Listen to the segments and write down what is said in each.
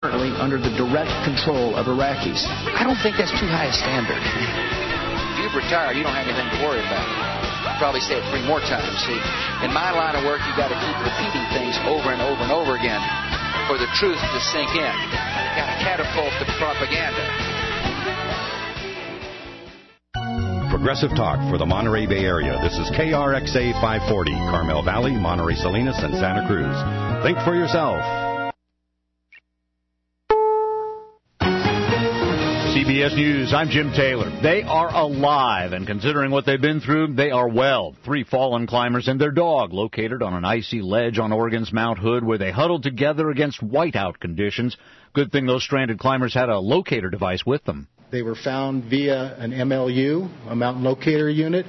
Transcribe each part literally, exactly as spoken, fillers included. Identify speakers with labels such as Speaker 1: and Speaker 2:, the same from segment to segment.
Speaker 1: currently under the direct control of Iraqis.
Speaker 2: I don't think that's too high a standard. If you've retired, you don't have anything to worry about. I'll probably say it three more times. See, in my line of work, you got to keep repeating things over and over and over again for the truth to sink in. You got to catapult the propaganda.
Speaker 3: Progressive Talk for the Monterey Bay Area. This is K R X A five forty, Carmel Valley, Monterey Salinas, and Santa Cruz. Think for yourself.
Speaker 4: C B S News, I'm Jim Taylor. They are alive, and considering what they've been through, they are well. Three fallen climbers and their dog located on an icy ledge on Oregon's Mount Hood where they huddled together against whiteout conditions. Good thing those stranded climbers had a locator device with them.
Speaker 5: They were found via an M L U, a mountain locator unit.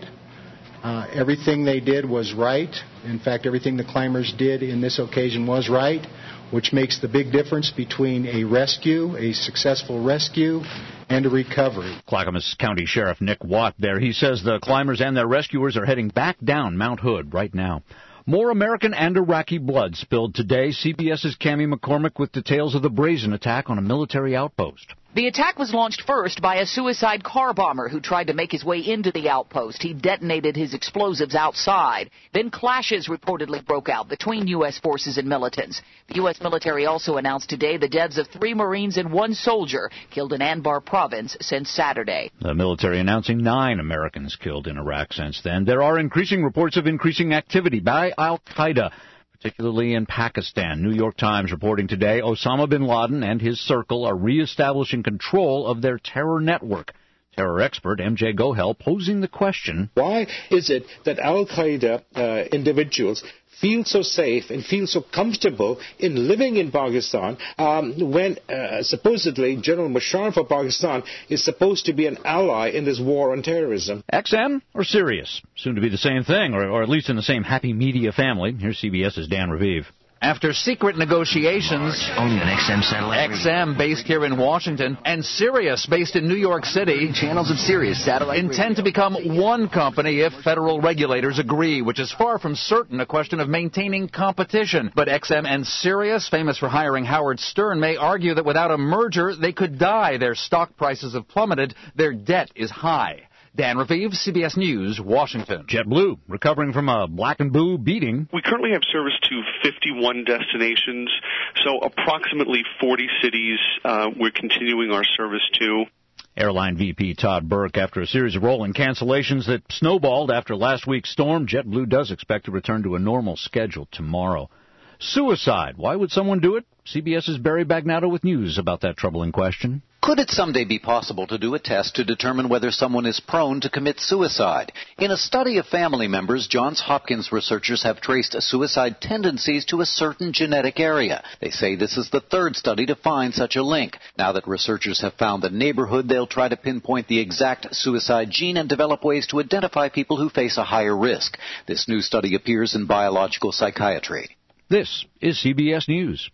Speaker 5: Uh, everything they did was right. In fact, everything the climbers did in this occasion was right, which makes the big difference between a rescue, a successful rescue, and a recovery.
Speaker 4: Clackamas County Sheriff Nick Watt there. He says the climbers and their rescuers are heading back down Mount Hood right now. More American and Iraqi blood spilled today. CBS's Cammie McCormick with details of the brazen attack on a military outpost.
Speaker 6: The attack was launched first by a suicide car bomber who tried to make his way into the outpost. He detonated his explosives outside. Then clashes reportedly broke out between U S forces and militants. The U S military also announced today the deaths of three Marines and one soldier killed in Anbar province since Saturday.
Speaker 4: The military announcing nine Americans killed in Iraq since then. There are increasing reports of increasing activity by al-Qaeda, particularly in Pakistan. New York Times reporting today Osama bin Laden and his circle are reestablishing control of their terror network. Terror expert M J Gohel posing the question,
Speaker 7: why is it that al-Qaeda uh, individuals feel so safe and feel so comfortable in living in Pakistan um, when uh, supposedly General Musharraf of Pakistan is supposed to be an ally in this war on terrorism?
Speaker 4: X M or Sirius? Soon to be the same thing, or, or at least in the same happy media family. Here's CBS's Dan Raviv.
Speaker 8: After secret negotiations,
Speaker 9: only an X M satellite.
Speaker 8: X M based here in Washington and Sirius based in New York City,
Speaker 9: channels of Sirius satellite
Speaker 8: intend to become one company if federal regulators agree, which is far from certain a question of maintaining competition. But X M and Sirius, famous for hiring Howard Stern, may argue that without a merger, they could die. Their stock prices have plummeted. Their debt is high. Dan Raviv, C B S News, Washington.
Speaker 4: JetBlue, recovering from a black and blue beating.
Speaker 10: We currently have service to fifty-one destinations, so approximately forty cities uh, we're continuing our service to.
Speaker 4: Airline V P Todd Burke, after a series of rolling cancellations that snowballed after last week's storm, JetBlue does expect to return to a normal schedule tomorrow. Suicide. Why would someone do it? CBS's Barry Bagnatto with news about that troubling question.
Speaker 11: Could it someday be possible to do a test to determine whether someone is prone to commit suicide? In a study of family members, Johns Hopkins researchers have traced suicide tendencies to a certain genetic area. They say this is the third study to find such a link. Now that researchers have found the neighborhood, they'll try to pinpoint the exact suicide gene and develop ways to identify people who face a higher risk. This new study appears in Biological Psychiatry.
Speaker 4: This is C B S News.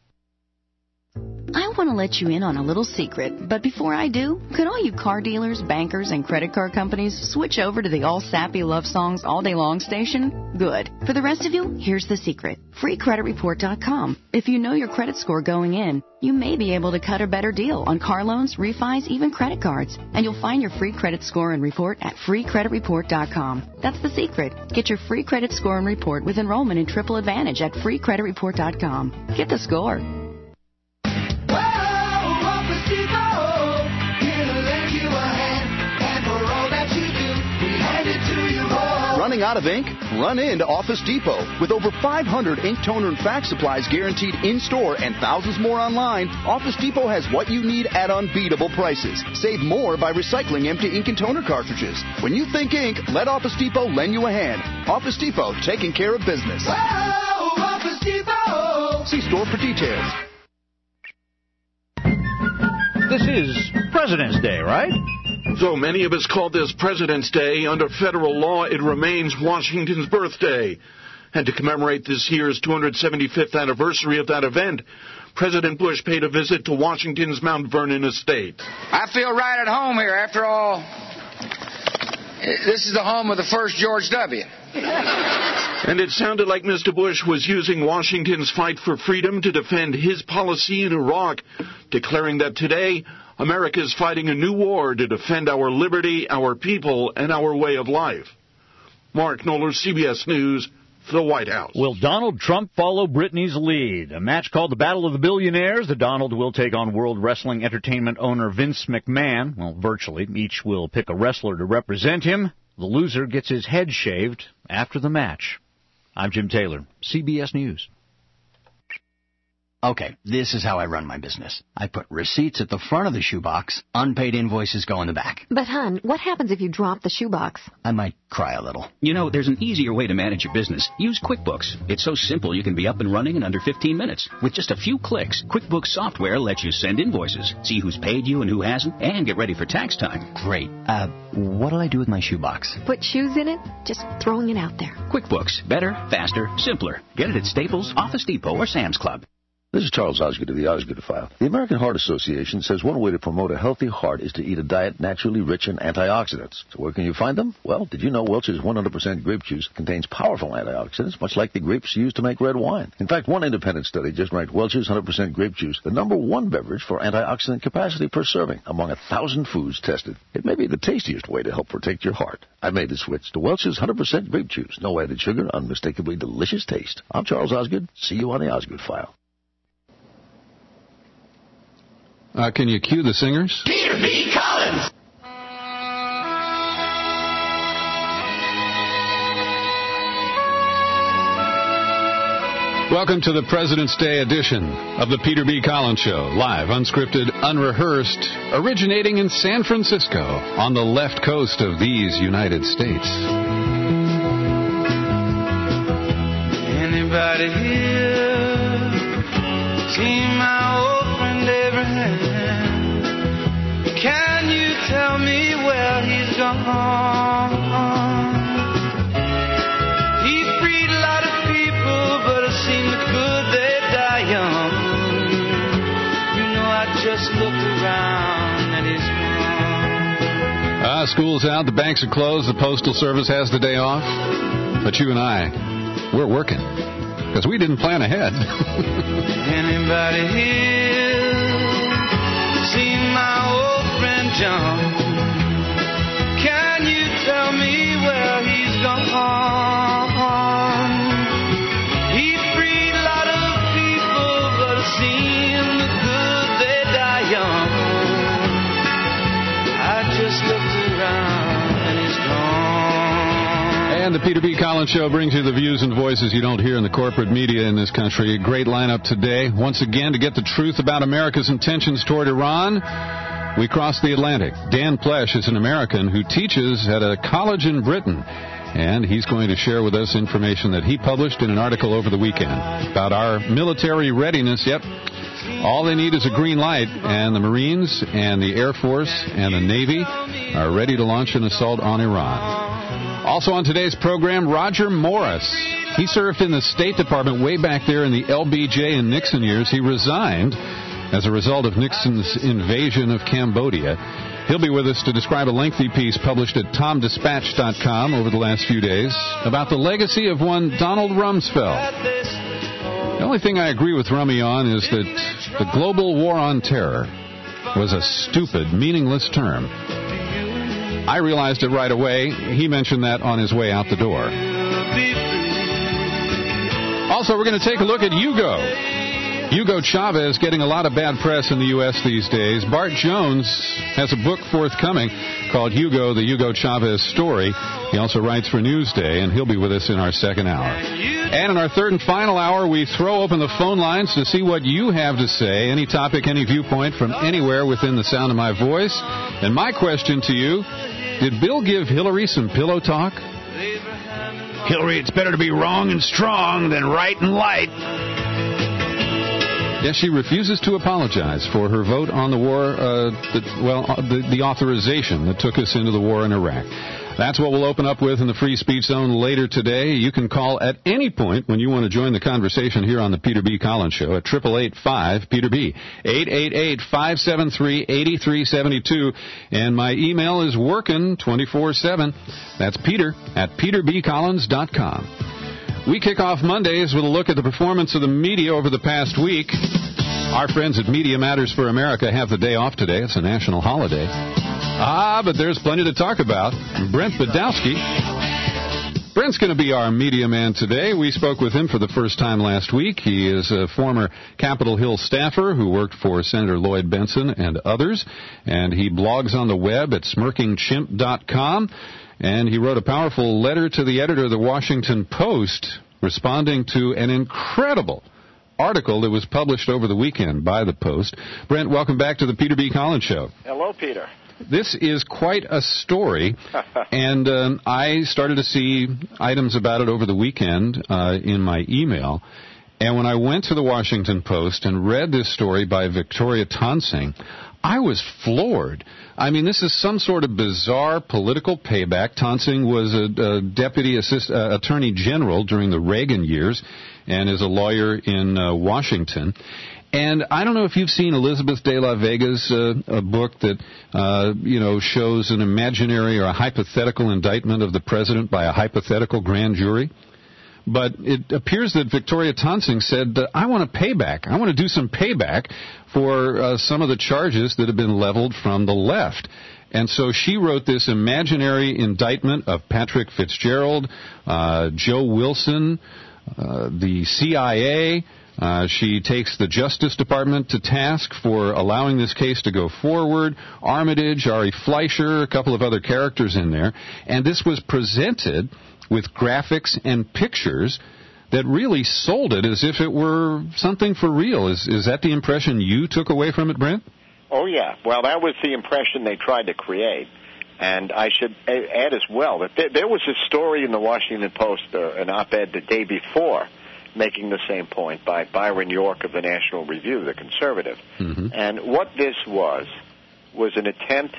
Speaker 12: I want to let you in on a little secret, but before I do, could all you car dealers, bankers, and credit card companies switch over to the all sappy love songs all day long station? Good. For the rest of you, here's the secret. free credit report dot com. If you know your credit score going in, you may be able to cut a better deal on car loans, refis, even credit cards. And you'll find your free credit score and report at free credit report dot com. That's the secret. Get your free credit score and report with enrollment in Triple Advantage at free credit report dot com. Get the score.
Speaker 13: Running out of ink? Run into Office Depot. With over five hundred ink, toner, and fax supplies guaranteed in-store and thousands more online, Office Depot has what you need at unbeatable prices. Save more by recycling empty ink and toner cartridges. When you think ink, let Office Depot lend you a hand. Office Depot, taking care of business.
Speaker 14: Whoa, Office Depot!
Speaker 13: See store for details.
Speaker 4: This is President's Day, right?
Speaker 15: Though many of us call this President's Day, under federal law it remains Washington's birthday. And to commemorate this year's two hundred seventy-fifth anniversary of that event, President Bush paid a visit to Washington's Mount Vernon estate.
Speaker 2: I feel right at home here. After all, this is the home of the first George W.
Speaker 15: And it sounded like Mister Bush was using Washington's fight for freedom to defend his policy in Iraq, declaring that today America is fighting a new war to defend our liberty, our people, and our way of life. Mark Knoller, C B S News, the White House.
Speaker 4: Will Donald Trump follow Britney's lead? A match called the Battle of the Billionaires. The Donald will take on World Wrestling Entertainment owner Vince McMahon. Well, virtually. Each will pick a wrestler to represent him. The loser gets his head shaved after the match. I'm Jim Taylor, C B S News.
Speaker 9: Okay, this is how I run my business. I put receipts at the front of the shoebox, unpaid invoices go in the back.
Speaker 16: But, hon, what happens if you drop the shoebox?
Speaker 9: I might cry a little.
Speaker 17: You know, there's an easier way to manage your business. Use QuickBooks. It's so simple you can be up and running in under fifteen minutes. With just a few clicks, QuickBooks software lets you send invoices, see who's paid you and who hasn't, and get ready for tax time.
Speaker 9: Great. Uh, what'll I do with my shoebox?
Speaker 16: Put shoes in it? Just throwing it out there.
Speaker 17: QuickBooks. Better, faster, simpler. Get it at Staples, Office Depot, or Sam's Club.
Speaker 18: This is Charles Osgood of the Osgood File. The American Heart Association says one way to promote a healthy heart is to eat a diet naturally rich in antioxidants. So where can you find them? Well, did you know Welch's one hundred percent grape juice contains powerful antioxidants, much like the grapes used to make red wine? In fact, one independent study just ranked Welch's one hundred percent grape juice the number one beverage for antioxidant capacity per serving among a thousand foods tested. It may be the tastiest way to help protect your heart. I made the switch to Welch's one hundred percent grape juice. No added sugar, unmistakably delicious taste. I'm Charles Osgood. See you on the Osgood File.
Speaker 19: Uh, can you cue the singers?
Speaker 14: Peter B. Collins.
Speaker 19: Welcome to the President's Day edition of the Peter B. Collins Show. Live, unscripted, unrehearsed, originating in San Francisco on the left coast of these United States.
Speaker 14: Anybody here seen my old friend Abraham? Can you tell me where he's gone? He freed a lot of people, but it seemed good they die young. You know, I just looked around and he's gone.
Speaker 19: Ah, school's out, the banks are closed, the Postal Service has the day off. But you and I, we're working, because we didn't plan ahead.
Speaker 14: Anybody here seen my old friend John? Can you tell me where he's gone? He freed a lot of people, but it seemed good they die young. I just looked around and he's gone.
Speaker 19: And the Peter B. Collins Show brings you the views and voices you don't hear in the corporate media in this country. A great lineup today. Once again, to get the truth about America's intentions toward Iran, we cross the Atlantic. Dan Plesh is an American who teaches at a college in Britain, and he's going to share with us information that he published in an article over the weekend about our military readiness. Yep, all they need is a green light, and the Marines and the Air Force and the Navy are ready to launch an assault on Iran. Also on today's program, Roger Morris. He served in the State Department way back there in the L B J and Nixon years. He resigned as a result of Nixon's invasion of Cambodia. He'll be with us to describe a lengthy piece published at tom dispatch dot com over the last few days about the legacy of one Donald Rumsfeld. The only thing I agree with Rummy on is that the global war on terror was a stupid, meaningless term. I realized it right away. He mentioned that on his way out the door. Also, we're going to take a look at Hugo. Hugo Chavez getting a lot of bad press in the U S these days. Bart Jones has a book forthcoming called Hugo, the Hugo Chavez Story. He also writes for Newsday, and he'll be with us in our second hour. And in our third and final hour, we throw open the phone lines to see what you have to say, any topic, any viewpoint from anywhere within the sound of my voice. And my question to you, did Bill give Hillary some pillow talk?
Speaker 20: Hillary, it's better to be wrong and strong than right and light.
Speaker 19: Yes, she refuses to apologize for her vote on the war, uh, the, well, uh, the, the authorization that took us into the war in Iraq. That's what we'll open up with in the Free Speech Zone later today. You can call at any point when you want to join the conversation here on the Peter B. Collins Show at eight eight eight five Peter B, eight eight eight, five seven three, eight three seven two. And my email is working twenty-four seven. That's Peter at peter b collins dot com. We kick off Mondays with a look at the performance of the media over the past week. Our friends at Media Matters for America have the day off today. It's a national holiday. Ah, but there's plenty to talk about. Brent Badowski. Brent's going to be our media man today. We spoke with him for the first time last week. He is a former Capitol Hill staffer who worked for Senator Lloyd Bentsen and others, and he blogs on the web at smirking chimp dot com. And he wrote a powerful letter to the editor of the Washington Post responding to an incredible article that was published over the weekend by the Post. Brent, welcome back to the Peter B. Collins Show.
Speaker 21: Hello, Peter.
Speaker 19: This is quite a story, and um, I started to see items about it over the weekend uh, in my email. And when I went to the Washington Post and read this story by Victoria Toensing, I was floored. I mean, this is some sort of bizarre political payback. Toensing was a, a deputy assist, uh, attorney general during the Reagan years and is a lawyer in uh, Washington. And I don't know if you've seen Elizabeth de la Vega's uh, a book that, uh, you know, shows an imaginary or a hypothetical indictment of the president by a hypothetical grand jury. But it appears that Victoria Toensing said, uh, I want a payback. I want to do some payback for uh, some of the charges that have been leveled from the left. And so she wrote this imaginary indictment of Patrick Fitzgerald, uh, Joe Wilson, uh, the C I A. Uh, she takes the Justice Department to task for allowing this case to go forward. Armitage, Ari Fleischer, a couple of other characters in there. And this was presented with graphics and pictures that really sold it as if it were something for real. Is is that the impression you took away from it, Brent?
Speaker 21: Oh, yeah. Well, that was the impression they tried to create. And I should add as well that there, there was a story in the Washington Post, uh, an op-ed the day before, making the same point by Byron York of the National Review, the conservative. Mm-hmm. And what this was, was an attempt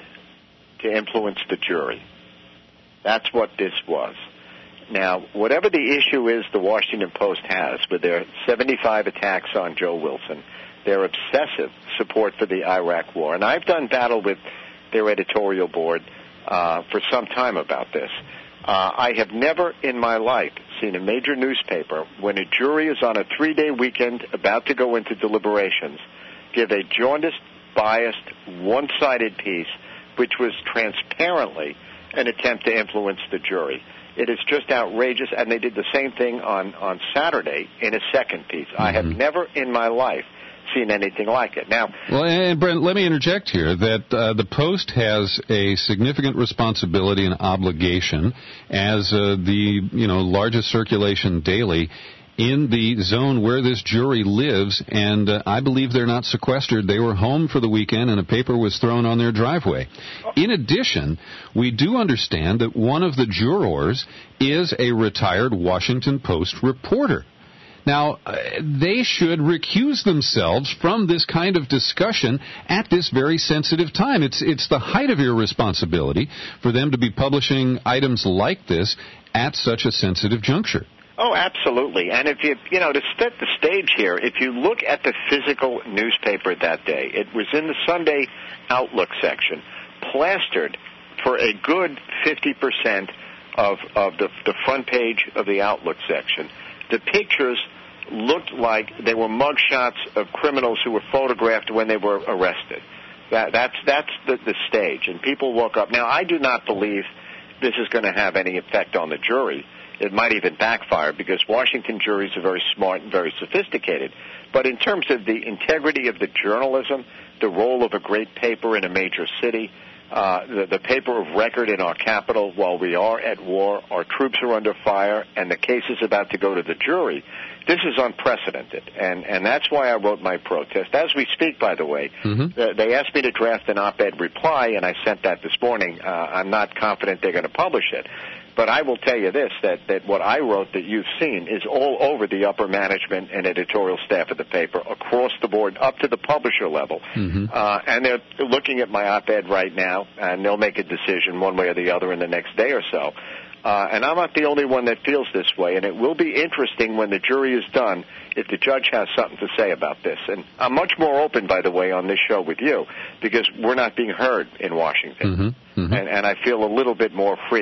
Speaker 21: to influence the jury. That's what this was. Now, whatever the issue is the Washington Post has with their seventy-five attacks on Joe Wilson, their obsessive support for the Iraq war, and I've done battle with their editorial board uh, for some time about this. Uh, I have never in my life seen a major newspaper, when a jury is on a three-day weekend about to go into deliberations, give a jaundiced, biased, one-sided piece which was transparently an attempt to influence the jury. It is just outrageous, and they did the same thing on, on Saturday in a second piece. Mm-hmm. I have never in my life seen anything like it. Now,
Speaker 19: well, and Brent, let me interject here that uh, the Post has a significant responsibility and obligation as uh, the you know largest circulation daily in the zone where this jury lives, and uh, I believe they're not sequestered. They were home for the weekend, and a paper was thrown on their driveway. In addition, we do understand that one of the jurors is a retired Washington Post reporter. Now, uh, they should recuse themselves from this kind of discussion at this very sensitive time. It's it's the height of your responsibility for them to be publishing items like this at such a sensitive juncture.
Speaker 21: Oh, absolutely. And if you, you know, to set the stage here, if you look at the physical newspaper that day, it was in the Sunday Outlook section, plastered for a good fifty percent of, of the, the front page of the Outlook section. The pictures looked like they were mugshots of criminals who were photographed when they were arrested. That, that's that's the, the stage, and people woke up. Now, I do not believe this is going to have any effect on the jury. It might even backfire because Washington juries are very smart and very sophisticated. But in terms of the integrity of the journalism, the role of a great paper in a major city, uh, the, the paper of record in our capital while we are at war, our troops are under fire, and the case is about to go to the jury, this is unprecedented. And, and that's why I wrote my protest. As we speak, by the way, mm-hmm. uh, they asked me to draft an op-ed reply, and I sent that this morning. Uh, I'm not confident they're going to publish it. But I will tell you this, that, that what I wrote that you've seen is all over the upper management and editorial staff of the paper, across the board, up to the publisher level. Mm-hmm. Uh, and they're looking at my op-ed right now, and they'll make a decision one way or the other in the next day or so. Uh, and I'm not the only one that feels this way, and it will be interesting when the jury is done if the judge has something to say about this. And I'm much more open, by the way, on this show with you, because we're not being heard in Washington. Mm-hmm. Mm-hmm. And, and I feel a little bit more free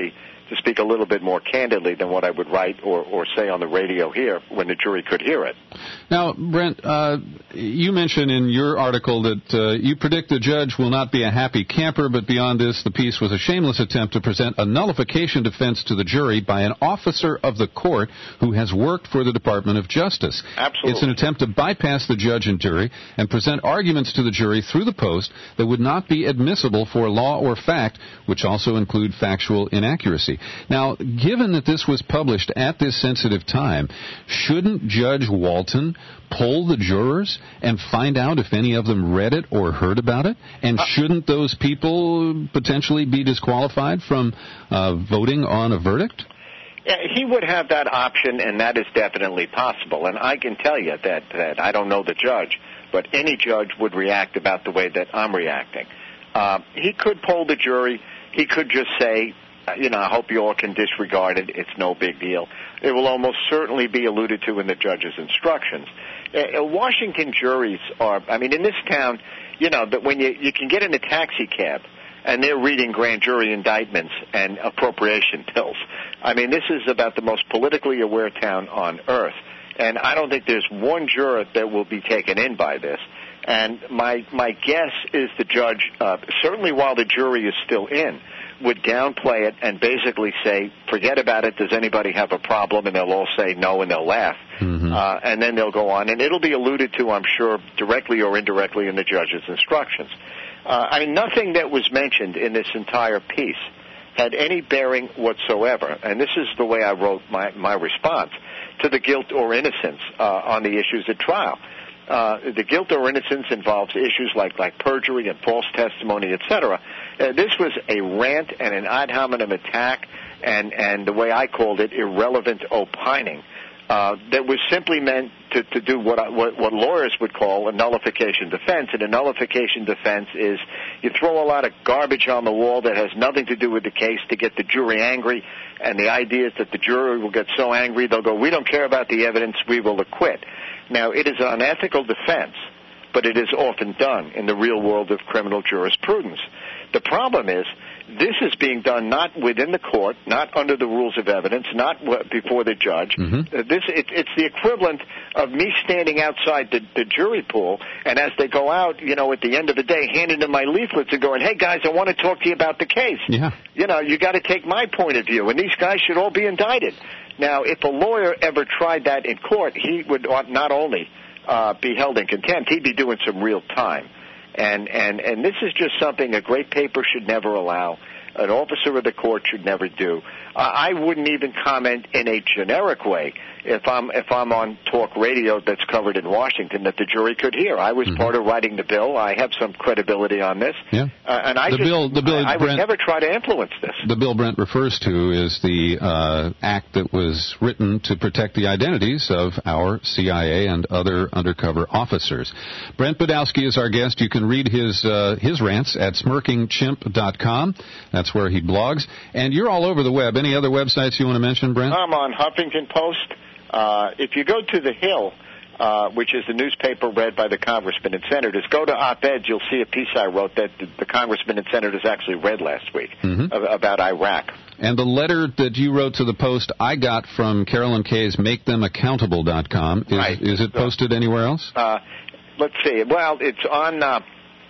Speaker 21: to speak a little bit more candidly than what I would write or, or say on the radio here when the jury could hear it.
Speaker 19: Now, Brent, uh, you mentioned in your article that uh, you predict the judge will not be a happy camper, but beyond this, the piece was a shameless attempt to present a nullification defense to the jury by an officer of the court who has worked for the Department of Justice.
Speaker 21: Absolutely.
Speaker 19: It's an attempt to bypass the judge and jury and present arguments to the jury through the Post that would not be admissible for law or fact, which also include factual inaccuracy. Now, given that this was published at this sensitive time, shouldn't Judge Walton poll the jurors and find out if any of them read it or heard about it? And shouldn't those people potentially be disqualified from uh, voting on a verdict?
Speaker 21: Yeah, he would have that option, and that is definitely possible. And I can tell you that, that I don't know the judge, but any judge would react about the way that I'm reacting. Uh, he could poll the jury. He could just say, you know, I hope you all can disregard it. It's no big deal. It will almost certainly be alluded to in the judge's instructions. Uh, Washington juries are, I mean, in this town, you know, that when you, you can get in a taxi cab and they're reading grand jury indictments and appropriation bills. I mean, this is about the most politically aware town on earth. And I don't think there's one juror that will be taken in by this. And my my guess is the judge, uh, certainly while the jury is still in, would downplay it and basically say, forget about it, does anybody have a problem? And they'll all say no, and they'll laugh. Mm-hmm. Uh, and then they'll go on. And it'll be alluded to, I'm sure, directly or indirectly in the judge's instructions. Uh, I mean, nothing that was mentioned in this entire piece had any bearing whatsoever. And this is the way I wrote my, my response to the guilt or innocence uh, on the issues at trial. Uh, the guilt or innocence involves issues like, like perjury and false testimony, et cetera. Uh, this was a rant and an ad hominem attack and, and the way I called it, irrelevant opining uh, that was simply meant to, to do what, I, what, what lawyers would call a nullification defense. And a nullification defense is you throw a lot of garbage on the wall that has nothing to do with the case to get the jury angry. And the idea is that the jury will get so angry they'll go, we don't care about the evidence, we will acquit. Now, it is an unethical defense, but it is often done in the real world of criminal jurisprudence. The problem is this is being done not within the court, not under the rules of evidence, not before the judge. Mm-hmm. Uh, this it, it's the equivalent of me standing outside the, the jury pool, and as they go out, you know, at the end of the day, handing them my leaflets and going, hey, guys, I want to talk to you about the case.
Speaker 19: Yeah.
Speaker 21: You know, you got to take my point of view, and these guys should all be indicted. Now, if a lawyer ever tried that in court, he would not only uh, be held in contempt, he'd be doing some real time. And, and, and this is just something a great paper should never allow, an officer of the court should never do. Uh, I wouldn't even comment in a generic way if I'm if I'm on talk radio that's covered in Washington that the jury could hear. I was mm-hmm. part of writing the bill. I have some credibility on this.
Speaker 19: Yeah.
Speaker 21: Uh, and I
Speaker 19: the
Speaker 21: just,
Speaker 19: bill, the bill
Speaker 21: I, I
Speaker 19: Brent,
Speaker 21: would never try to influence this.
Speaker 19: The bill Brent refers to is the uh, act that was written to protect the identities of our C I A and other undercover officers. Brent Badowski is our guest. You can read his uh, his rants at smirking chimp dot com. That's where he blogs. And you're all over the web. Any other websites you want to mention, Brent?
Speaker 21: I'm on Huffington Post. Uh, if you go to The Hill, uh, which is the newspaper read by the congressmen and senators, go to op-eds, you'll see a piece I wrote that the, the congressmen and senators actually read last week mm-hmm. about Iraq.
Speaker 19: And the letter that you wrote to the Post I got from Carolyn Kay's make them accountable dot com. Is,
Speaker 21: right.
Speaker 19: is it posted anywhere else?
Speaker 21: Uh, let's see. Well, it's on uh,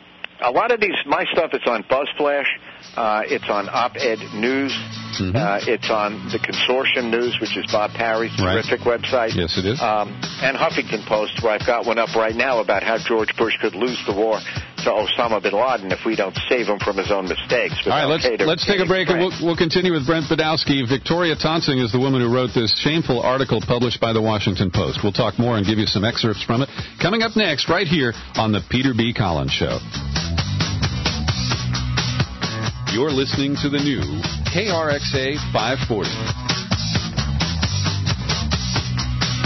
Speaker 21: a lot of these, my stuff is on BuzzFlash. Uh, it's on Op-Ed News. Mm-hmm. Uh, it's on the Consortium News, which is Bob Parry's
Speaker 19: right.
Speaker 21: terrific website.
Speaker 19: Yes, it is.
Speaker 21: Um, and Huffington Post, where I've got one up right now about how George Bush could lose the war to Osama bin Laden if we don't save him from his own mistakes.
Speaker 19: All right, let's, let's take a break, and we'll, we'll continue with Brent Badowski. Victoria Tonsing is the woman who wrote this shameful article published by the Washington Post. We'll talk more and give you some excerpts from it. Coming up next, right here on the Peter B. Collins Show. You're listening to the new K R X A five forty.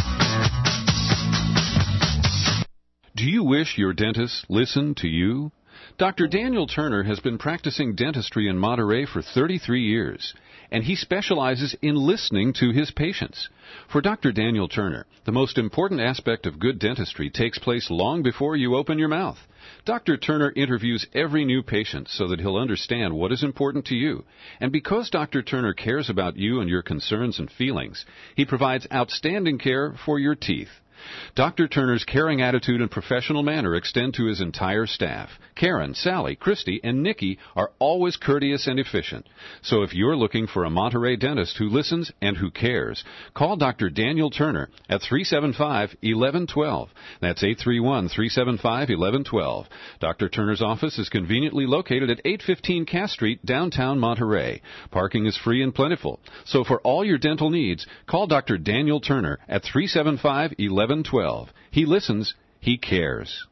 Speaker 19: Do you wish your dentist listened to you? Doctor Daniel Turner has been practicing dentistry in Monterey for thirty-three years, and he specializes in listening to his patients. For Doctor Daniel Turner, the most important aspect of good dentistry takes place long before you open your mouth. Doctor Turner interviews every new patient so that he'll understand what is important to you. And because Doctor Turner cares about you and your concerns and feelings, he provides outstanding care for your teeth. Doctor Turner's caring attitude and professional manner extend to his entire staff. Karen, Sally, Christy, and Nikki are always courteous and efficient. So if you're looking for a Monterey dentist who listens and who cares, call Doctor Daniel Turner at three seven five, one one one two. That's eight three one, three seven five, one one one two. Doctor Turner's office is conveniently located at eight fifteen Cass Street, downtown Monterey. Parking is free and plentiful. So for all your dental needs, call Doctor Daniel Turner at three seven five, one one one two. He listens, he cares.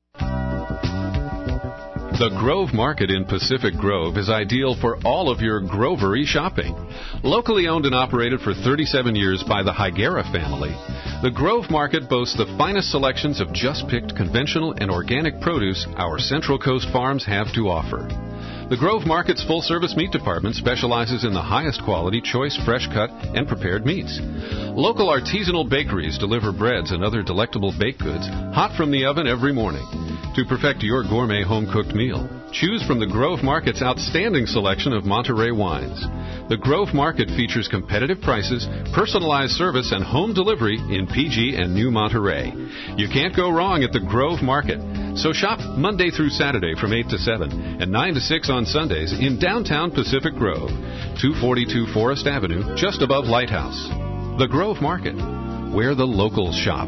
Speaker 19: The Grove Market in Pacific Grove is ideal for all of your grovery shopping. Locally owned and operated for thirty-seven years by the Higuera family, the Grove Market boasts the finest selections of just-picked conventional and organic produce our Central Coast farms have to offer. The Grove Market's full-service meat department specializes in the highest quality, choice, fresh-cut, and prepared meats. Local artisanal bakeries deliver breads and other delectable baked goods hot from the oven every morning. To perfect your gourmet home-cooked meal, choose from the Grove Market's outstanding selection of Monterey wines. The Grove Market features competitive prices, personalized service, and home delivery in P G and New Monterey. You can't go wrong at the Grove Market. So shop Monday through Saturday from eight to seven and nine to six on Sundays in downtown Pacific Grove, two forty-two Forest Avenue, just above Lighthouse. The Grove Market, where the locals shop.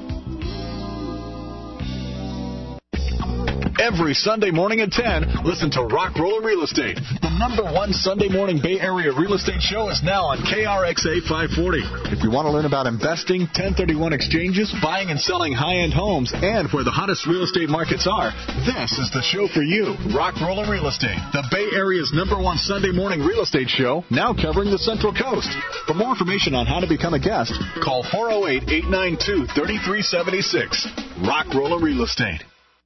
Speaker 1: Every Sunday morning at ten, listen to Rock Roller Real Estate. The number one Sunday morning Bay Area real estate show is now on K R X A five forty. If you want to learn about investing, ten thirty-one exchanges, buying and selling high-end homes, and where the hottest real estate markets are, this is the show for you. Rock Roller Real Estate, the Bay Area's number one Sunday morning real estate show, now covering the Central Coast. For more information on how to become a guest, call four oh eight, eight nine two, three three seven six. Rock Roller Real Estate.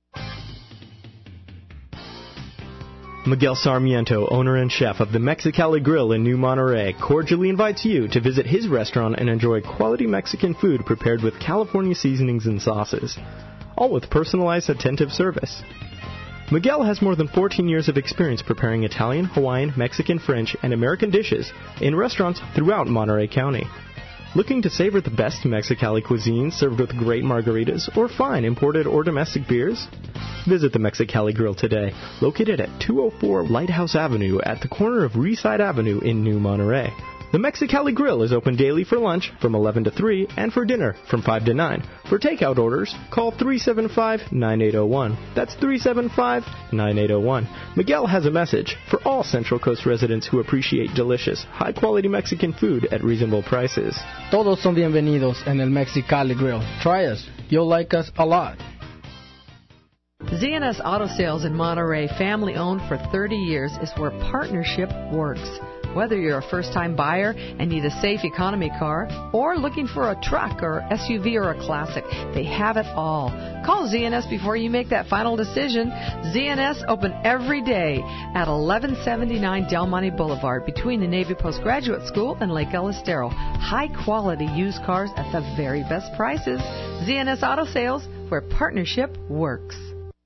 Speaker 22: Miguel Sarmiento, owner and chef of the Mexicali Grill in New Monterey, cordially invites you to visit his restaurant and enjoy quality Mexican food prepared with California seasonings and sauces, all with personalized, attentive service. Miguel has more than fourteen years of experience preparing Italian, Hawaiian, Mexican, French, and American dishes in restaurants throughout Monterey County. Looking to savor the best Mexicali cuisine served with great margaritas or fine imported or domestic beers? Visit the Mexicali Grill today, located at two oh four Lighthouse Avenue at the corner of Reeside Avenue in New Monterey. The Mexicali Grill is open daily for lunch from eleven to three and for dinner from five to nine. For takeout orders, call three seven five, nine eight zero one. That's three seven five, nine eight zero one. Miguel has a message for all Central Coast residents who appreciate delicious, high-quality Mexican food at reasonable prices.
Speaker 23: Todos son bienvenidos en el Mexicali Grill. Try us. You'll like us a lot.
Speaker 24: Z N S Auto Sales in Monterey, family-owned for thirty years, is where partnership works. Whether you're a first-time buyer and need a safe economy car, or looking for a truck or S U V or a classic, they have it all. Call Z N S before you make that final decision. Z N S open every day at eleven seventy-nine Del Monte Boulevard between the Navy Postgraduate School and Lake El Estero. High-quality used cars at the very best prices. Z N S Auto Sales, where partnership works.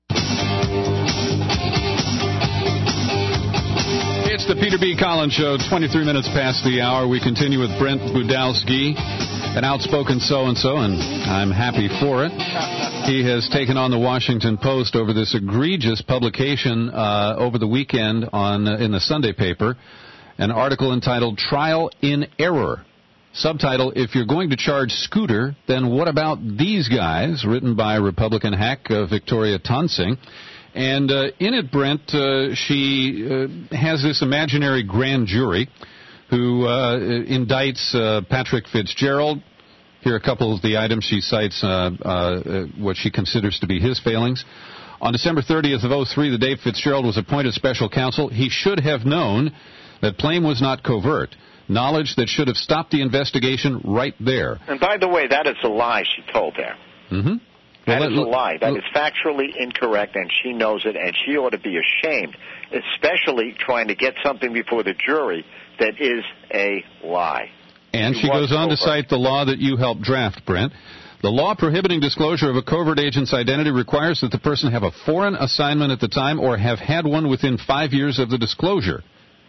Speaker 19: It's the Peter B. Collins Show, twenty-three minutes past the hour. We continue with Brent Budowski, an outspoken so-and-so, and I'm happy for it. He has taken on the Washington Post over this egregious publication uh, over the weekend on uh, in the Sunday paper, an article entitled Trial in Error. Subtitle, If You're Going to Charge Scooter, Then What About These Guys? Written by Republican hack uh, Victoria Tonsing. And uh, in it, Brent, uh, she uh, has this imaginary grand jury who uh, indicts uh, Patrick Fitzgerald. Here are a couple of the items she cites, uh, uh, what she considers to be his failings. On December thirtieth of oh three, the day Fitzgerald was appointed special counsel, he should have known that blame was not covert. Knowledge that should have stopped the investigation right there.
Speaker 21: And by the way, that is a lie she told there.
Speaker 19: Mm-hmm.
Speaker 21: That
Speaker 19: well,
Speaker 21: is a lie. That is factually incorrect, and she knows it, and she ought to be ashamed, especially trying to get something before the jury that is a lie.
Speaker 19: And she goes on to cite the law that you helped draft, Brent. The law prohibiting disclosure of a covert agent's identity requires that the person have a foreign assignment at the time or have had one within five years of the disclosure.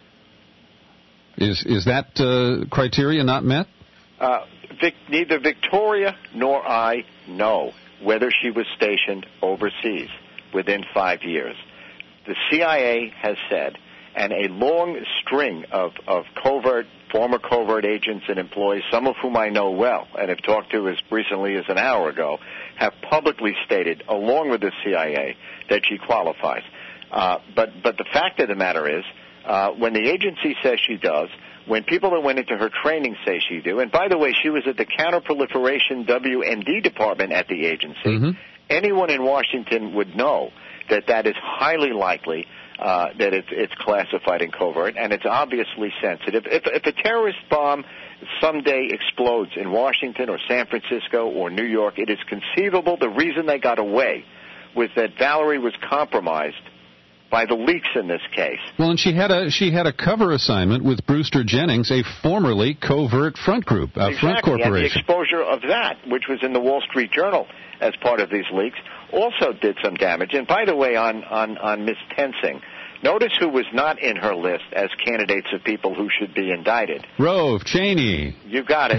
Speaker 19: Is is that uh, criteria not met?
Speaker 21: Uh, Vic, neither Victoria nor I know whether she was stationed overseas within five years. The C I A has said, and a long string of, of covert, former covert agents and employees, some of whom I know well and have talked to as recently as an hour ago, have publicly stated, along with the C I A, that she qualifies. Uh, but, but the fact of the matter is, uh, when the agency says she does, when people that went into her training say she do, and by the way, she was at the Counterproliferation W and D department at the agency, mm-hmm. anyone in Washington would know that that is highly likely uh, that it's, it's classified in covert, and it's obviously sensitive. If, if a terrorist bomb someday explodes in Washington or San Francisco or New York, it is conceivable the reason they got away was that Valerie was compromised by the leaks in this case.
Speaker 19: Well, and she had a she had a cover assignment with Brewster Jennings, a formerly covert front group, uh,
Speaker 21: exactly.
Speaker 19: front corporation.
Speaker 21: And the exposure of that, which was in the Wall Street Journal as part of these leaks, also did some damage. And by the way, on on on Miss Tensing, notice who was not in her list as candidates of people who should be indicted.
Speaker 19: Rove Cheney.
Speaker 21: You got it.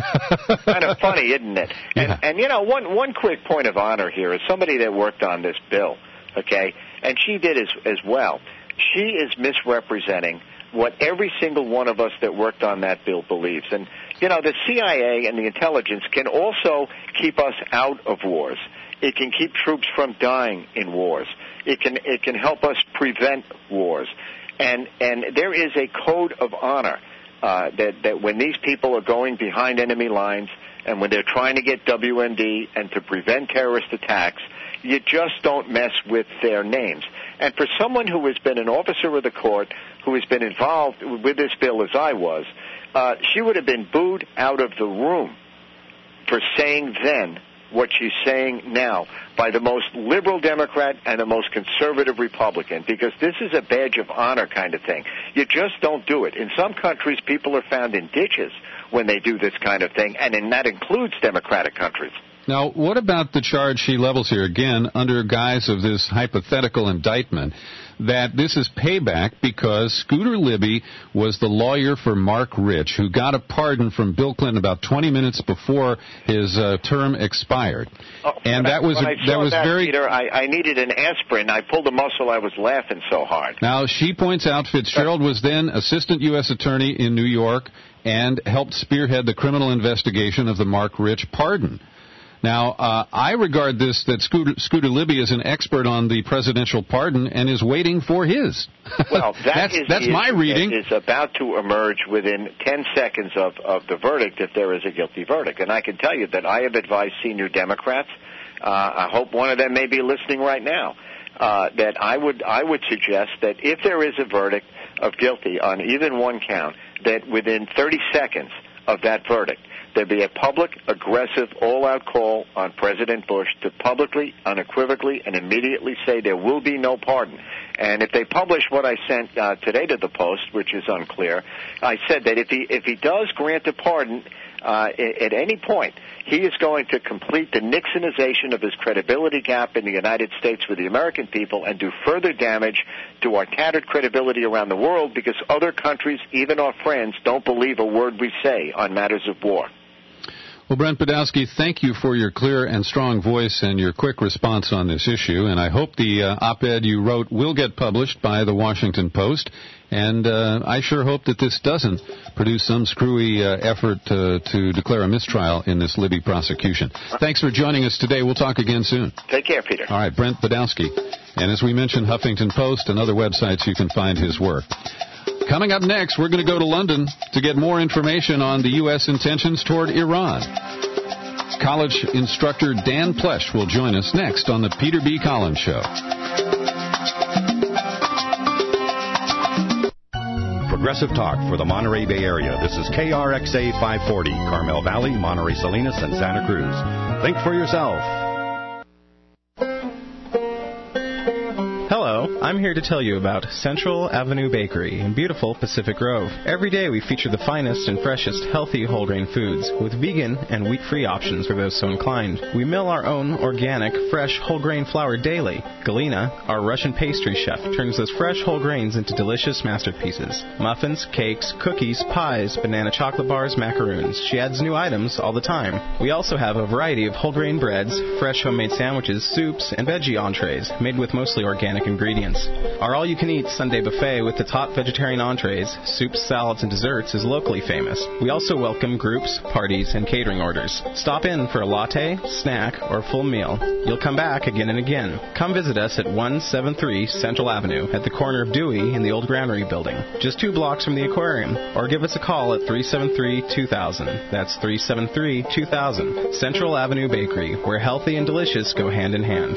Speaker 21: Kind of funny, isn't it? And,
Speaker 19: yeah.
Speaker 21: and you know, one one quick point of honor here is somebody that worked on this bill. Okay, and she did as as well. She is misrepresenting what every single one of us that worked on that bill believes. And, you know, the C I A and the intelligence can also keep us out of wars. It can keep troops from dying in wars. It can it can help us prevent wars. And and there is a code of honor uh, that, that when these people are going behind enemy lines and when they're trying to get W M D and to prevent terrorist attacks, you just don't mess with their names. And for someone who has been an officer of the court, who has been involved with this bill as I was, uh, she would have been booed out of the room for saying then what she's saying now by the most liberal Democrat and the most conservative Republican, because this is a badge of honor kind of thing. You just don't do it. In some countries, people are found in ditches when they do this kind of thing, and in, that includes democratic countries.
Speaker 19: Now, what about the charge she levels here, again, under guise of this hypothetical indictment, that this is payback because Scooter Libby was the lawyer for Mark Rich, who got a pardon from Bill Clinton about twenty minutes before his uh, term expired.
Speaker 21: Oh,
Speaker 19: and that
Speaker 21: I,
Speaker 19: was
Speaker 21: when
Speaker 19: a,
Speaker 21: I saw
Speaker 19: that was
Speaker 21: that,
Speaker 19: very.
Speaker 21: Peter, I, I needed an aspirin. I pulled a muscle. I was laughing so hard.
Speaker 19: Now, she points out Fitzgerald was then assistant U S attorney in New York and helped spearhead the criminal investigation of the Mark Rich pardon. Now, uh, I regard this, that Scooter, Scooter Libby is an expert on the presidential pardon and is waiting for his.
Speaker 21: Well, that
Speaker 19: that's,
Speaker 21: is
Speaker 19: that's my reading.
Speaker 21: Is about to emerge within ten seconds of, of the verdict if there is a guilty verdict. And I can tell you that I have advised senior Democrats, uh, I hope one of them may be listening right now, uh, that I would, I would suggest that if there is a verdict of guilty on even one count, that within thirty seconds of that verdict, there'd be a public, aggressive, all-out call on President Bush to publicly, unequivocally, and immediately say there will be no pardon. And if they publish what I sent uh, today to the Post, which is unclear, I said that if he if he does grant a pardon uh, at any point, he is going to complete the Nixonization of his credibility gap in the United States with the American people and do further damage to our tattered credibility around the world because other countries, even our friends, don't believe a word we say on matters of war.
Speaker 19: Well, Brent Badowski, thank you for your clear and strong voice and your quick response on this issue. And I hope the uh, op-ed you wrote will get published by the Washington Post. And uh, I sure hope that this doesn't produce some screwy uh, effort uh, to declare a mistrial in this Libby prosecution. Thanks for joining us today. We'll talk again soon.
Speaker 21: Take care, Peter.
Speaker 19: All right, Brent Badowski. And as we mentioned, Huffington Post and other websites, you can find his work. Coming up next, we're going to go to London to get more information on the U S intentions toward Iran. College instructor Dan Plesh will join us next on the Peter B. Collins Show.
Speaker 3: Progressive talk for the Monterey Bay Area. This is K R X A five forty, Carmel Valley, Monterey Salinas, and Santa Cruz. Think for yourself.
Speaker 5: Hello, I'm here to tell you about Central Avenue Bakery in beautiful Pacific Grove. Every day we feature the finest and freshest healthy whole grain foods with vegan and wheat-free options for those so inclined. We mill our own organic, fresh whole grain flour daily. Galina, our Russian pastry chef, turns those fresh whole grains into delicious masterpieces. Muffins, cakes, cookies, pies, banana chocolate bars, macaroons. She adds new items all the time. We also have a variety of whole grain breads, fresh homemade sandwiches, soups, and veggie entrees made with mostly organic ingredients. Our all-you-can-eat Sunday buffet with the top vegetarian entrees, soups, salads, and desserts is locally famous. We also welcome groups, parties, and catering orders. Stop in for a latte, snack, or full meal. You'll come back again and again. Come visit us at one seventy-three Central Avenue at the corner of Dewey and the old Granary building, just two blocks from the aquarium, or give us a call at three seven three, two thousand. That's three seven three, two thousand. Central Avenue Bakery, where healthy and delicious go hand in hand.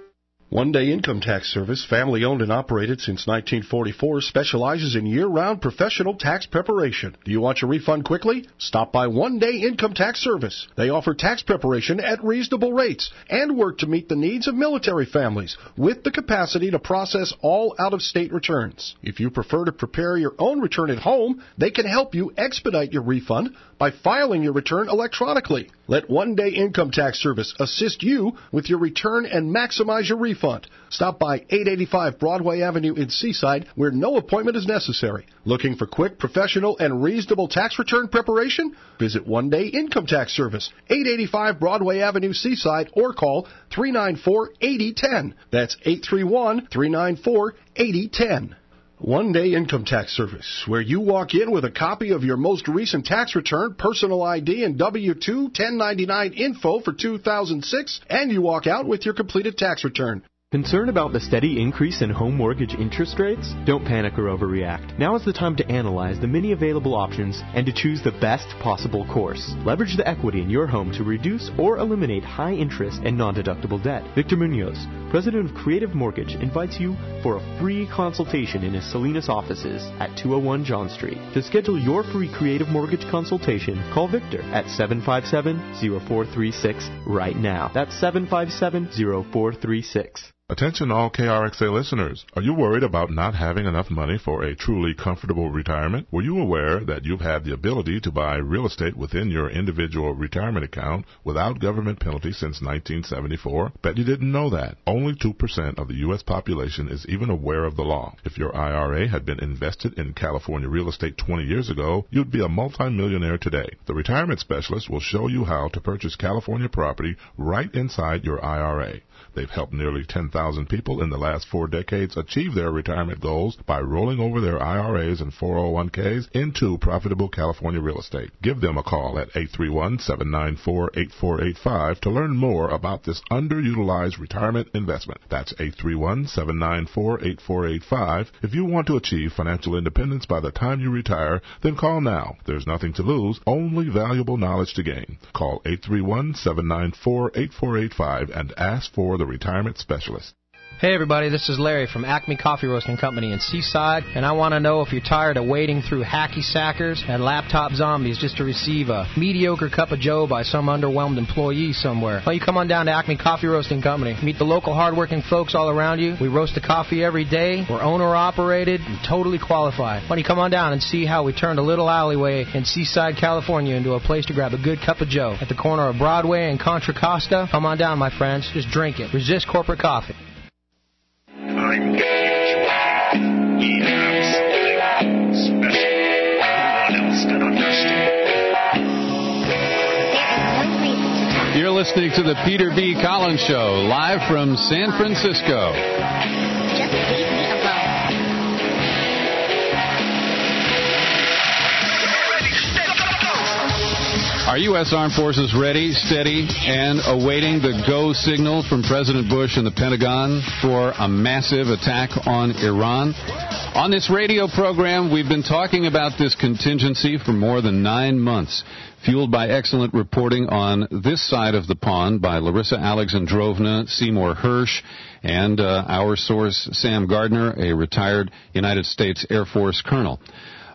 Speaker 6: One Day Income Tax Service, family owned and operated since nineteen forty-four, specializes in year-round professional tax preparation. Do you want your refund quickly? Stop by One Day Income Tax Service. They offer tax preparation at reasonable rates and work to meet the needs of military families with the capacity to process all out-of-state returns. If you prefer to prepare your own return at home, they can help you expedite your refund by filing your return electronically. Let One Day Income Tax Service assist you with your return and maximize your refund. Stop by eight eighty-five Broadway Avenue in Seaside, where no appointment is necessary. Looking for quick, professional, and reasonable tax return preparation? Visit One Day Income Tax Service, eight eighty-five Broadway Avenue, Seaside, or call three nine four, eight zero one zero. That's eight three one, three nine four, eight zero one zero. One Day Income Tax Service, where you walk in with a copy of your most recent tax return, personal I D, and W two ten ninety-nine info for two thousand six, and you walk out with your completed tax return.
Speaker 22: Concerned about the steady increase in home mortgage interest rates? Don't panic or overreact. Now is the time to analyze the many available options and to choose the best possible course. Leverage the equity in your home to reduce or eliminate high interest and non-deductible debt. Victor Munoz, president of Creative Mortgage, invites you for a free consultation in his Salinas offices at two oh one John Street. To schedule your free Creative Mortgage consultation, call Victor at seven five seven, zero four three six right now. That's seven five seven, zero four three six.
Speaker 7: Attention all K R X A listeners. Are you worried about not having enough money for a truly comfortable retirement? Were you aware that you've had the ability to buy real estate within your individual retirement account without government penalty since nineteen seventy-four? Bet you didn't know that. Only two percent of the U S population is even aware of the law. If your I R A had been invested in California real estate twenty years ago, you'd be a multimillionaire today. The retirement specialist will show you how to purchase California property right inside your I R A. They've helped nearly ten thousand people in the last four decades achieve their retirement goals by rolling over their I R As and four oh one Ks into profitable California real estate. Give them a call at eight three one, seven nine four, eight four eight five to learn more about this underutilized retirement investment. That's eight three one, seven nine four, eight four eight five. If you want to achieve financial independence by the time you retire, then call now. There's nothing to lose, only valuable knowledge to gain. Call eight three one, seven nine four, eight four eight five and ask for the retirement specialist.
Speaker 8: Hey everybody, this is Larry from Acme Coffee Roasting Company in Seaside, and I want to know if you're tired of wading through hacky sackers and laptop zombies just to receive a mediocre cup of joe by some underwhelmed employee somewhere. Well, you come on down to Acme Coffee Roasting Company. Meet the local hardworking folks all around you. We roast the coffee every day. We're owner-operated and totally qualified. Why don't you come on down and see how we turned a little alleyway in Seaside, California into a place to grab a good cup of joe. At the corner of Broadway and Contra Costa, come on down, my friends. Just drink it. Resist corporate coffee.
Speaker 25: I'm we have something special no one else can understand.
Speaker 19: You're listening to the Peter B. Collins Show, live from San Francisco.
Speaker 25: Just leave me alone.
Speaker 19: Are U S Armed Forces ready, steady, and awaiting the go signal from President Bush and the Pentagon for a massive attack on Iran? On this radio program, we've been talking about this contingency for more than nine months, fueled by excellent reporting on this side of the pond by Larissa Alexandrovna, Seymour Hersh, and uh, our source, Sam Gardner, a retired United States Air Force colonel.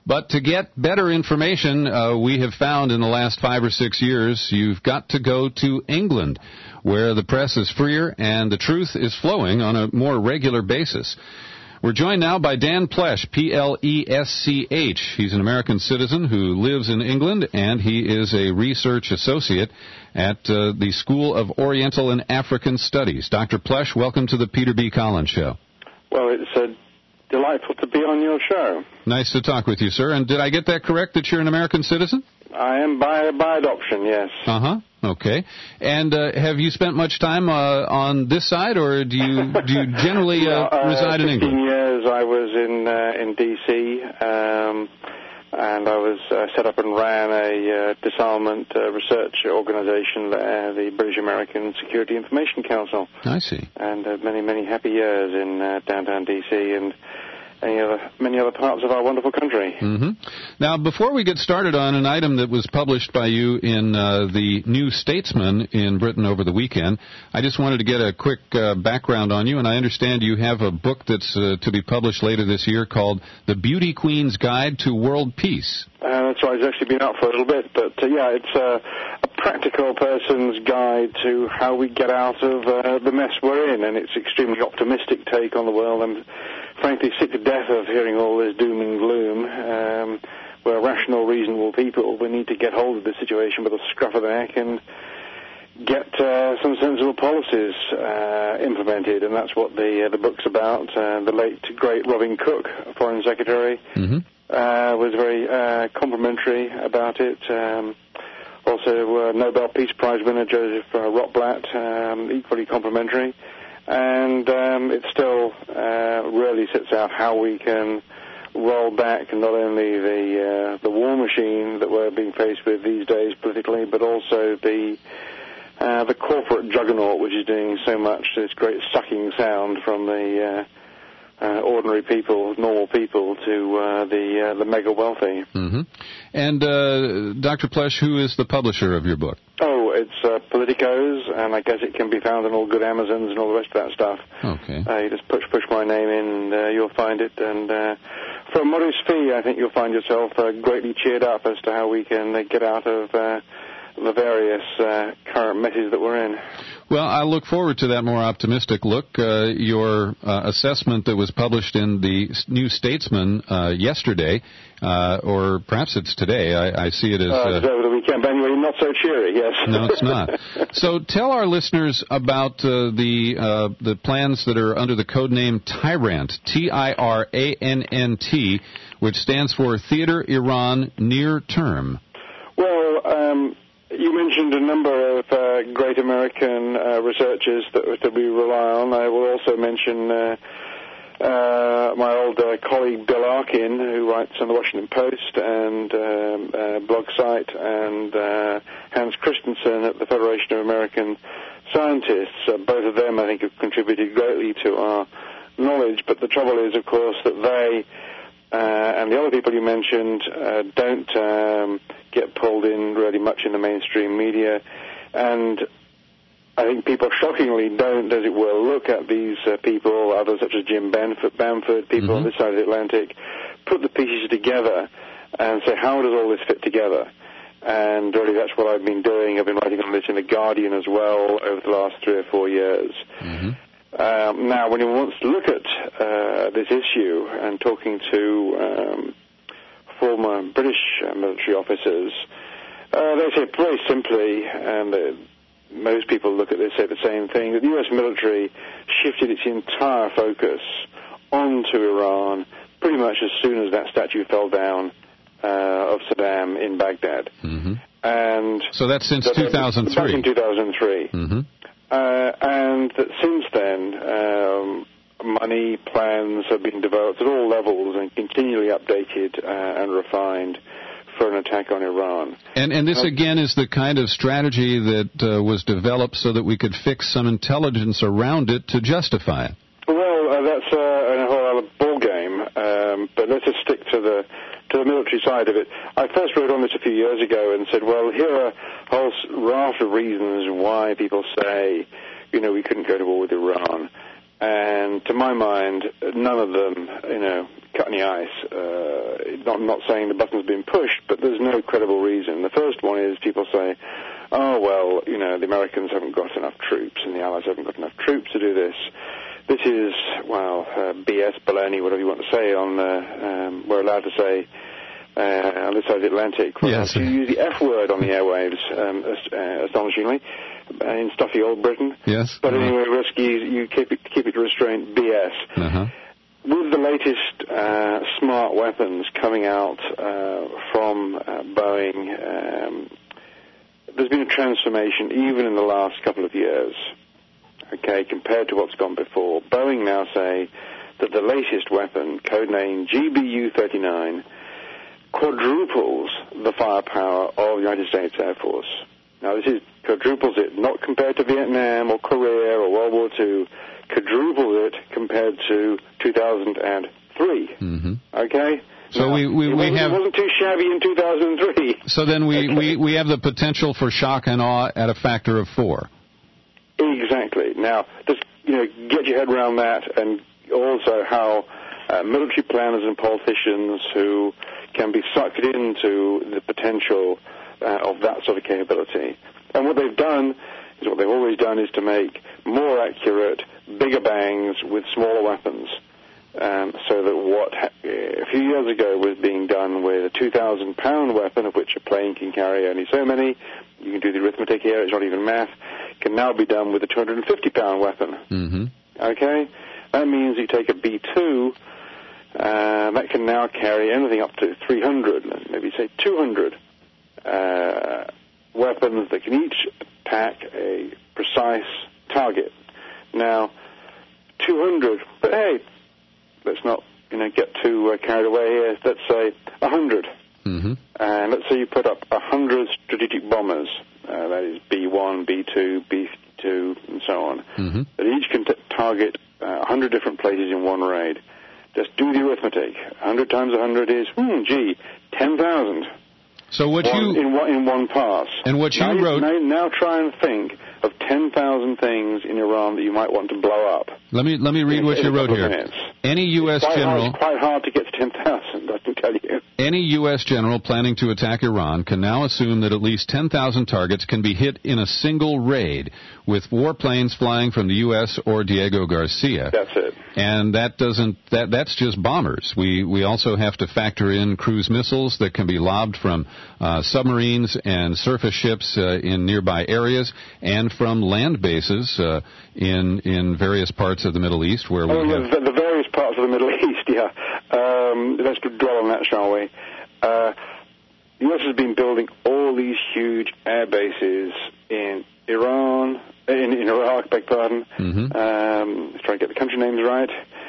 Speaker 19: But to get better information, uh, we have found in the last five or six years, you've got to go to England, where the press is freer and the truth is flowing on a more regular basis. We're joined now by Dan Plesch, P L E S C H. He's an American citizen who lives in England, and he is a research associate at uh, the School of Oriental and African Studies. Doctor Plesch, welcome to the Peter B. Collins Show.
Speaker 2: Well, it's uh, delightful to be on your show.
Speaker 19: Nice to talk with you, sir. And did I get that correct, that you're an American citizen?
Speaker 2: I am by, by adoption, yes.
Speaker 19: Uh-huh. Okay. And uh, have you spent much time uh, on this side, or do you do you generally uh,
Speaker 2: uh,
Speaker 19: reside in England?
Speaker 2: fifteen years I was in uh, in D C, um, and I was uh, set up and ran a uh, disarmament uh, research organization there, the British American Security Information Council.
Speaker 19: I see.
Speaker 2: And uh, many, many happy years in uh, downtown D C and Any other, many other parts of our wonderful country.
Speaker 19: Mm-hmm. Now, before we get started on an item that was published by you in uh, the New Statesman in Britain over the weekend, I just wanted to get a quick uh, background on you, and I understand you have a book that's uh, to be published later this year called The Beauty Queen's Guide to World Peace.
Speaker 2: Uh, that's right, it's actually been out for a little bit, but uh, yeah, it's uh, a practical person's guide to how we get out of uh, the mess we're in, and it's an extremely optimistic take on the world. I'm frankly sick to death of hearing all this doom and gloom. Um, we're rational, reasonable people. We need to get hold of the situation with a scruff of the neck and get uh, some sensible policies uh, implemented, and that's what the uh, the book's about. Uh, the late, great Robin Cook, Foreign Secretary, mm-hmm. uh, was very uh, complimentary about it. Um, also, uh, Nobel Peace Prize winner Joseph uh, Rotblat, um, equally complimentary. And um, it still uh, really sets out how we can roll back not only the uh, the war machine that we're being faced with these days politically, but also the uh, the corporate juggernaut, which is doing so much, this great sucking sound from the uh, uh, ordinary people, normal people, to uh, the uh, the mega wealthy.
Speaker 19: Mm-hmm. And uh, Doctor Plesch, who is the publisher of your book?
Speaker 2: Oh, it's uh, Politico's, and I guess it can be found on all good Amazons and all the rest of that stuff.
Speaker 19: Okay.
Speaker 2: Uh, you just push push my name in, and uh, you'll find it. And uh, for a modest fee, I think you'll find yourself uh, greatly cheered up as to how we can uh, get out of uh, the various uh, current messes that we're in.
Speaker 19: Well, I look forward to that more optimistic look. Uh, your uh, assessment that was published in the New Statesman uh, yesterday, uh, or perhaps it's today. I, I see it as...
Speaker 2: Uh, it's over the weekend, but anyway, not so cheery, yes.
Speaker 19: No, it's not. So tell our listeners about uh, the uh, the plans that are under the code name Tyrant, T I R A N N T, which stands for Theater Iran Near Term.
Speaker 2: Well, um... you mentioned a number of uh, great American uh, researchers that, that we rely on. I will also mention uh, uh, my old uh, colleague Bill Arkin, who writes on the Washington Post and um, uh, blog site, and uh, Hans Christensen at the Federation of American Scientists. Uh, both of them, I think, have contributed greatly to our knowledge. But the trouble is, of course, that they Uh, and the other people you mentioned uh, don't um, get pulled in really much in the mainstream media. And I think people shockingly don't, as it were, look at these uh, people, others such as Jim Bamford, Bamford people mm-hmm. on this side of the Atlantic, put the pieces together and say, how does all this fit together? And really that's what I've been doing. I've been writing on this in The Guardian as well over the last three or four years. Mm-hmm. Um, now, when he wants to look at uh, this issue and talking to um, former British uh, military officers, uh, they say very simply, and uh, most people look at this say the same thing, that the U S military shifted its entire focus onto Iran pretty much as soon as that statue fell down uh, of Saddam in Baghdad.
Speaker 19: Mm-hmm.
Speaker 2: And
Speaker 19: so that's since two thousand three.
Speaker 2: Back in two thousand three.
Speaker 19: Mm-hmm.
Speaker 2: Uh, and that since then, um, money plans have been developed at all levels and continually updated uh, and refined for an attack on Iran.
Speaker 19: And, and this, again, is the kind of strategy that uh, was developed so that we could fix some intelligence around it to justify it.
Speaker 2: Well, uh, that's uh, a whole other ball game, um, but let's just stick to the to the military side of it. I first wrote on this a few years ago and said, well, here are a whole raft of reasons why people say, you know, we couldn't go to war with Iran. And to my mind, none of them, you know, cut any ice. Uh, not, I'm not saying the button's been pushed, but there's no credible reason. The first one is people say, oh, well, you know, the Americans haven't got enough troops and the Allies haven't got enough troops to do this. This is, well, uh, B S, baloney, whatever you want to say. On uh, um, we're allowed to say uh, on this side of the Atlantic. We're
Speaker 19: yes.
Speaker 2: allowed to use the F word on the airwaves, um, uh, astonishingly, in stuffy old Britain.
Speaker 19: Yes.
Speaker 2: But anyway, risky, you keep it, keep it restrained, B S.
Speaker 19: Uh-huh.
Speaker 2: With the latest uh, smart weapons coming out uh, from uh, Boeing, um, there's been a transformation even in the last couple of years, okay, compared to what's gone before. Boeing now say that the latest weapon, codenamed G B U thirty-nine, quadruples the firepower of the United States Air Force. Now, this is quadruples it, not compared to Vietnam or Korea or World War Two, quadruples it compared to two thousand three.
Speaker 19: Mm-hmm.
Speaker 2: Okay?
Speaker 19: So
Speaker 2: now,
Speaker 19: we, we,
Speaker 2: it
Speaker 19: we have...
Speaker 2: It wasn't too shabby in two thousand three.
Speaker 19: So then we,
Speaker 2: okay.
Speaker 19: we, we have the potential for shock and awe at a factor of four.
Speaker 2: Exactly. Now, just, you know, get your head around that, and also how uh, military planners and politicians who can be sucked into the potential uh, of that sort of capability. And what they've done is what they've always done is to make more accurate, bigger bangs with smaller weapons. Um, so that what ha- a few years ago was being done with a two thousand pound weapon, of which a plane can carry only so many, you can do the arithmetic here, it's not even math, can now be done with a two hundred fifty pound weapon.
Speaker 19: Mm-hmm.
Speaker 2: Okay? That means you take a B two, uh, that can now carry anything up to three hundred, maybe say two hundred uh, weapons that can each attack a precise target. Now, two hundred, but hey, let's not, you know, get too uh, carried away here. Let's say one hundred.
Speaker 19: Mm-hmm.
Speaker 2: And let's say you put up one hundred strategic bombers. Uh, that is B one, B two, B two, and so on.
Speaker 19: Mm-hmm.
Speaker 2: That each can t- target uh, one hundred different places in one raid. Just do the arithmetic. one hundred times one hundred is, hmm, gee, ten thousand.
Speaker 19: So what
Speaker 2: one,
Speaker 19: you...
Speaker 2: In one, in one pass.
Speaker 19: And what
Speaker 2: now
Speaker 19: you wrote...
Speaker 2: Now, now try and think of ten thousand things in Iran that you might want to blow up.
Speaker 19: Let me let me read
Speaker 2: in,
Speaker 19: what
Speaker 2: in
Speaker 19: you wrote here.
Speaker 2: Minutes.
Speaker 19: Any U S
Speaker 2: it's
Speaker 19: general...
Speaker 2: Hard, it's quite hard to get to ten thousand, I can tell you.
Speaker 19: Any U S general planning to attack Iran can now assume that at least ten thousand targets can be hit in a single raid, with warplanes flying from the U S or Diego Garcia.
Speaker 2: That's it.
Speaker 19: And that doesn't that that's just bombers. We we also have to factor in cruise missiles that can be lobbed from uh, submarines and surface ships uh, in nearby areas, and from land bases uh, in in various parts of the Middle East where we
Speaker 2: oh,
Speaker 19: have
Speaker 2: the, the various parts of the Middle East. Yeah. Um, let's dwell on that, shall we? Uh, the U S has been building all these huge air bases in Iran, in, in Iraq, beg pardon.
Speaker 19: Mm-hmm.
Speaker 2: Um, let's try and get the country names right.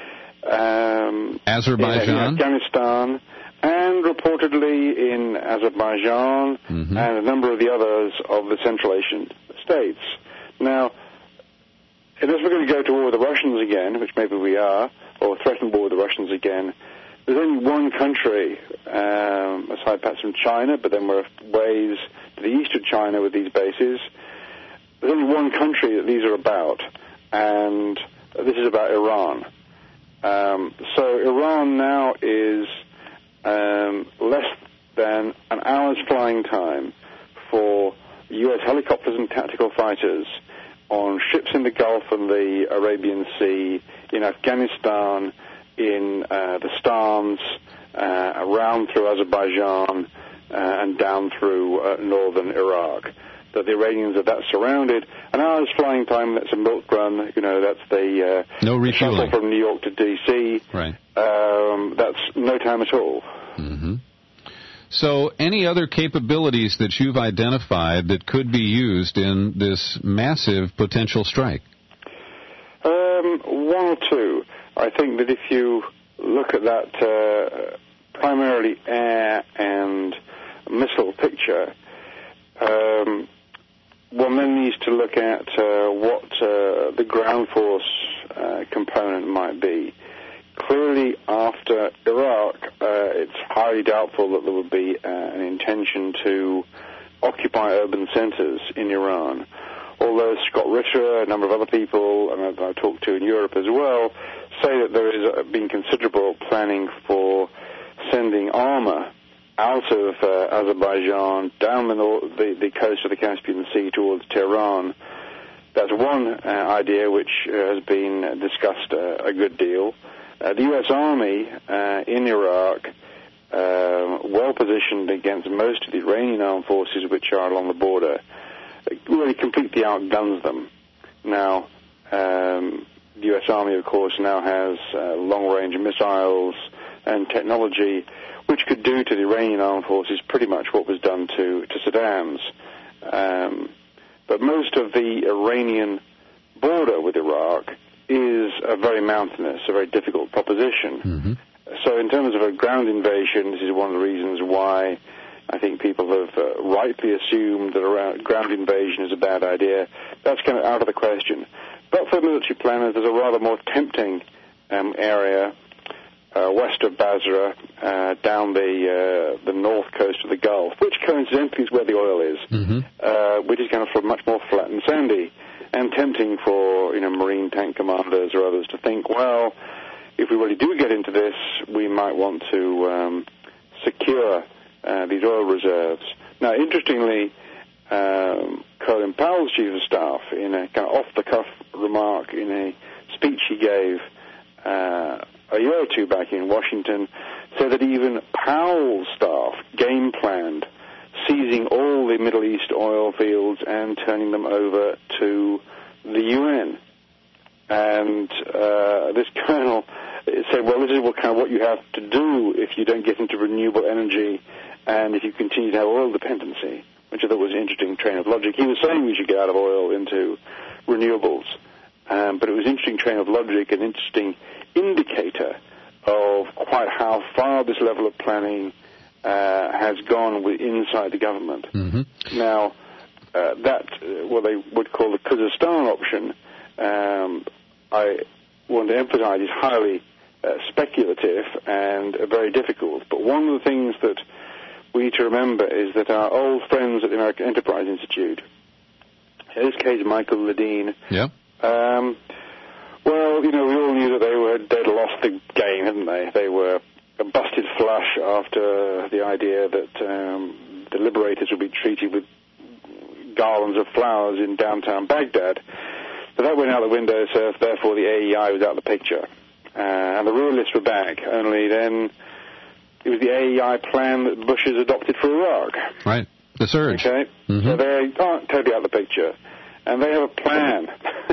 Speaker 2: Um,
Speaker 19: Azerbaijan.
Speaker 2: In, in Afghanistan, and reportedly in Azerbaijan,
Speaker 19: mm-hmm.
Speaker 2: and a number of the others of the Central Asian states. Now, unless we're going to go to war with the Russians again, which maybe we are, or threaten war with the Russians again, there's only one country, um, aside perhaps from China, but then we're ways to the east of China with these bases. There's only one country that these are about, and this is about Iran. Um, so Iran now is um, less than an hour's flying time for U S helicopters and tactical fighters on ships in the Gulf and the Arabian Sea, in Afghanistan, in uh, the Stans, uh, around through Azerbaijan, uh, and down through uh, northern Iraq. That the Iranians are that surrounded. An hour's flying time, that's a milk run, you know, that's the uh,
Speaker 19: no refueling
Speaker 2: shuttle from New York to D C.
Speaker 19: Right.
Speaker 2: Um, that's no time at all.
Speaker 19: Mm-hmm. So any other capabilities that you've identified that could be used in this massive potential strike?
Speaker 2: Um, one or two. I think that if you look at that uh, primarily air and missile picture, um, one then needs to look at uh, what uh, the ground force uh, component might be. Clearly, after Iraq, uh, it's highly doubtful that there would be uh, an intention to occupy urban centers in Iran. Although Scott Ritter, a number of other people, and I've, I've talked to in Europe as well, say that there has been considerable planning for sending armor out of uh, Azerbaijan down the, the, the coast of the Caspian Sea towards Tehran. That's one uh, idea which uh, has been discussed uh, a good deal. Uh, the U S Army uh, in Iraq, uh, well positioned against most of the Iranian armed forces which are along the border, really completely outguns them. Now, um, the U S Army, of course, now has uh, long-range missiles and technology which could do to the Iranian armed forces pretty much what was done to, to Saddam's. Um, but most of the Iranian border with Iraq is a very mountainous, a very difficult proposition.
Speaker 19: Mm-hmm.
Speaker 2: So in terms of a ground invasion, this is one of the reasons why I think people have uh, rightly assumed that a ground invasion is a bad idea. That's kind of out of the question. But for military planners, there's a rather more tempting um, area uh, west of Basra, uh, down the uh, the north coast of the Gulf, which coincidentally is where the oil is,
Speaker 19: mm-hmm.
Speaker 2: uh, which is kind of sort of much more flat and sandy, and tempting for you know marine tank commanders or others to think, well, if we really do get into this, we might want to um, secure uh, these oil reserves. Now, interestingly, um, Colin Powell's chief of staff, in a kind of off-the-cuff remark in a speech he gave uh, a year or two back in Washington, said that even Powell's staff game planned seizing all the Middle East oil fields and turning them over to the U N. And uh, this colonel said, well, this is what, kind of what you have to do if you don't get into renewable energy and if you continue to have oil dependency, which I thought was an interesting train of logic. He was saying we should get out of oil into renewables, um, but it was an interesting train of logic, an interesting indicator of quite how far this level of planning uh, has gone with inside the government.
Speaker 19: Mm-hmm.
Speaker 2: Now, uh, that, uh, what they would call the Kazakhstan option, um, I want to emphasize is highly uh, speculative and uh, very difficult. But one of the things that we need to remember is that our old friends at the American Enterprise Institute, in this case Michael Ledeen,
Speaker 19: yeah.
Speaker 2: um, well, you know, we all knew that they were they'd lost the game, hadn't they? They were a busted flush after the idea that um, the liberators would be treated with garlands of flowers in downtown Baghdad. But that went out the window, so therefore the A E I was out of the picture. Uh, and the realists were back, only then it was the A E I plan that Bush has adopted for Iraq.
Speaker 19: Right, the surge.
Speaker 2: Okay,
Speaker 19: mm-hmm.
Speaker 2: So they aren't totally out of the picture. And they have a plan.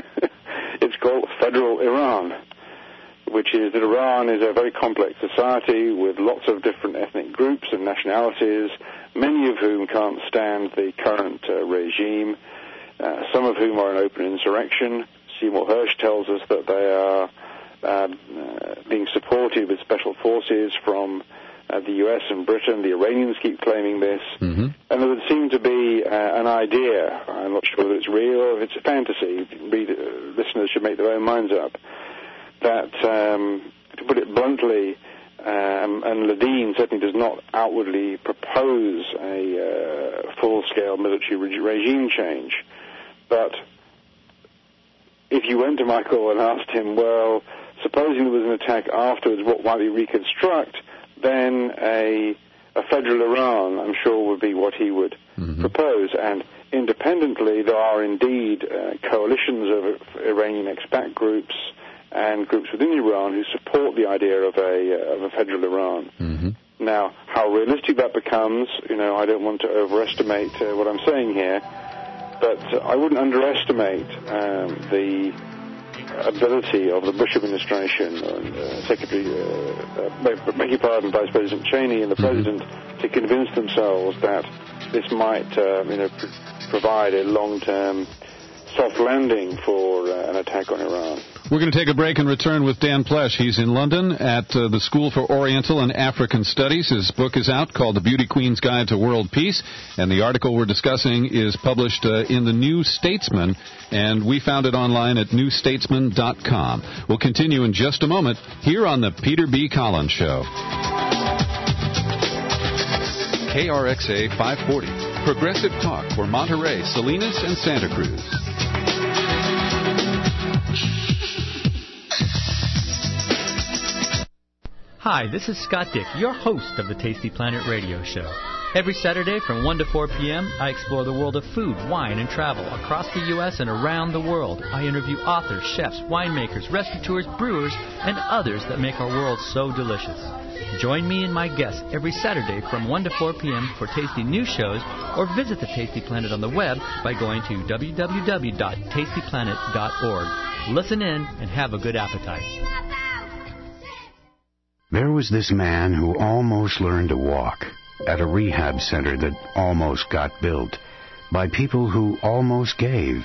Speaker 2: It's called Federal Iran, which is that Iran is a very complex society with lots of different ethnic groups and nationalities, many of whom can't stand the current uh, regime, uh, some of whom are in open insurrection. Seymour Hersh tells us that they are uh, uh, being supported with special forces from uh, the U S and Britain. The Iranians keep claiming this.
Speaker 19: Mm-hmm.
Speaker 2: And there would seem to be uh, an idea, I'm not sure whether it's real or if it's a fantasy, read, uh, listeners should make their own minds up, that, um, to put it bluntly, um, and Ledeen certainly does not outwardly propose a uh, full-scale military re- regime change, but if you went to Michael and asked him, well, supposing there was an attack afterwards, what might we reconstruct, then a, a federal Iran, I'm sure, would be what he would mm-hmm. propose. And independently, there are indeed uh, coalitions of Iranian expat groups and groups within Iran who support the idea of a, uh, of a federal Iran.
Speaker 19: Mm-hmm.
Speaker 2: Now, how realistic that becomes, you know, I don't want to overestimate uh, what I'm saying here, but uh, I wouldn't underestimate um, the ability of the Bush administration, and uh, Secretary, uh, uh, beg your pardon, Vice President Cheney and the mm-hmm. President to convince themselves that this might, uh, you know, pr- provide a long-term soft landing for uh, an attack on Iran.
Speaker 19: We're going to take a break and return with Dan Plesh. He's in London at uh, the School for Oriental and African Studies. His book is out called The Beauty Queen's Guide to World Peace, and the article we're discussing is published uh, in the New Statesman, and we found it online at new statesman dot com. We'll continue in just a moment here on the Peter B. Collins Show.
Speaker 10: K R X A five forty, Progressive Talk for Monterey, Salinas, and Santa Cruz.
Speaker 4: Hi, this is Scott Dick, your host of the Tasty Planet Radio Show. Every Saturday from one to four p.m., I explore the world of food, wine, and travel across the U S and around the world. I interview authors, chefs, winemakers, restaurateurs, brewers, and others that make our world so delicious. Join me and my guests every Saturday from one to four p.m. for tasty news shows, or visit the Tasty Planet on the web by going to w w w dot tasty planet dot org. Listen in and have a good appetite.
Speaker 20: There was this man who almost learned to walk at a rehab center that almost got built by people who almost gave.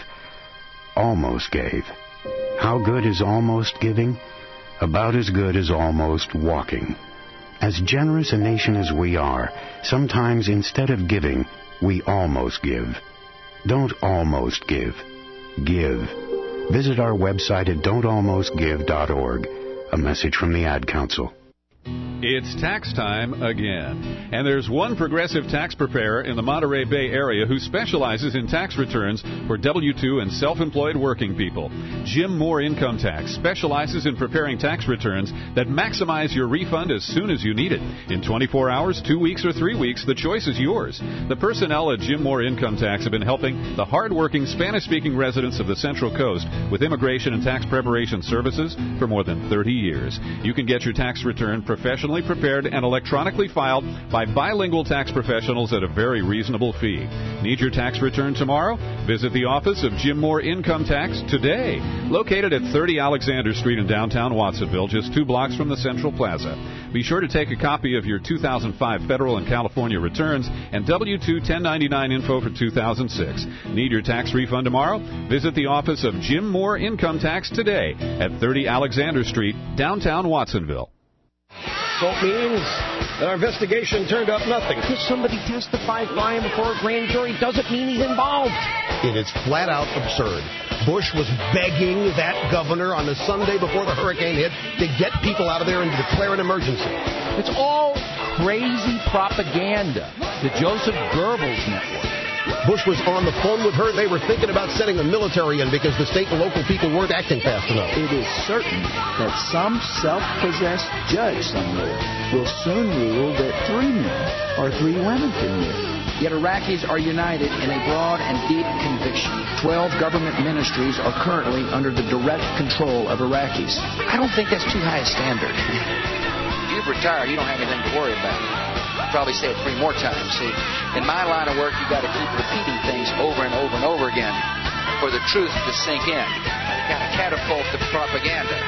Speaker 20: Almost gave. How good is almost giving? About as good as almost walking. As generous a nation as we are, sometimes instead of giving, we almost give. Don't almost give. Give. Visit our website at don't almost give dot org. A message from the Ad Council.
Speaker 19: It's tax time again. And there's one progressive tax preparer in the Monterey Bay area who specializes in tax returns for W two and self-employed working people. Jim Moore Income Tax specializes in preparing tax returns that maximize your refund as soon as you need it. In twenty-four hours, two weeks, or three weeks, the choice is yours. The personnel at Jim Moore Income Tax have been helping the hard-working Spanish-speaking residents of the Central Coast with immigration and tax preparation services for more than thirty years. You can get your tax return professionally prepared and electronically filed by bilingual tax professionals at a very reasonable fee. Need your tax return tomorrow? Visit the office of Jim Moore Income Tax today. Located at thirty Alexander Street in downtown Watsonville, just two blocks from the Central Plaza. Be sure to take a copy of your two thousand five federal and California returns and W two ten ninety-nine info for two thousand six. Need your tax refund tomorrow? Visit the office of Jim Moore Income Tax today at thirty Alexander Street, downtown Watsonville.
Speaker 11: So it means that our investigation turned up nothing.
Speaker 12: Because somebody testified by him before a grand jury doesn't mean he's involved.
Speaker 11: It is flat out absurd. Bush was begging that governor on the Sunday before the hurricane hit to get people out of there and to declare an emergency.
Speaker 13: It's all crazy propaganda. The Joseph Goebbels network.
Speaker 11: Bush was on the phone with her. They were thinking about sending the military in because the state and local people weren't acting fast enough.
Speaker 15: It is certain that some self-possessed judge somewhere will soon rule that three men or three women can live.
Speaker 13: Yet Iraqis are united in a broad and deep conviction. Twelve government ministries are currently under the direct control of Iraqis.
Speaker 26: I don't think that's too high a standard. You've retired. You don't have anything to worry about. Probably say it three more times. See, in my line of work, you got to keep repeating things over and over and over again for the truth to sink in. You got to catapult the propaganda.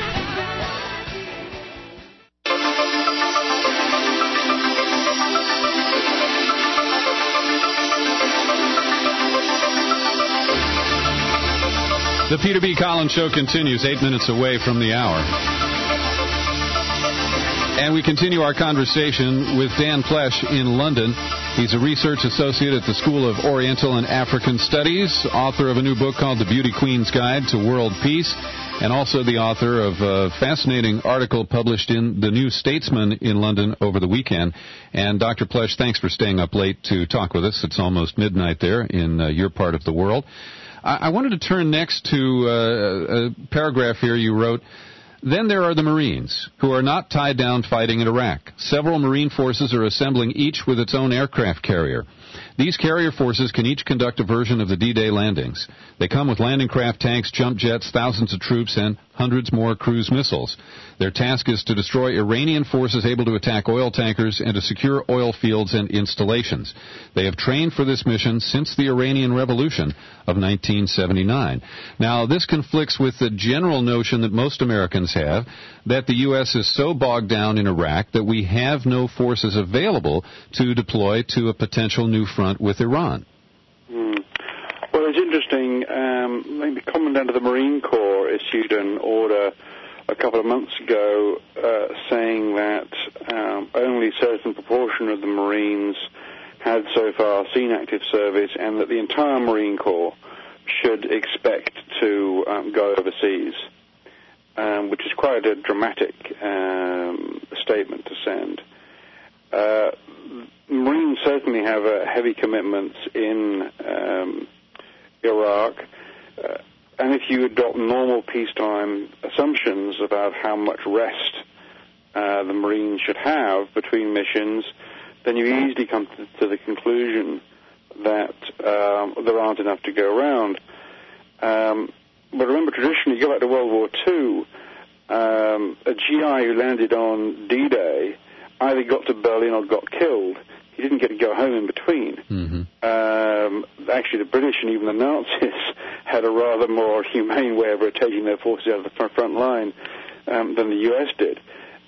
Speaker 19: The Peter B. Collins Show continues eight minutes away from the hour. And we continue our conversation with Dan Plesh in London. He's a research associate at the School of Oriental and African Studies, author of a new book called The Beauty Queen's Guide to World Peace, and also the author of a fascinating article published in The New Statesman in London over the weekend. And Doctor Plesh, thanks for staying up late to talk with us. It's almost midnight there in uh, your part of the world. I, I wanted to turn next to uh, a paragraph here you wrote. Then there are the Marines, who are not tied down fighting in Iraq. Several Marine forces are assembling, each with its own aircraft carrier. These carrier forces can each conduct a version of the D-Day landings. They come with landing craft, tanks, jump jets, thousands of troops, and hundreds more cruise missiles. Their task is to destroy Iranian forces able to attack oil tankers and to secure oil fields and installations. They have trained for this mission since the Iranian Revolution of nineteen seventy-nine. Now, this conflicts with the general notion that most Americans have that the U S is so bogged down in Iraq that we have no forces available to deploy to a potential new front with Iran.
Speaker 2: Mm. Well, it's interesting. Um, I think the Commandant of the Marine Corps issued an order a couple of months ago uh, saying that um, only a certain proportion of the Marines had so far seen active service, and that the entire Marine Corps should expect to um, go overseas, um, which is quite a dramatic um, statement to send. Uh, Marines certainly have uh, heavy commitments in um, Iraq, uh, and if you adopt normal peacetime assumptions about how much rest uh, the Marines should have between missions, then you easily come to, to the conclusion that um, there aren't enough to go around. Um, but remember, traditionally, you go back to World War Two, um, a G I who landed on D-Day either got to Berlin or got killed. He didn't get to go home in between.
Speaker 19: Mm-hmm.
Speaker 2: Um, actually, the British and even the Nazis had a rather more humane way of rotating their forces out of the front line um, than the U S did.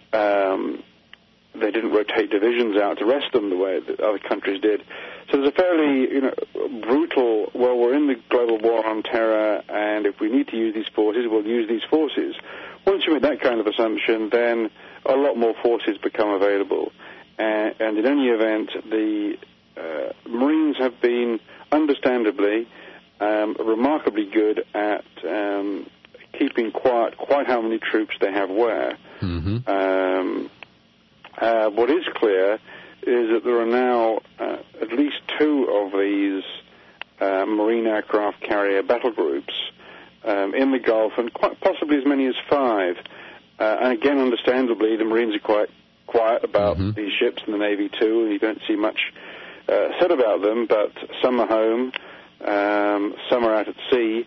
Speaker 2: Um, they didn't rotate divisions out to rest them the way that other countries did. So there's a fairly, you know, brutal, well, we're in the global war on terror, and if we need to use these forces, we'll use these forces. Once you make that kind of assumption, then a lot more forces become available. Uh, and in any event, the uh, Marines have been, understandably, um, remarkably good at um, keeping quiet quite how many troops they have where.
Speaker 19: Mm-hmm.
Speaker 2: Um, uh, what is clear is that there are now uh, at least two of these uh, Marine aircraft carrier battle groups um, in the Gulf, and quite possibly as many as five. Uh, and again, understandably, the Marines are quite quiet about mm-hmm. these ships, and the Navy too, and you don't see much uh, said about them, but some are home, um, some are out at sea,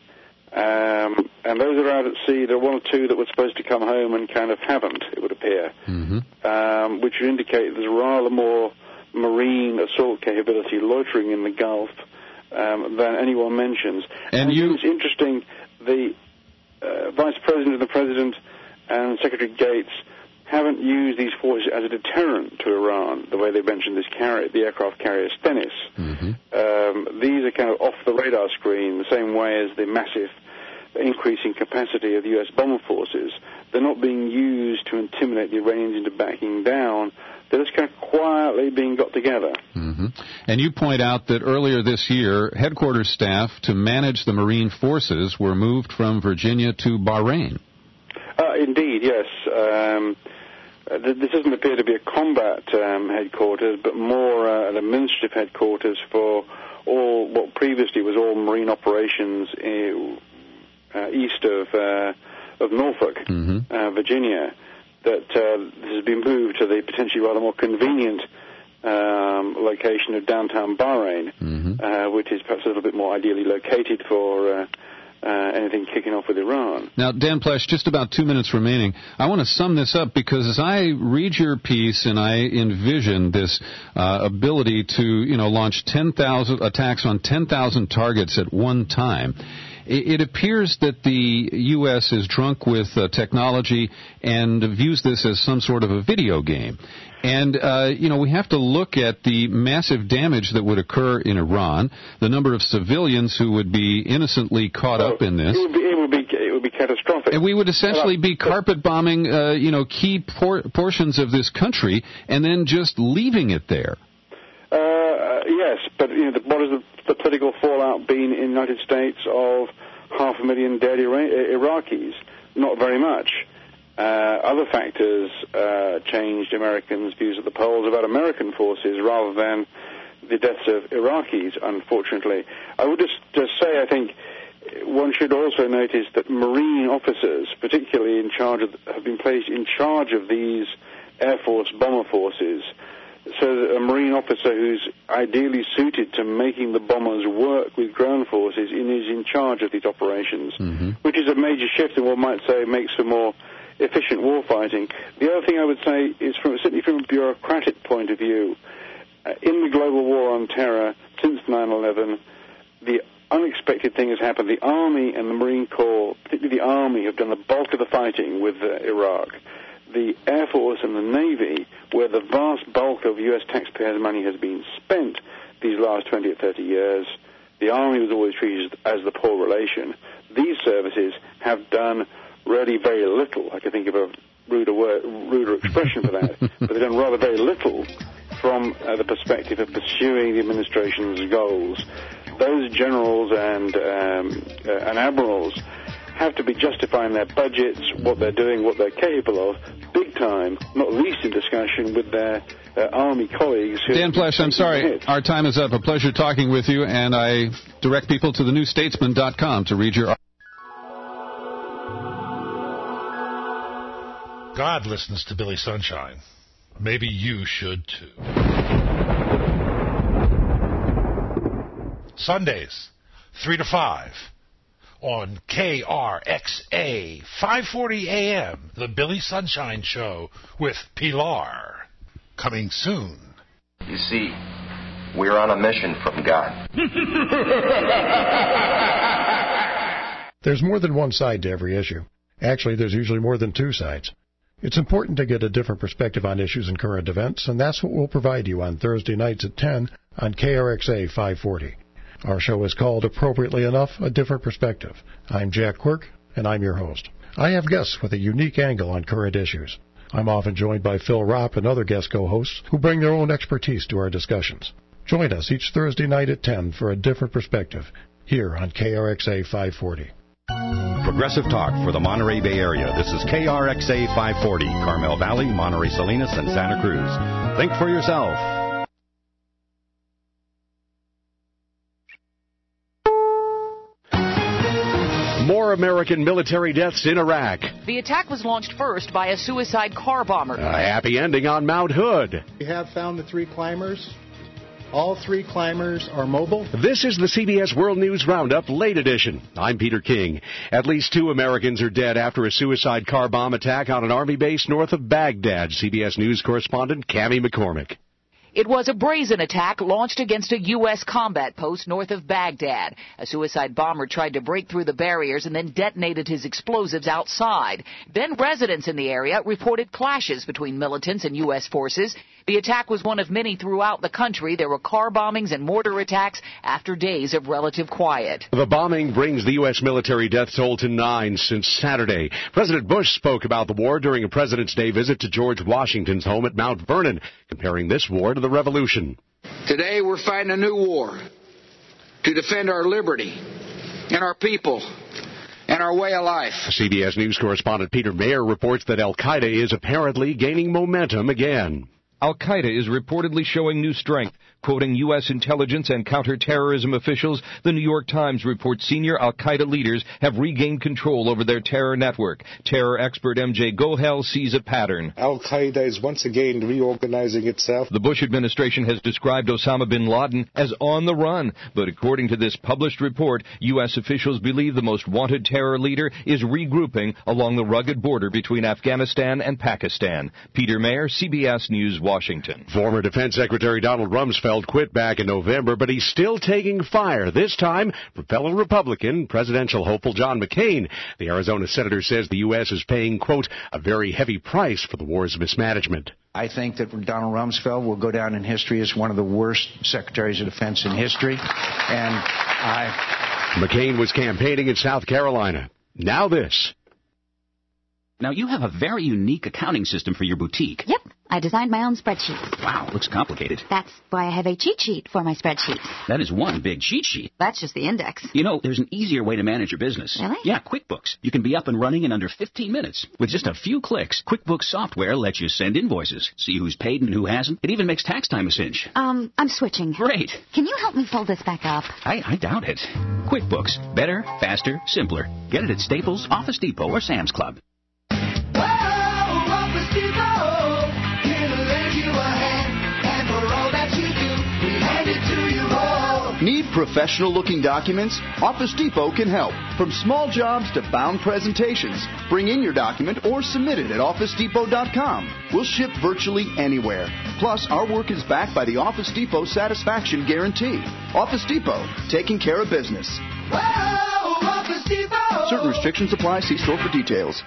Speaker 2: um, and those that are out at sea, there are one or two that were supposed to come home and kind of haven't, it would appear,
Speaker 19: mm-hmm.
Speaker 2: um, which would indicate there's rather more Marine assault capability loitering in the Gulf um, than anyone mentions.
Speaker 19: And, and you...
Speaker 2: it's interesting, the uh, Vice President and the President and Secretary Gates haven't used these forces as a deterrent to Iran, the way they mentioned this carrier, the aircraft carrier Stennis.
Speaker 19: Mm-hmm.
Speaker 2: Um, these are kind of off the radar screen, the same way as the massive increasing capacity of the U S bomber forces. They're not being used to intimidate the Iranians into backing down. They're just kind of quietly being got together.
Speaker 19: Mm-hmm. And you point out that earlier this year, headquarters staff to manage the Marine forces were moved from Virginia to Bahrain.
Speaker 2: Uh, indeed, yes. Um, This doesn't appear to be a combat um, headquarters, but more uh, an administrative headquarters for all what previously was all Marine operations in, uh, east of uh, of Norfolk,
Speaker 19: mm-hmm.
Speaker 2: uh, Virginia. That uh, this has been moved to the potentially rather more convenient um, location of downtown Bahrain,
Speaker 19: mm-hmm.
Speaker 2: uh, which is perhaps a little bit more ideally located for. Uh, Uh, anything kicking off with Iran.
Speaker 19: Now, Dan Plesh, just about two minutes remaining. I want to sum this up because as I read your piece and I envision this uh, ability to, you know, launch ten thousand attacks on ten thousand targets at one time, it, it appears that the U S is drunk with uh, technology and views this as some sort of a video game. And, uh, you know, we have to look at the massive damage that would occur in Iran, the number of civilians who would be innocently caught
Speaker 2: oh,
Speaker 19: up in this.
Speaker 2: It would be, it would be, it would be catastrophic.
Speaker 19: And we would essentially be carpet bombing, uh, you know, key por- portions of this country and then just leaving it there.
Speaker 2: Uh, yes, but, you know, the, what has the, the political fallout been in the United States of half a million dead Ira- Iraqis? Not very much. Uh, other factors uh, changed Americans' views at the polls about American forces rather than the deaths of Iraqis, unfortunately. I would just, just say, I think, one should also notice that Marine officers, particularly in charge of, have been placed in charge of these Air Force bomber forces, so that a Marine officer who's ideally suited to making the bombers work with ground forces is in charge of these operations,
Speaker 19: mm-hmm.
Speaker 2: which is a major shift in what one might say makes for more efficient warfighting. The other thing I would say is, from, certainly from a bureaucratic point of view, uh, in the global war on terror since nine eleven, the unexpected thing has happened. The Army and the Marine Corps, particularly the Army, have done the bulk of the fighting with uh, Iraq. The Air Force and the Navy, where the vast bulk of U S taxpayers' money has been spent these last twenty or thirty years, the Army was always treated as the poor relation. These services have done really very little. I can think of a ruder word, ruder expression for that, but they've done rather very little from uh, the perspective of pursuing the administration's goals. Those generals and um, uh, and admirals have to be justifying their budgets, what they're doing, what they're capable of, big time, not least in discussion with their uh, Army colleagues. Who
Speaker 19: Dan Plesh, I'm sorry, our time is up. A pleasure talking with you, and I direct people to the new statesman dot com to read your
Speaker 1: God listens to Billy Sunshine. Maybe you should too. Sundays, three to five, on K R X A, five forty A M, The Billy Sunshine Show with Pilar. Coming soon.
Speaker 9: You see, we're on a mission from God.
Speaker 6: There's more than one side to every issue. Actually, there's usually more than two sides. It's important to get a different perspective on issues and current events, and that's what we'll provide you on Thursday nights at ten on K R X A five forty. Our show is called, appropriately enough, A Different Perspective. I'm Jack Quirk, and I'm your host. I have guests with a unique angle on current issues. I'm often joined by Phil Ropp and other guest co-hosts who bring their own expertise to our discussions. Join us each Thursday night at ten for A Different Perspective, here on K R X A five forty.
Speaker 3: Progressive Talk for the Monterey Bay Area. This is K R X A five forty, Carmel Valley, Monterey Salinas, and Santa Cruz. Think for yourself.
Speaker 14: More American military deaths in Iraq.
Speaker 16: The attack was launched first by a suicide car bomber.
Speaker 14: A happy ending on Mount Hood.
Speaker 17: We have found the three climbers. All three climbers are mobile.
Speaker 14: This is the C B S World News Roundup, late edition. I'm Peter King. At least two Americans are dead after a suicide car bomb attack on an Army base north of Baghdad. C B S News correspondent Cammie McCormick.
Speaker 16: It was a brazen attack launched against a U S combat post north of Baghdad. A suicide bomber tried to break through the barriers and then detonated his explosives outside. Then residents in the area reported clashes between militants and U S forces. The attack was one of many throughout the country. There were car bombings and mortar attacks after days of relative quiet.
Speaker 14: The bombing brings the U S military death toll to nine since Saturday. President Bush spoke about the war during a President's Day visit to George Washington's home at Mount Vernon, comparing this war to the Revolution.
Speaker 26: Today we're fighting a new war to defend our liberty and our people and our way of life.
Speaker 14: C B S News correspondent Peter Mayer reports that Al-Qaeda is apparently gaining momentum again.
Speaker 18: Al-Qaeda is reportedly showing new strength. Quoting U S intelligence and counterterrorism officials, the New York Times reports senior Al-Qaeda leaders have regained control over their terror network. Terror expert M J Gohel sees a pattern.
Speaker 27: Al-Qaeda is once again reorganizing itself.
Speaker 18: The Bush administration has described Osama bin Laden as on the run, but according to this published report, U S officials believe the most wanted terror leader is regrouping along the rugged border between Afghanistan and Pakistan. Peter Mayer, C B S News, Washington.
Speaker 14: Former Defense Secretary Donald Rumsfeld quit back in November, but he's still taking fire, this time from fellow Republican presidential hopeful John McCain. The Arizona senator says the U S is paying, quote, a very heavy price for the war's mismanagement.
Speaker 13: I think that Donald Rumsfeld will go down in history as one of the worst secretaries of defense in history. And I...
Speaker 14: McCain was campaigning in South Carolina. Now this.
Speaker 28: Now, you have a very unique accounting system for your boutique.
Speaker 29: Yep. I designed my own spreadsheet.
Speaker 28: Wow, looks complicated.
Speaker 29: That's why I have a cheat sheet for my spreadsheet.
Speaker 28: That is one big cheat sheet.
Speaker 29: That's just the index.
Speaker 28: You know, there's an easier way to manage your business.
Speaker 29: Really?
Speaker 28: Yeah, QuickBooks. You can be up and running in under fifteen minutes. With just a few clicks, QuickBooks software lets you send invoices, see who's paid and who hasn't. It even makes tax time a cinch.
Speaker 29: Um, I'm switching.
Speaker 28: Great.
Speaker 29: Can you help me fold this back up?
Speaker 28: I, I doubt it. QuickBooks. Better, faster, simpler. Get it at Staples, Office Depot, or Sam's Club.
Speaker 30: Need professional-looking documents? Office Depot can help. From small jobs to bound presentations, bring in your document or submit it at office depot dot com. We'll ship virtually anywhere. Plus, our work is backed by the Office Depot Satisfaction Guarantee. Office Depot, taking care of business. Whoa, Office Depot! Certain restrictions apply. See store for details.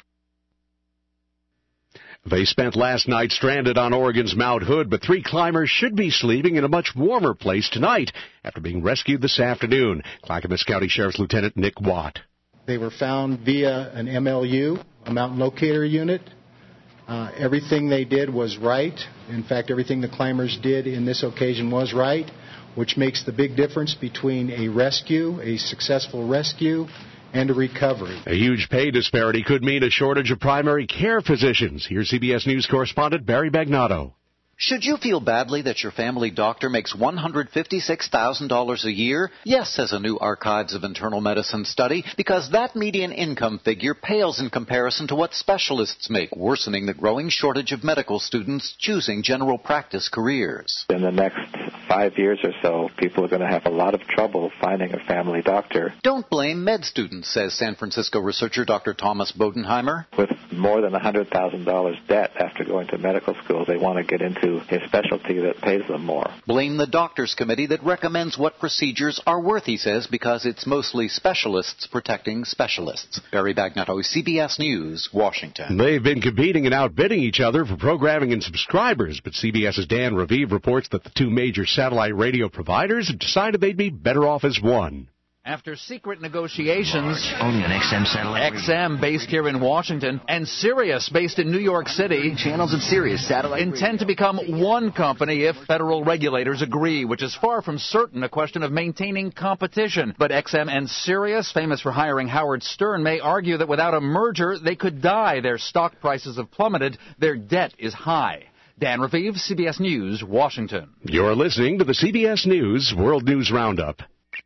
Speaker 14: They spent last night stranded on Oregon's Mount Hood, but three climbers should be sleeping in a much warmer place tonight after being rescued this afternoon. Clackamas County Sheriff's Lieutenant Nick Watt.
Speaker 17: They were found via an M L U, a mountain locator unit. Uh, everything they did was right. In fact, everything the climbers did in this occasion was right, which makes the big difference between a rescue, a successful rescue, and a recovery.
Speaker 14: A huge pay disparity could mean a shortage of primary care physicians. Here's C B S News correspondent Barry Bagnotto.
Speaker 4: Should you feel badly that your family doctor makes one hundred fifty-six thousand dollars a year? Yes, says a new Archives of Internal Medicine study, because that median income figure pales in comparison to what specialists make, worsening the growing shortage of medical students choosing general practice careers.
Speaker 5: In the next five years or so, people are going to have a lot of trouble finding a family doctor.
Speaker 4: Don't blame med students, says San Francisco researcher Doctor Thomas Bodenheimer.
Speaker 5: With more than one hundred thousand dollars debt after going to medical school, they want to get into a specialty that pays them more.
Speaker 4: Blame the doctors committee that recommends what procedures are worth, he says, because it's mostly specialists protecting specialists. Barry Bagnotto, C B S News, Washington.
Speaker 14: They've been competing and outbidding each other for programming and subscribers, but CBS's Dan Raviv reports that the two major satellite radio providers have decided they'd be better off as one.
Speaker 7: After secret negotiations,
Speaker 28: only an X M satellite.
Speaker 7: X M based here in Washington and Sirius based in New York City,
Speaker 28: channels and Sirius satellite
Speaker 7: intend to become one company if federal regulators agree, which is far from certain a question of maintaining competition. But X M and Sirius, famous for hiring Howard Stern, may argue that without a merger, they could die. Their stock prices have plummeted. Their debt is high. Dan Raviv, C B S News, Washington.
Speaker 14: You're listening to the C B S News World News Roundup.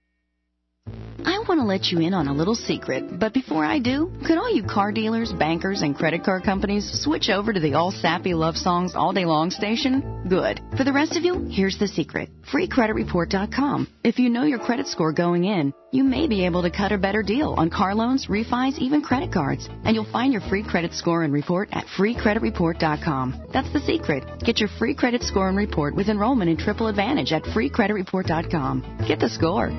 Speaker 8: I want to let you in on a little secret, but before I do, could all you car dealers, bankers, and credit card companies switch over to the all sappy love songs all day long station? Good. For the rest of you, here's the secret. free credit report dot com. If you know your credit score going in, you may be able to cut a better deal on car loans, refis, even credit cards. And you'll find your free credit score and report at free credit report dot com. That's the secret. Get your free credit score and report with enrollment in Triple Advantage at free credit report dot com. Get the score.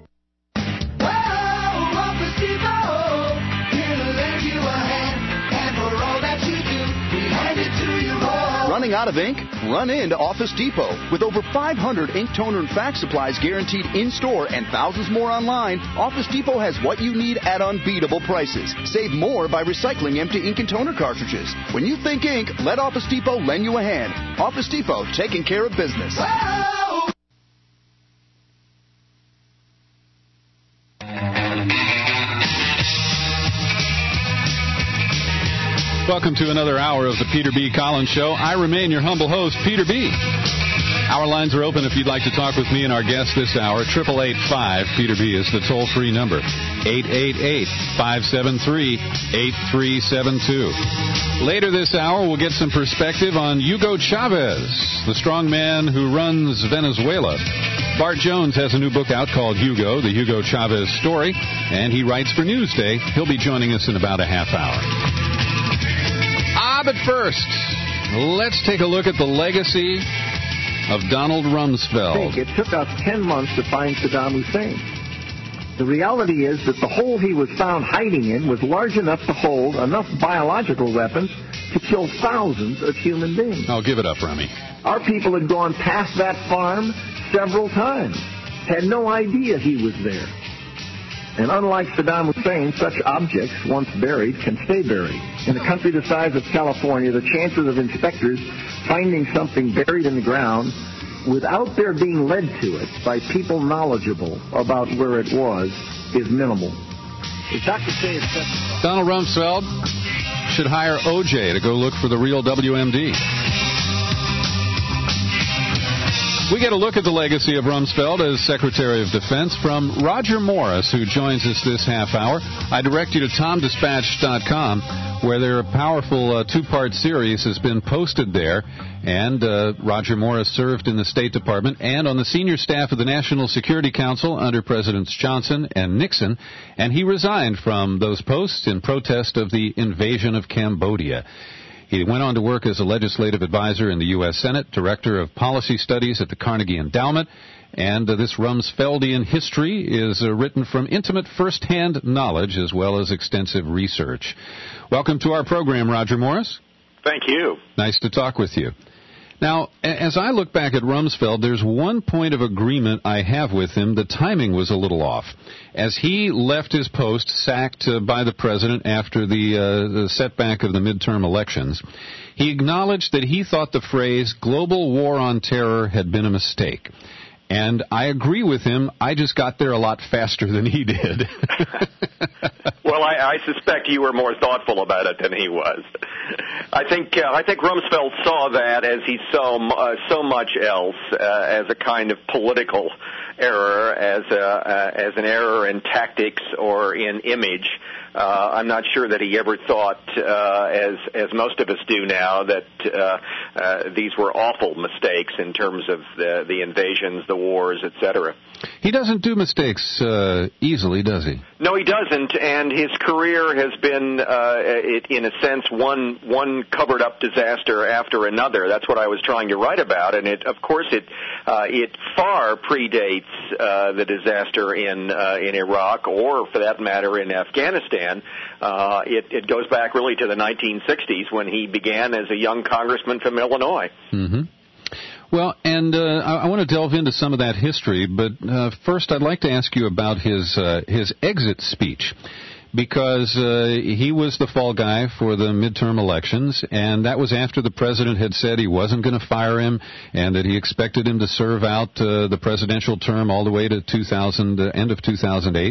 Speaker 30: Running out of ink? Run into Office Depot. With over five hundred ink toner and fax supplies guaranteed in-store and thousands more online, Office Depot has what you need at unbeatable prices. Save more by recycling empty ink and toner cartridges. When you think ink, let Office Depot lend you a hand. Office Depot, taking care of business. Whoa!
Speaker 19: Welcome to another hour of the Peter B. Collins Show. I remain your humble host, Peter B. Our lines are open if you'd like to talk with me and our guest this hour. eight eight eight five, Peter B. is the toll-free number. eight eight eight, five seven three, eight three seven two. Later this hour, we'll get some perspective on Hugo Chavez, the strong man who runs Venezuela. Bart Jones has a new book out called Hugo, the Hugo Chavez Story, and he writes for Newsday. He'll be joining us in about a half hour. Ah, but first, let's take a look at the legacy of Donald Rumsfeld.
Speaker 10: I think it took us ten months to find Saddam Hussein. The reality is that the hole he was found hiding in was large enough to hold enough biological weapons to kill thousands of human beings.
Speaker 19: Oh, give it up, Remy.
Speaker 10: Our people had gone past that farm several times, had no idea he was there. And unlike Saddam Hussein, such objects, once buried, can stay buried. In a country the size of California, the chances of inspectors finding something buried in the ground without their being led to it by people knowledgeable about where it was is minimal. As Doctor Say said,
Speaker 19: Donald Rumsfeld should hire O J to go look for the real W M D. We get a look at the legacy of Rumsfeld as Secretary of Defense from Roger Morris, who joins us this half hour. I direct you to tom dispatch dot com, where their powerful uh, two-part series has been posted there. And uh, Roger Morris served in the State Department and on the senior staff of the National Security Council under Presidents Johnson and Nixon, and he resigned from those posts in protest of the invasion of Cambodia. He went on to work as a legislative advisor in the U S Senate, director of policy studies at the Carnegie Endowment, and uh, this Rumsfeldian history is uh, written from intimate first-hand knowledge as well as extensive research. Welcome to our program, Roger Morris.
Speaker 21: Thank you.
Speaker 19: Nice to talk with you. Now, as I look back at Rumsfeld, there's one point of agreement I have with him. The timing was a little off. As he left his post, sacked uh, by the president after the, uh, the setback of the midterm elections, he acknowledged that he thought the phrase global war on terror had been a mistake. And I agree with him. I just got there a lot faster than he did.
Speaker 2: Well, I, I suspect you were more thoughtful about it than he was. I think uh, I think Rumsfeld saw that, as he saw uh, so much else, uh, as a kind of political error, as a, uh, as an error in tactics or in image. Uh, I'm not sure that he ever thought, uh, as as most of us do now, that uh, uh, these were awful mistakes in terms of the, the invasions, the wars, et cetera.
Speaker 19: He doesn't do mistakes uh, easily, does he?
Speaker 2: No, he doesn't, and his career has been, uh, it, in a sense, one one covered-up disaster after another. That's what I was trying to write about, and it, of course, it uh, it far predates uh, the disaster in uh, in Iraq, or for that matter, in Afghanistan. Uh, it, it goes back really to the nineteen sixties when he began as a young congressman from Illinois.
Speaker 19: Mm-hmm. Well, and uh, I, I want to delve into some of that history, but uh, first I'd like to ask you about his uh, his exit speech, because uh, he was the fall guy for the midterm elections, and that was after the president had said he wasn't going to fire him and that he expected him to serve out uh, the presidential term all the way to two thousand, uh, end of two thousand eight.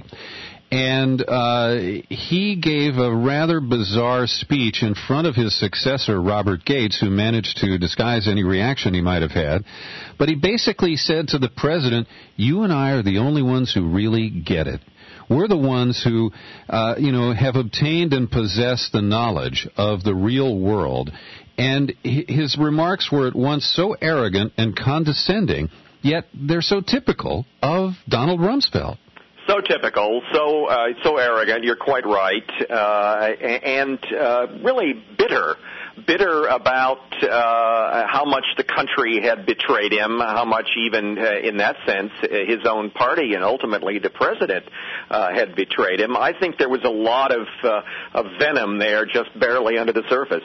Speaker 19: And uh, he gave a rather bizarre speech in front of his successor, Robert Gates, who managed to disguise any reaction he might have had. But he basically said to the president, "You and I are the only ones who really get it. We're the ones who, uh, you know, have obtained and possess the knowledge of the real world." And his remarks were at once so arrogant and condescending, yet they're so typical of Donald Rumsfeld.
Speaker 2: So typical, so uh, so arrogant. You're quite right, uh, and uh, really bitter, bitter about uh, how much the country had betrayed him, how much even uh, in that sense his own party and ultimately the president uh, had betrayed him. I think there was a lot of uh, of venom there, just barely under the surface.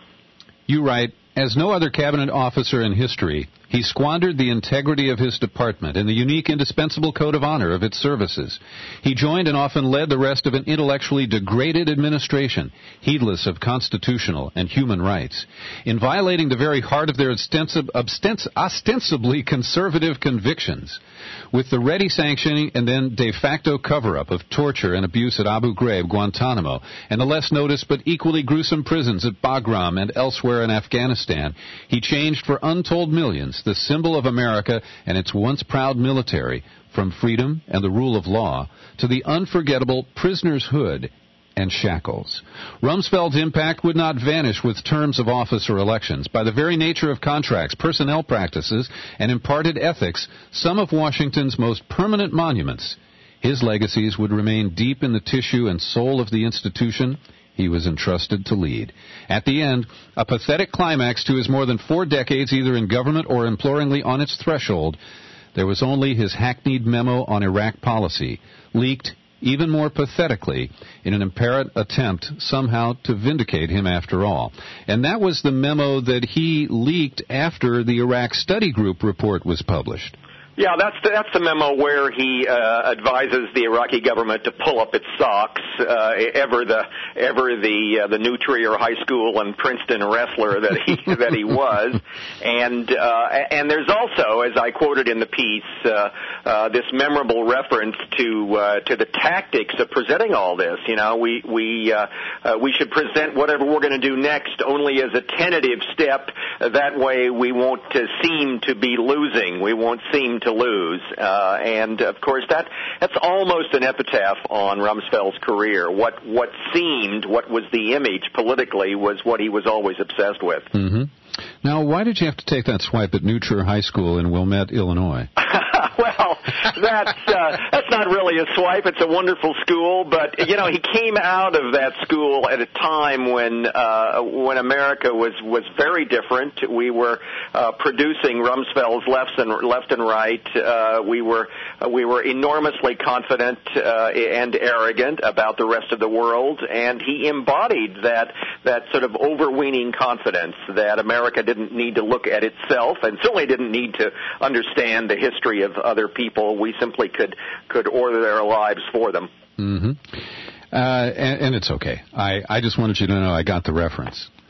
Speaker 19: You write, as no other cabinet officer in history, he squandered the integrity of his department and the unique, indispensable code of honor of its services. He joined and often led the rest of an intellectually degraded administration, heedless of constitutional and human rights. In violating the very heart of their ostensib- ostens- ostensibly conservative convictions, with the ready sanctioning and then de facto cover-up of torture and abuse at Abu Ghraib, Guantanamo, and the less noticed but equally gruesome prisons at Bagram and elsewhere in Afghanistan, he changed for untold millions the symbol of America and its once proud military from freedom and the rule of law to the unforgettable prisoner's hood and shackles. Rumsfeld's impact would not vanish with terms of office or elections. By the very nature of contracts, personnel practices, and imparted ethics, some of Washington's most permanent monuments, his legacies would remain deep in the tissue and soul of the institution he was entrusted to lead. At the end, a pathetic climax to his more than four decades either in government or imploringly on its threshold, there was only his hackneyed memo on Iraq policy, leaked even more pathetically in an apparent attempt somehow to vindicate him after all. And that was the memo that he leaked after the Iraq Study Group report was published.
Speaker 2: Yeah, that's the, that's the memo where he uh, advises the Iraqi government to pull up its socks. Uh, ever the ever the uh, the Nutria High School and Princeton wrestler that he that he was, and uh, and there's also, as I quoted in the piece, uh, uh, this memorable reference to uh, to the tactics of presenting all this. You know, we we uh, uh, we should present whatever we're going to do next only as a tentative step. That way, we won't uh, seem to be losing. We won't seem to to lose, uh, and of course that that's almost an epitaph on Rumsfeld's career. What what seemed, what was the image politically, was what he was always obsessed with.
Speaker 19: Mm-hmm. Now, why did you have to take that swipe at New Trier High School in Wilmette, Illinois?
Speaker 2: Well, that's uh, that's not really a swipe. It's a wonderful school, but you know, he came out of that school at a time when uh, when America was was very different. We were uh, producing Rumsfeld's left and left and right. Uh, we were uh, we were enormously confident uh, and arrogant about the rest of the world, and he embodied that that sort of overweening confidence that America didn't need to look at itself, and certainly didn't need to understand the history of other people. We simply could could order their lives for them.
Speaker 19: Mm-hmm. Uh, and, and it's okay. I, I just wanted you to know I got the reference.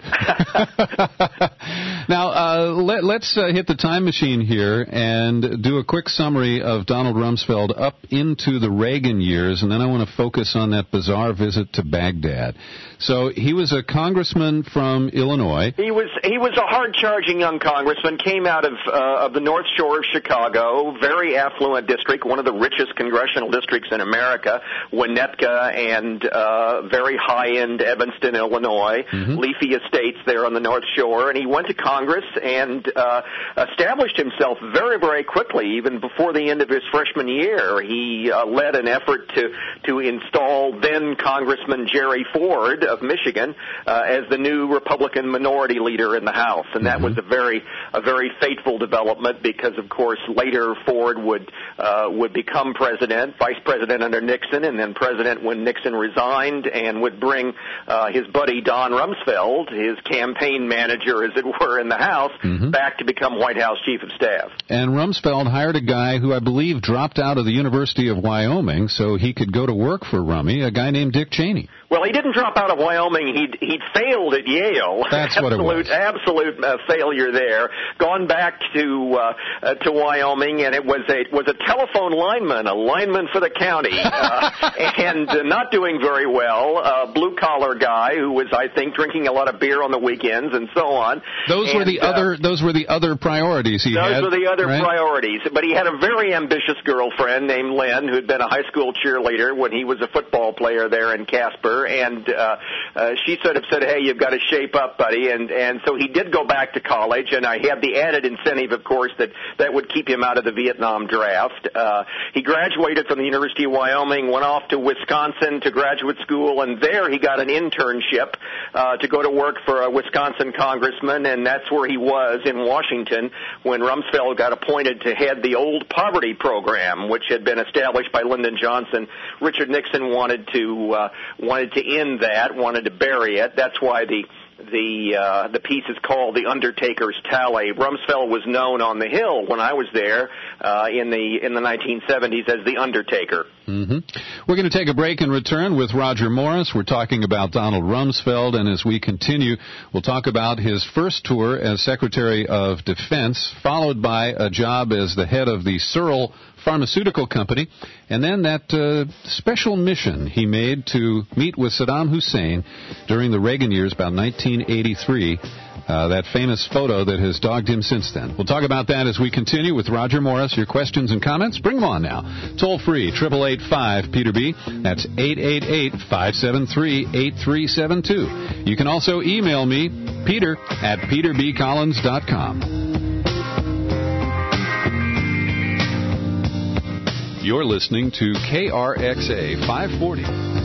Speaker 19: Now, uh, let, let's uh, hit the time machine here and do a quick summary of Donald Rumsfeld up into the Reagan years, and then I want to focus on that bizarre visit to Baghdad. So he was a congressman from Illinois.
Speaker 2: He was he was a hard-charging young congressman, came out of uh, of the North Shore of Chicago, very affluent district, one of the richest congressional districts in America, Winnetka and uh, very high-end Evanston, Illinois, mm-hmm. leafy estates there on the North Shore, and he went to Congress and uh, established himself very, very quickly, even before the end of his freshman year. He uh, led an effort to, to install then-Congressman Jerry Ford of Michigan uh, as the new Republican minority leader in the House, and that mm-hmm. was a very a very fateful development because, of course, later Ford would uh, would become president, vice president under Nixon, and then president when Nixon resigned, and would bring uh, his buddy Don Rumsfeld, his campaign manager, as it were, in the House, mm-hmm. back to become White House Chief of Staff.
Speaker 19: And Rumsfeld hired a guy who I believe dropped out of the University of Wyoming so he could go to work for Rummy, a guy named Dick Cheney.
Speaker 2: Well, he didn't drop out of Wyoming. He'd, he'd failed at Yale.
Speaker 19: That's
Speaker 2: absolute,
Speaker 19: what it was.
Speaker 2: Absolute uh, failure there. Gone back to uh, uh, to Wyoming, and it was a was a telephone lineman, a lineman for the county, uh, and uh, not doing very well. A blue-collar guy who was, I think, drinking a lot of beer on the weekends and so on.
Speaker 19: Those
Speaker 2: and,
Speaker 19: were the
Speaker 2: uh,
Speaker 19: other. Those were the other priorities he
Speaker 2: those
Speaker 19: had.
Speaker 2: Those were the other
Speaker 19: right?
Speaker 2: priorities. But he had a very ambitious girlfriend named Lynn, who'd been a high school cheerleader when he was a football player there in Casper. And uh, uh, she sort of said, hey, you've got to shape up, buddy. And, and so he did go back to college, and I had the added incentive, of course, that that would keep him out of the Vietnam draft. Uh, he graduated from the University of Wyoming, went off to Wisconsin to graduate school, and there he got an internship uh, to go to work for a Wisconsin congressman, and that's where he was in Washington when Rumsfeld got appointed to head the old poverty program, which had been established by Lyndon Johnson. Richard Nixon wanted to uh, wanted to end that, wanted to bury it. That's why the the uh, the piece is called The Undertaker's Tally. Rumsfeld was known on the Hill when I was there uh, in the in the nineteen seventies as the Undertaker.
Speaker 19: Mm-hmm. We're going to take a break and return with Roger Morris. We're talking about Donald Rumsfeld, and as we continue, we'll talk about his first tour as Secretary of Defense, followed by a job as the head of the Searle Pharmaceutical Company, and then that uh, special mission he made to meet with Saddam Hussein during the Reagan years, about nineteen eighty-three, uh, that famous photo that has dogged him since then. We'll talk about that as we continue with Roger Morris. Your questions and comments, bring them on now. Toll free, eight eight eight, five, Peter B. That's eight eight eight, five seven three, eight three seven two. You can also email me, Peter at peter b collins dot com. You're listening to K R X A five forty.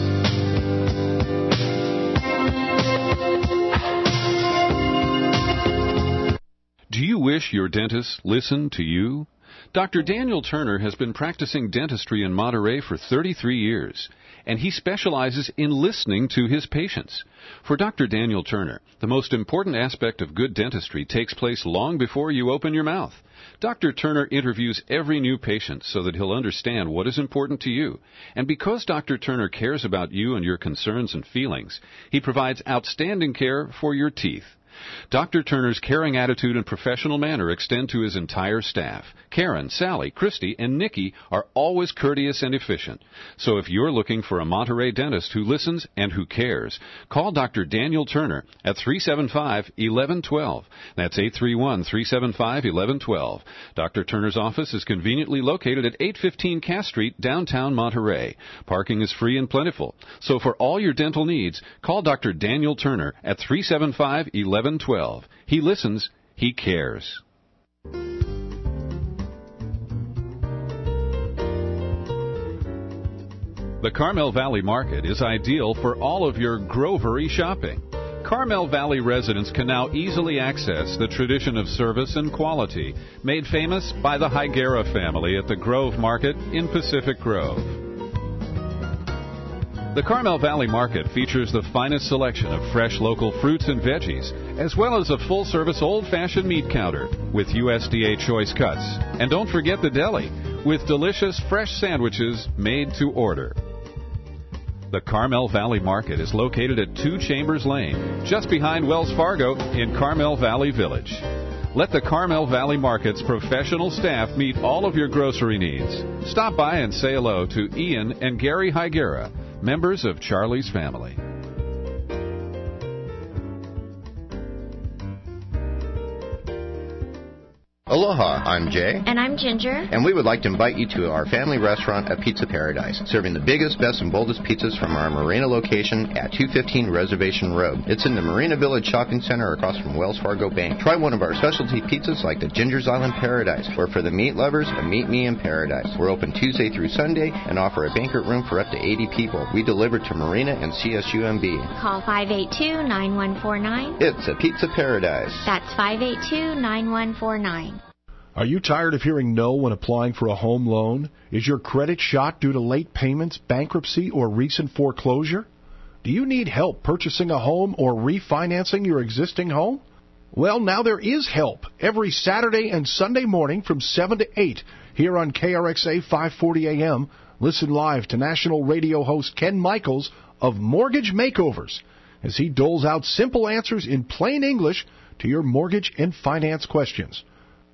Speaker 19: Do you wish your dentist listened to you? Doctor Daniel Turner has been practicing dentistry in Monterey for thirty-three years, and he specializes in listening to his patients. For Doctor Daniel Turner, the most important aspect of good dentistry takes place long before you open your mouth. Doctor Turner interviews every new patient so that he'll understand what is important to you. And because Doctor Turner cares about you and your concerns and feelings, he provides outstanding care for your teeth. Doctor Turner's caring attitude and professional manner extend to his entire staff. Karen, Sally, Christy, and Nikki are always courteous and efficient. So if you're looking for a Monterey dentist who listens and who cares, call Doctor Daniel Turner at three seven five, one one one two. That's eight three one, three seven five, one one one two. Doctor Turner's office is conveniently located at eight fifteen Cass Street, downtown Monterey. Parking is free and plentiful. So for all your dental needs, call Doctor Daniel Turner at three seven five, one one one two. He listens, he cares. The Carmel Valley Market is ideal for all of your Grovery shopping. Carmel Valley residents can now easily access the tradition of service and quality made famous by the Higuera family at the Grove Market in Pacific Grove. The Carmel Valley Market features the finest selection of fresh local fruits and veggies, as well as a full-service old-fashioned meat counter with U S D A choice cuts. And don't forget the deli, with delicious fresh sandwiches made to order. The Carmel Valley Market is located at two Chambers Lane, just behind Wells Fargo in Carmel Valley Village. Let the Carmel Valley Market's professional staff meet all of your grocery needs. Stop by and say hello to Ian and Gary Higuera, members of Charlie's Family.
Speaker 1: Aloha, I'm Jay.
Speaker 11: And I'm Ginger.
Speaker 1: And we would like to invite you to our family restaurant at Pizza Paradise, serving the biggest, best, and boldest pizzas from our Marina location at two fifteen Reservation Road. It's in the Marina Village Shopping Center across from Wells Fargo Bank. Try one of our specialty pizzas like the Ginger's Island Paradise, or for the meat lovers, a Meet Me in Paradise. We're open Tuesday through Sunday and offer a banquet room for up to eighty people. We deliver to Marina and C S U M B.
Speaker 11: Call five eight two, nine one four nine.
Speaker 1: It's a Pizza Paradise.
Speaker 11: That's five eight two, nine one four nine.
Speaker 6: Are you tired of hearing no when applying for a home loan? Is your credit shot due to late payments, bankruptcy, or recent foreclosure? Do you need help purchasing a home or refinancing your existing home? Well, now there is help every Saturday and Sunday morning from seven to eight here on K R X A five forty A M. Listen live to national radio host Ken Michaels of Mortgage Makeovers as he doles out simple answers in plain English to your mortgage and finance questions.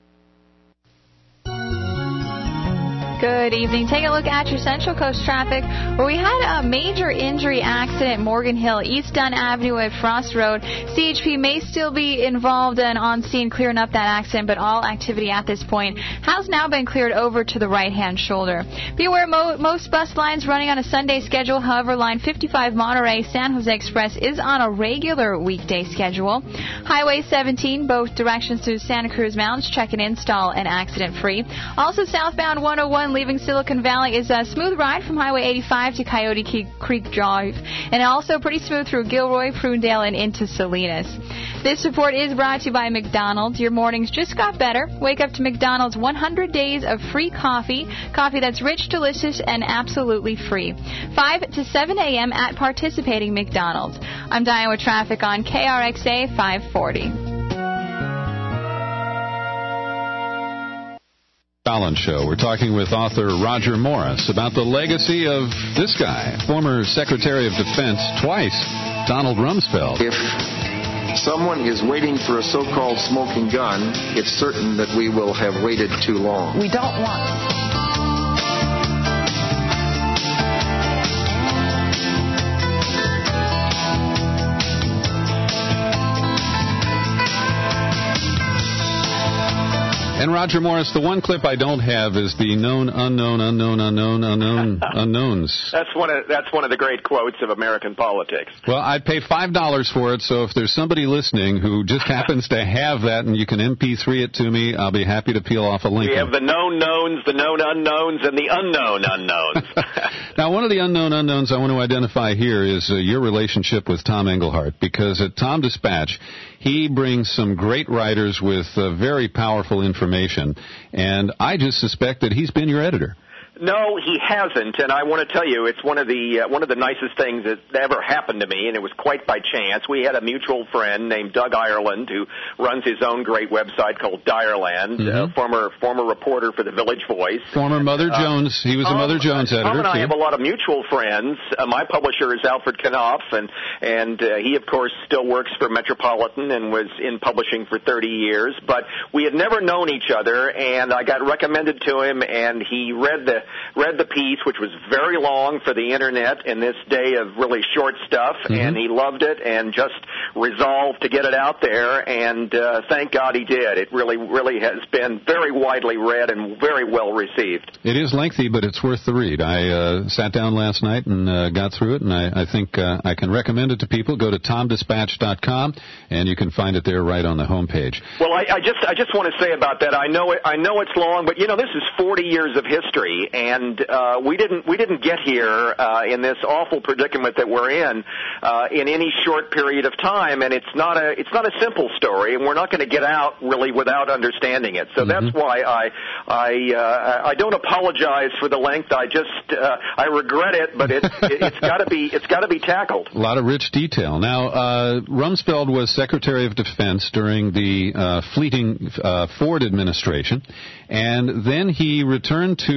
Speaker 12: Good evening. Take a look at your Central Coast traffic, where we had a major injury accident, Morgan Hill, East Dunn Avenue at Frost Road. C H P may still be involved and on scene clearing up that accident, but all activity at this point has now been cleared over to the right-hand shoulder. Be aware mo- most bus lines running on a Sunday schedule. However, line fifty-five Monterey San Jose Express is on a regular weekday schedule. Highway seventeen, both directions to Santa Cruz Mountains, check and install and accident-free. Also, southbound one oh one leaving Silicon Valley is a smooth ride from Highway eighty-five to Coyote Creek Drive, and also pretty smooth through Gilroy, Prunedale, and into Salinas. This report is brought to you by McDonald's. Your mornings just got better. Wake up to McDonald's one hundred days of free coffee, coffee that's rich, delicious, and absolutely free. five to seven a.m. at participating McDonald's. I'm Diane with traffic on K R X A five forty.
Speaker 19: Collins Show. We're talking with author Roger Morris about the legacy of this guy, former Secretary of Defense twice, Donald Rumsfeld.
Speaker 15: If someone is waiting for a so-called smoking gun, it's certain that we will have waited too long.
Speaker 16: We don't want...
Speaker 19: And Roger Morris, the one clip I don't have is the known, unknown, unknown, unknown, unknown, unknowns.
Speaker 2: That's one of that's one of the great quotes of American politics.
Speaker 19: Well, I'd pay five dollars for it, so if there's somebody listening who just happens to have that and you can M P three it to me, I'll be happy to peel off a link.
Speaker 2: We have the known knowns, the known unknowns, and the unknown unknowns.
Speaker 19: Now, one of the unknown unknowns I want to identify here is uh, your relationship with Tom Engelhardt, because at Tom Dispatch, he brings some great writers with uh, very powerful information, and I just suspect that he's been your editor.
Speaker 2: No, he hasn't, and I want to tell you, it's one of the uh, one of the nicest things that ever happened to me, and it was quite by chance. We had a mutual friend named Doug Ireland who runs his own great website called Direland, mm-hmm. uh, former former reporter for the Village Voice.
Speaker 19: Former Mother uh, Jones. He was a Mother um, Jones editor.
Speaker 2: Tom and I
Speaker 19: too.
Speaker 2: have a lot of mutual friends. Uh, my publisher is Alfred Knopf, and and uh, he, of course, still works for Metropolitan and was in publishing for thirty years. But we had never known each other, and I got recommended to him, and he read the read the piece, which was very long for the Internet in this day of really short stuff, mm-hmm. and he loved it and just resolved to get it out there, and uh, thank God he did. It really, really has been very widely read and very well received.
Speaker 19: It is lengthy, but it's worth the read. I uh, sat down last night and uh, got through it, and I, I think uh, I can recommend it to people. Go to tom dispatch dot com, and you can find it there right on the homepage.
Speaker 2: Well, I, I just I just want to say about that, I know it, I know it's long, but, you know, this is forty years of history, and uh, we didn't we didn't get here uh, in this awful predicament that we're in uh, in any short period of time, and it's not a it's not a simple story, and we're not going to get out really without understanding it. So mm-hmm. that's why I I uh, I don't apologize for the length. I just uh, I regret it, but it, it it's got to be it's got to be tackled.
Speaker 19: A lot of rich detail. Now, uh, Rumsfeld was Secretary of Defense during the uh, fleeting uh, Ford administration, and then he returned to uh,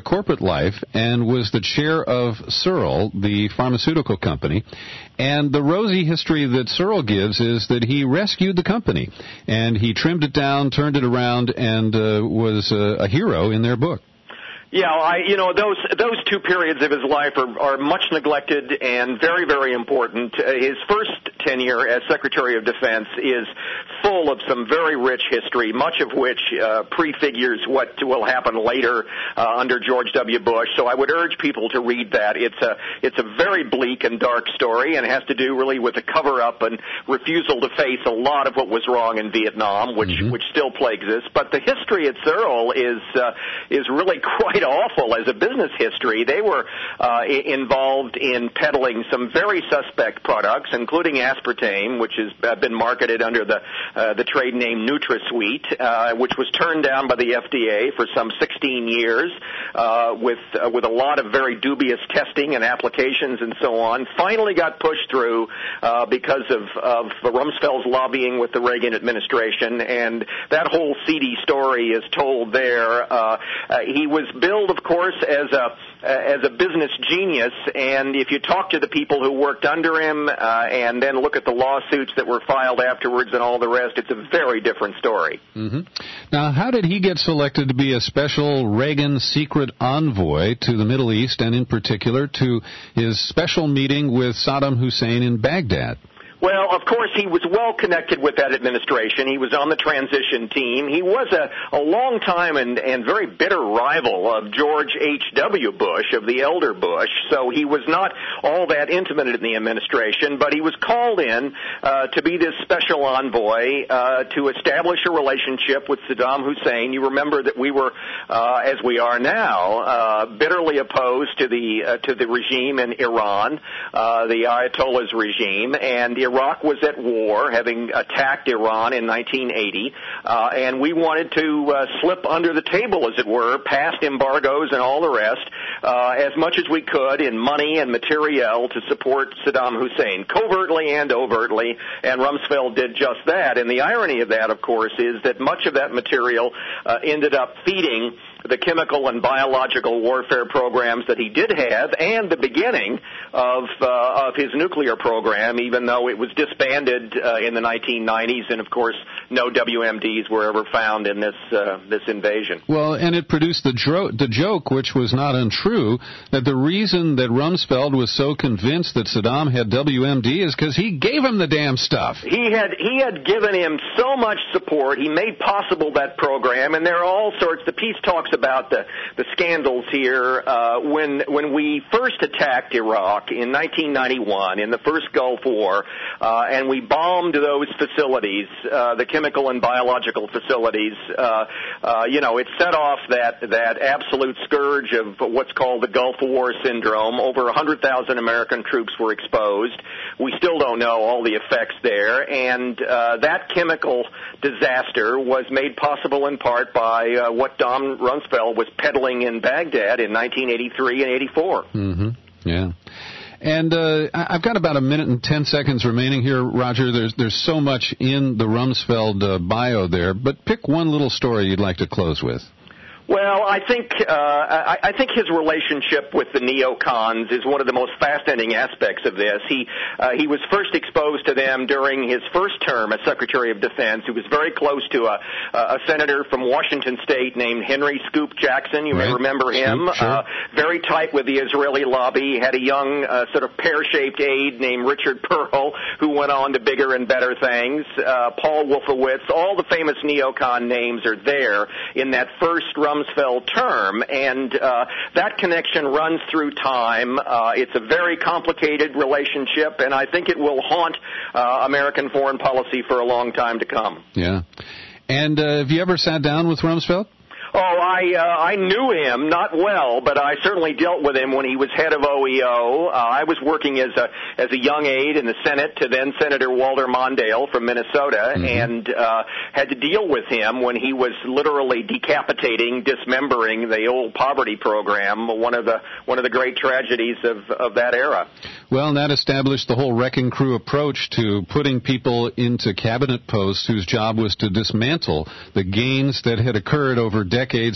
Speaker 19: corporate life and was the chair of Searle, the pharmaceutical company. And the rosy history that Searle gives is that he rescued the company, and he trimmed it down, turned it around, and uh, was uh, a hero in their book.
Speaker 2: Yeah, I, you know, those those two periods of his life are, are much neglected and very, very important. Uh, his first tenure as Secretary of Defense is full of some very rich history, much of which uh, prefigures what will happen later uh, under George W. Bush. So I would urge people to read that. It's a it's a very bleak and dark story, and it has to do really with the cover-up and refusal to face a lot of what was wrong in Vietnam, which mm-hmm. which still plagues us. But the history at Searle is uh, is really quite awful as a business history. They were uh, involved in peddling some very suspect products, including aspartame, which has been marketed under the uh, the trade name NutraSweet, uh, which was turned down by the F D A for some sixteen years, uh, with uh, with a lot of very dubious testing and applications and so on. Finally got pushed through uh, because of, of Rumsfeld's lobbying with the Reagan administration, and that whole seedy story is told there. Uh, uh, he was billed, of course, as a as a business genius, and if you talk to the people who worked under him uh, and then look at the lawsuits that were filed afterwards and all the rest, it's a very different story.
Speaker 19: Mm-hmm. Now, how did he get selected to be a special Reagan secret envoy to the Middle East, and in particular to his special meeting with Saddam Hussein in Baghdad?
Speaker 2: Well, of course, he was well connected with that administration. He was on the transition team. He was a, a long time and, and very bitter rival of George H W. Bush, of the elder Bush, so he was not all that intimate in the administration, but he was called in uh, to be this special envoy uh, to establish a relationship with Saddam Hussein. You remember that we were, uh, as we are now, uh, bitterly opposed to the uh, to the regime in Iran, uh, the Ayatollah's regime, and Iraq was at war, having attacked Iran in nineteen eighty, uh, and we wanted to uh, slip under the table, as it were, past embargoes and all the rest, uh, as much as we could in money and materiel to support Saddam Hussein, covertly and overtly, and Rumsfeld did just that. And the irony of that, of course, is that much of that material uh, ended up feeding the chemical and biological warfare programs that he did have, and the beginning of uh, of his nuclear program, even though it was disbanded uh, in the nineteen nineties, and of course no W M Ds were ever found in this uh, this invasion.
Speaker 19: Well, and it produced the, dro- the joke, which was not untrue, that the reason that Rumsfeld was so convinced that Saddam had W M D is because he gave him the damn stuff.
Speaker 2: He had he had given him so much support. He made possible that program, and there are all sorts. The peace talks about the, the scandals here. Uh, when when we first attacked Iraq in nineteen ninety-one, in the first Gulf War, uh, and we bombed those facilities, uh, the chemical and biological facilities, uh, uh, you know, it set off that, that absolute scourge of what's called the Gulf War syndrome. Over one hundred thousand American troops were exposed. We still don't know all the effects there, and uh, that chemical disaster was made possible in part by uh, what Don Rumsfeld was peddling in Baghdad in nineteen eighty-three and eighty-four.
Speaker 19: Mm-hmm. Yeah. And uh, I've got about a minute and ten seconds remaining here, Roger. There's there's so much in the Rumsfeld uh, bio there, but pick one little story you'd like to close with.
Speaker 2: Well, I think uh, I, I think his relationship with the neocons is one of the most fascinating aspects of this. He uh, he was first exposed to them during his first term as Secretary of Defense. He was very close to a, a senator from Washington State named Henry Scoop Jackson. You right. may remember him. Scoop, sure. uh, very tight with the Israeli lobby. He had a young uh, sort of pear-shaped aide named Richard Pearl, who went on to bigger and better things. Uh, Paul Wolfowitz. All the famous neocon names are there in that first Rumsfeld term, and uh, that connection runs through time. Uh, it's a very complicated relationship, and I think it will haunt uh, American foreign policy for a long time to come.
Speaker 19: Yeah. And uh, have you ever sat down with Rumsfeld?
Speaker 2: Oh, I uh, I knew him, not well, but I certainly dealt with him when he was head of O E O. Uh, I was working as a as a young aide in the Senate to then Senator Walter Mondale from Minnesota, mm-hmm. and uh, had to deal with him when he was literally decapitating, dismembering the old poverty program, one of the one of the great tragedies of, of that era.
Speaker 19: Well, and that established the whole wrecking crew approach to putting people into cabinet posts whose job was to dismantle the gains that had occurred over decades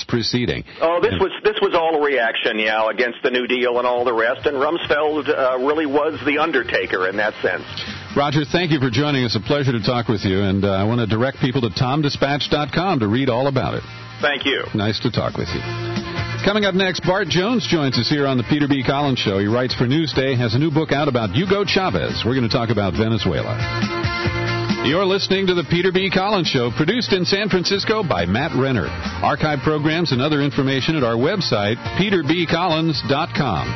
Speaker 19: proceeding.
Speaker 2: Oh, this was this was all a reaction, yeah, against the New Deal and all the rest, and Rumsfeld uh, really was the undertaker in that sense.
Speaker 19: Roger, thank you for joining us. A pleasure to talk with you, and uh, I want to direct people to tom dispatch dot com to read all about it.
Speaker 2: Thank you.
Speaker 19: Nice to talk with you. Coming up next, Bart Jones joins us here on the Peter B. Collins Show. He writes for Newsday, has a new book out about Hugo Chavez. We're going to talk about Venezuela. You're listening to the Peter B. Collins Show, produced in San Francisco by Matt Renner. Archive programs and other information at our website, peter b collins dot com.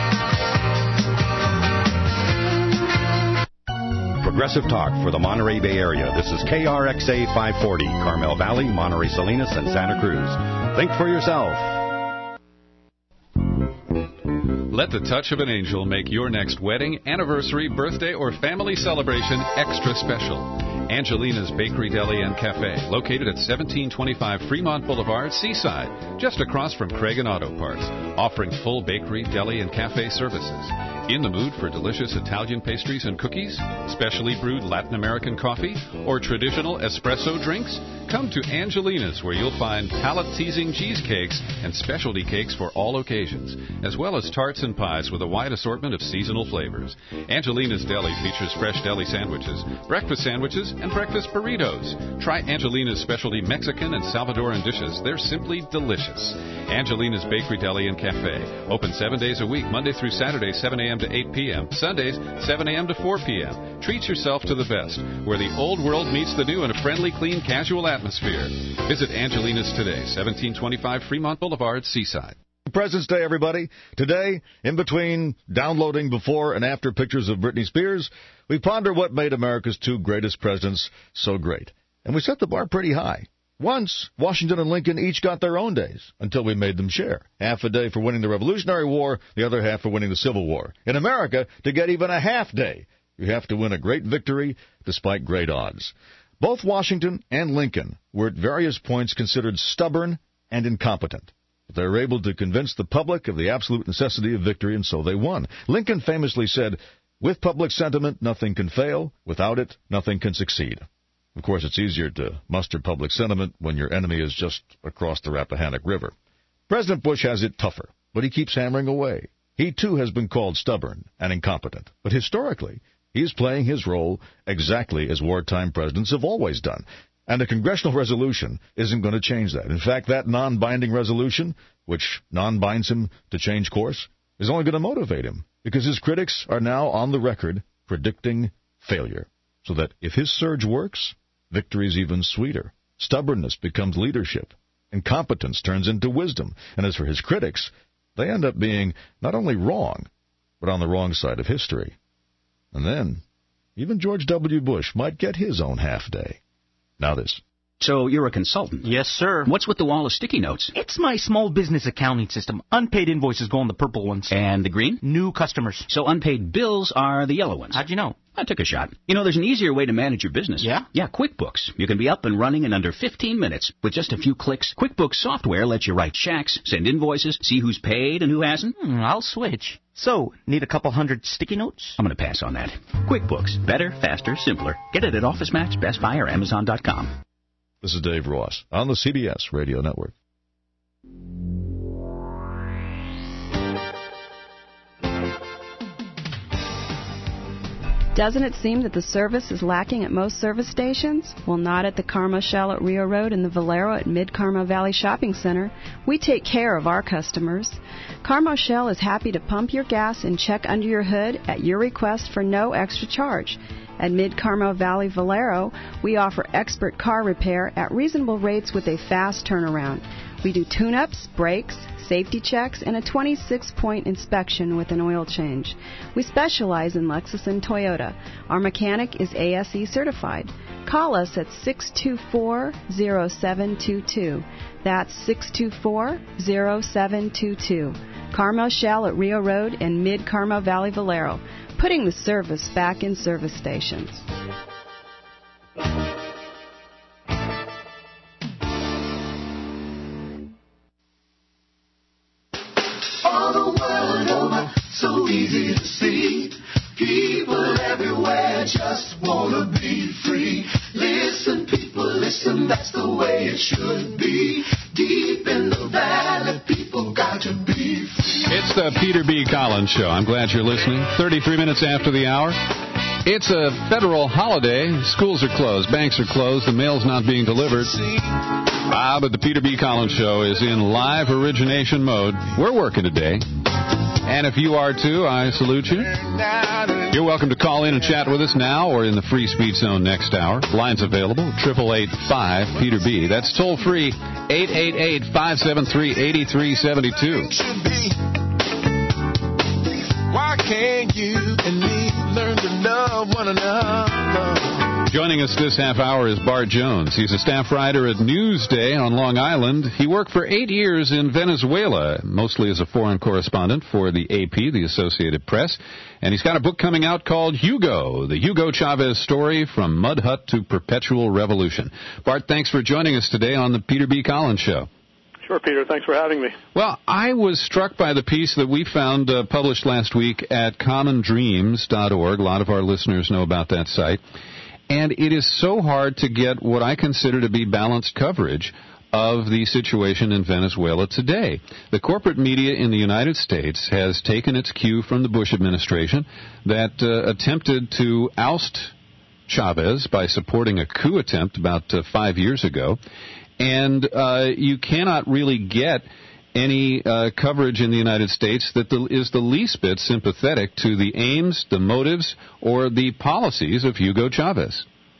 Speaker 3: Progressive Talk for the Monterey Bay Area. This is K R X A five forty, Carmel Valley, Monterey Salinas, and Santa Cruz. Think for yourself.
Speaker 19: Let the touch of an angel make your next wedding, anniversary, birthday, or family celebration extra special. Angelina's Bakery, Deli, and Cafe, located at seventeen twenty-five Fremont Boulevard, Seaside, just across from Craig and Auto Parts, offering full bakery, deli, and cafe services. In the mood for delicious Italian pastries and cookies, specially brewed Latin American coffee, or traditional espresso drinks? Come to Angelina's, where you'll find palate-teasing cheesecakes and specialty cakes for all occasions, as well as tarts and pies with a wide assortment of seasonal flavors. Angelina's Deli features fresh deli sandwiches, breakfast sandwiches, and breakfast burritos. Try Angelina's specialty Mexican and Salvadoran dishes. They're simply delicious. Angelina's Bakery, Deli, and Cafe. Open seven days a week, Monday through Saturday, seven a.m. to eight p.m., Sundays, seven a.m. to four p.m. Treat yourself to the best, where the old world meets the new in a friendly, clean, casual atmosphere. Visit Angelina's today, seventeen twenty-five Fremont Boulevard, Seaside.
Speaker 9: President's Day, everybody. Today, in between downloading before and after pictures of Britney Spears, we ponder what made America's two greatest presidents so great. And we set the bar pretty high. Once, Washington and Lincoln each got their own days, until we made them share. Half a day for winning the Revolutionary War, the other half for winning the Civil War. In America, to get even a half day, you have to win a great victory despite great odds. Both Washington and Lincoln were at various points considered stubborn and incompetent. But they were able to convince the public of the absolute necessity of victory, and so they won. Lincoln famously said, "With public sentiment, nothing can fail. Without it, nothing can succeed." Of course, it's easier to muster public sentiment when your enemy is just across the Rappahannock River. President Bush has it tougher, but he keeps hammering away. He, too, has been called stubborn and incompetent. But historically, he's playing his role exactly as wartime presidents have always done. And a congressional resolution isn't going to change that. In fact, that non-binding resolution, which non-binds him to change course, is only going to motivate him, because his critics are now on the record predicting failure. So that if his surge works, victory's even sweeter. Stubbornness becomes leadership. Incompetence turns into wisdom. And as for his critics, they end up being not only wrong, but on the wrong side of history. And then, even George W. Bush might get his own half day. Now this.
Speaker 28: So you're a consultant?
Speaker 20: Yes, sir.
Speaker 28: What's with the wall of sticky notes?
Speaker 20: It's my small business accounting system. Unpaid invoices go on the purple ones.
Speaker 28: And the green?
Speaker 20: New customers.
Speaker 28: So unpaid bills are the yellow ones.
Speaker 20: How'd you know?
Speaker 28: I took a shot. You know, there's an easier way to manage your business.
Speaker 20: Yeah?
Speaker 28: Yeah, QuickBooks. You can be up and running in under fifteen minutes. With just a few clicks, QuickBooks software lets you write checks, send invoices, see who's paid and who hasn't.
Speaker 20: Hmm, I'll switch. So, need a couple hundred sticky notes?
Speaker 28: I'm going to pass on that. QuickBooks. Better, faster, simpler. Get it at OfficeMax, Best Buy, or Amazon dot com.
Speaker 9: This is Dave Ross on the C B S Radio Network.
Speaker 21: Doesn't it seem that the service is lacking at most service stations? Well, not at the Carmel Shell at Rio Road and the Valero at Mid-Carmel Valley Shopping Center. We take care of our customers. Carmel Shell is happy to pump your gas and check under your hood at your request for no extra charge. At Mid-Carmel Valley Valero, we offer expert car repair at reasonable rates with a fast turnaround. We do tune-ups, brakes, safety checks, and a twenty-six point inspection with an oil change. We specialize in Lexus and Toyota. Our mechanic is A S E certified. Call us at six two four, zero seven two two. That's six two four, zero seven two two. Carmel Shell at Rio Road and Mid-Carmel Valley Valero, putting the service back in service stations.
Speaker 22: All the world over, so easy to see. People everywhere just wanna be free. Listen, people, listen, that's the way it should be. Deep in the
Speaker 19: the Peter B. Collins Show. I'm glad you're listening. thirty-three minutes after the hour. It's a federal holiday. Schools are closed. Banks are closed. The mail's not being delivered. Ah, but the Peter B. Collins Show is in live origination mode. We're working today. And if you are too, I salute you. You're welcome to call in and chat with us now or in the free speech zone next hour. Lines available, eight eight eight, five, Peter B. That's toll free, eight eight eight, five seven three, eight three seven two.
Speaker 22: Why can't you and me learn to love one another?
Speaker 19: Joining us this half hour is Bart Jones. He's a staff writer at Newsday on Long Island. He worked for eight years in Venezuela, mostly as a foreign correspondent for the A P, the Associated Press. And he's got a book coming out called Hugo, the Hugo Chavez story from mud hut to perpetual revolution. Bart, thanks for joining us today on the Peter B. Collins Show.
Speaker 5: Sure, Peter. Thanks for having me.
Speaker 19: Well, I was struck by the piece that we found uh, published last week at common dreams dot org. A lot of our listeners know about that site. And it is so hard to get what I consider to be balanced coverage of the situation in Venezuela today. The corporate media in the United States has taken its cue from the Bush administration that uh, attempted to oust Chavez by supporting a coup attempt about uh, five years ago. And uh, you cannot really get any uh, coverage in the United States that the, is the least bit sympathetic to the aims, the motives, or the policies of Hugo Chavez.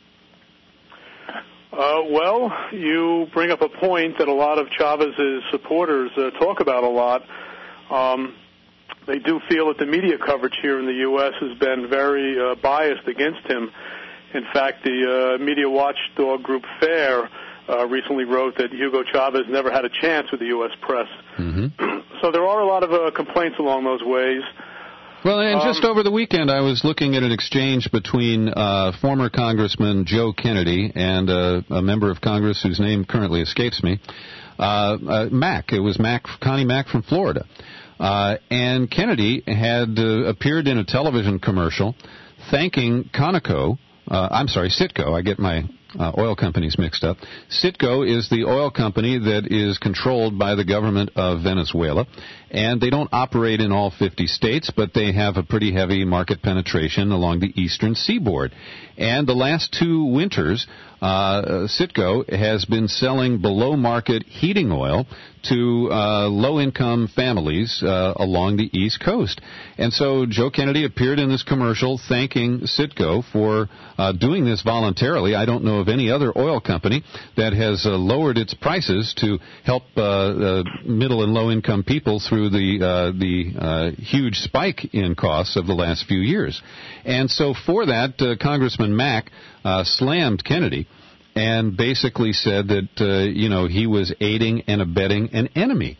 Speaker 5: Uh, well, you bring up a point that a lot of Chavez's supporters uh, talk about a lot. Um, they do feel that the media coverage here in the U S has been very uh, biased against him. In fact, the uh, media watchdog group FAIR Uh, recently wrote that Hugo Chavez never had a chance with the U S press.
Speaker 19: Mm-hmm.
Speaker 5: So there are a lot of uh, complaints along those ways.
Speaker 19: Well, and
Speaker 5: um,
Speaker 19: just over the weekend, I was looking at an exchange between uh, former Congressman Joe Kennedy and uh, a member of Congress whose name currently escapes me, uh, uh, Mack. It was Mack, Connie Mack from Florida. Uh, and Kennedy had uh, appeared in a television commercial thanking Conoco, uh, I'm sorry, Citgo, I get my Uh, oil companies mixed up. Citgo is the oil company that is controlled by the government of Venezuela, and they don't operate in all fifty states, but they have a pretty heavy market penetration along the eastern seaboard. And the last two winters, uh, Citgo has been selling below-market heating oil to uh, low-income families uh, along the East Coast. And so Joe Kennedy appeared in this commercial thanking Citgo for uh, doing this voluntarily. I don't know of any other oil company that has uh, lowered its prices to help uh, uh, middle and low-income people through the uh, the uh, huge spike in costs of the last few years. And so for that, uh, Congressman Mack uh, slammed Kennedy and basically said that, uh, you know, he was aiding and abetting an enemy.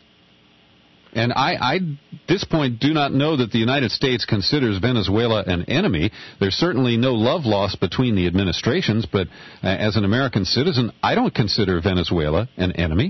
Speaker 19: And I, I, at this point, do not know that the United States considers Venezuela an enemy. There's certainly no love lost between the administrations, but uh, as an American citizen, I don't consider Venezuela an enemy.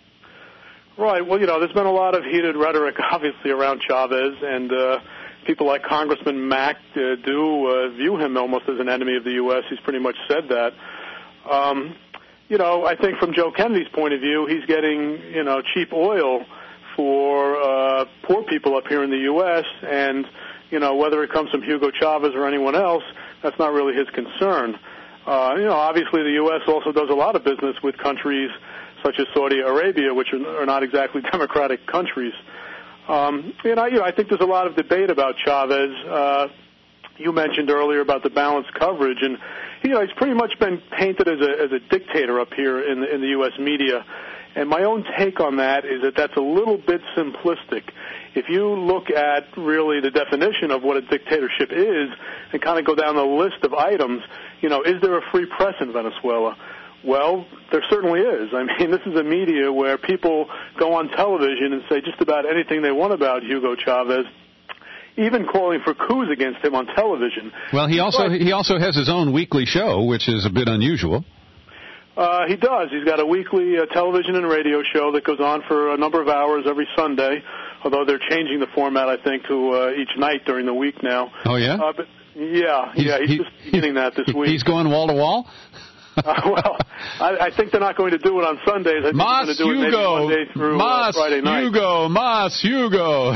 Speaker 5: Right. Well, you know, there's been a lot of heated rhetoric, obviously, around Chavez, and uh, people like Congressman Mack uh, do uh, view him almost as an enemy of the U S. He's pretty much said that. Um, you know, I think from Joe Kennedy's point of view, he's getting, you know, cheap oil for uh, poor people up here in the U S, and, you know, whether it comes from Hugo Chavez or anyone else, that's not really his concern. Uh, you know, obviously the U S also does a lot of business with countries such as Saudi Arabia, which are, are not exactly democratic countries. Um, and I, you know, I think there's a lot of debate about Chavez. Uh, you mentioned earlier about the balanced coverage, and you know, he's pretty much been painted as a as a dictator up here in the, in the U S media. And my own take on that is that that's a little bit simplistic. If you look at really the definition of what a dictatorship is and kind of go down the list of items, you know, is there a free press in Venezuela? Well, there certainly is. I mean, this is a media where people go on television and say just about anything they want about Hugo Chavez, even calling for coups against him on television.
Speaker 19: Well, he also but, he also has his own weekly show, which is a bit unusual.
Speaker 5: Uh, he does. He's got a weekly uh, television and radio show that goes on for a number of hours every Sunday, although they're changing the format, I think, to uh, each night during the week now.
Speaker 19: Oh, yeah?
Speaker 5: Uh, but yeah,
Speaker 19: he's,
Speaker 5: yeah, he's
Speaker 19: he,
Speaker 5: just beginning that this week.
Speaker 19: He's going wall to wall?
Speaker 5: uh, well, I, I think they're not going to do it on Sundays. I think
Speaker 19: Mas
Speaker 5: they're going to do
Speaker 19: Hugo.
Speaker 5: it maybe Monday through
Speaker 19: Mas
Speaker 5: uh, Friday night.
Speaker 19: Hugo. Mas Hugo.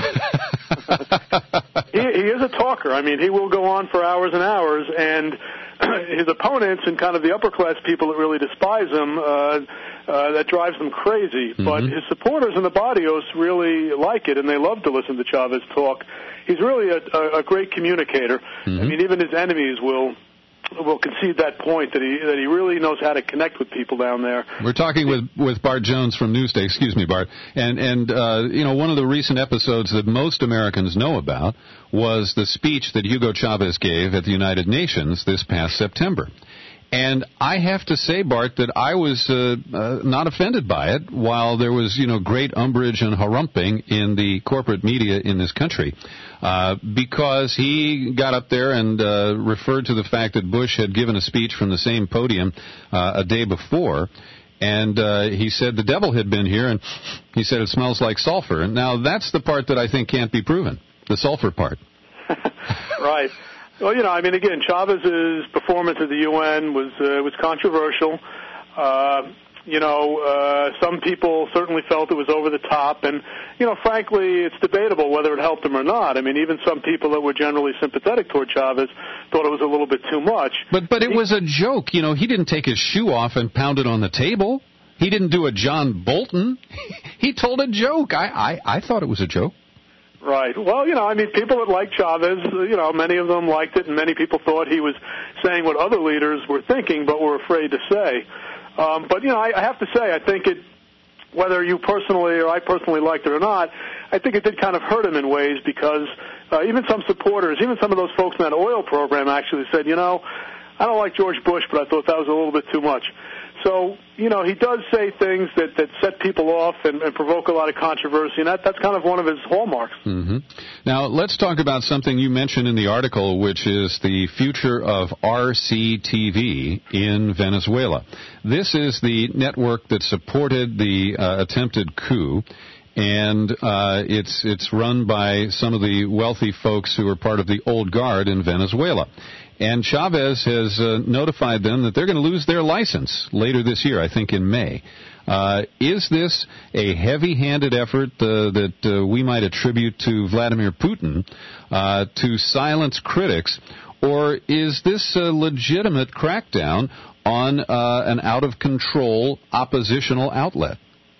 Speaker 5: he, he is a talker. I mean, he will go on for hours and hours, and his opponents and kind of the upper-class people that really despise him, uh, uh, that drives them crazy. Mm-hmm. But his supporters in the barrios really like it, and they love to listen to Chavez talk. He's really a, a, a great communicator. Mm-hmm. I mean, even his enemies will will concede that point, that he that he really knows how to connect with people down there.
Speaker 19: We're talking with, with Bart Jones from Newsday. Excuse me, Bart. And, and uh, you know, one of the recent episodes that most Americans know about was the speech that Hugo Chavez gave at the United Nations this past September. And I have to say, Bart, that I was uh, uh, not offended by it, while there was, you know, great umbrage and harumping in the corporate media in this country, uh, because he got up there and uh, referred to the fact that Bush had given a speech from the same podium uh, a day before, and uh, he said the devil had been here, and he said it smells like sulfur. And now that's the part that I think can't be proven, the sulfur part.
Speaker 5: Right. Well, you know, I mean, again, Chavez's performance at the U N was uh, was controversial. Uh, you know, uh, some people certainly felt it was over the top, and you know, frankly, it's debatable whether it helped him or not. I mean, even some people that were generally sympathetic toward Chavez thought it was a little bit too much.
Speaker 19: But but it he, was a joke. You know, he didn't take his shoe off and pound it on the table. He didn't do a John Bolton. He told a joke. I, I, I thought it was a joke.
Speaker 5: Right. Well, you know, I mean, people that liked Chavez, you know, many of them liked it, and many people thought he was saying what other leaders were thinking but were afraid to say. Um, but, you know, I, I have to say, I think it, whether you personally or I personally liked it or not, I think it did kind of hurt him in ways because uh, even some supporters, even some of those folks in that oil program actually said, you know, I don't like George Bush, but I thought that was a little bit too much. So, you know, he does say things that, that set people off and, and provoke a lot of controversy, and that, that's kind of one of his hallmarks.
Speaker 19: Mm-hmm. Now, let's talk about something you mentioned in the article, which is the future of R C T V in Venezuela. This is the network that supported the uh, attempted coup, and uh, it's it's run by some of the wealthy folks who are part of the old guard in Venezuela. And Chavez has uh, notified them that they're going to lose their license later this year, I think in May. Uh, is this a heavy-handed effort uh, that uh, we might attribute to Vladimir Putin uh, to silence critics, or is this a legitimate crackdown on uh, an out-of-control oppositional outlet?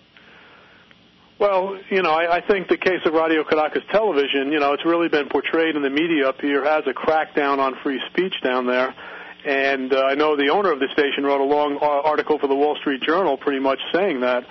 Speaker 5: Well, you know, I, I think the case of Radio Caracas Television, you know, it's really been portrayed in the media up here as a crackdown on free speech down there. And uh, I know the owner of the station wrote a long article for the Wall Street Journal pretty much saying that.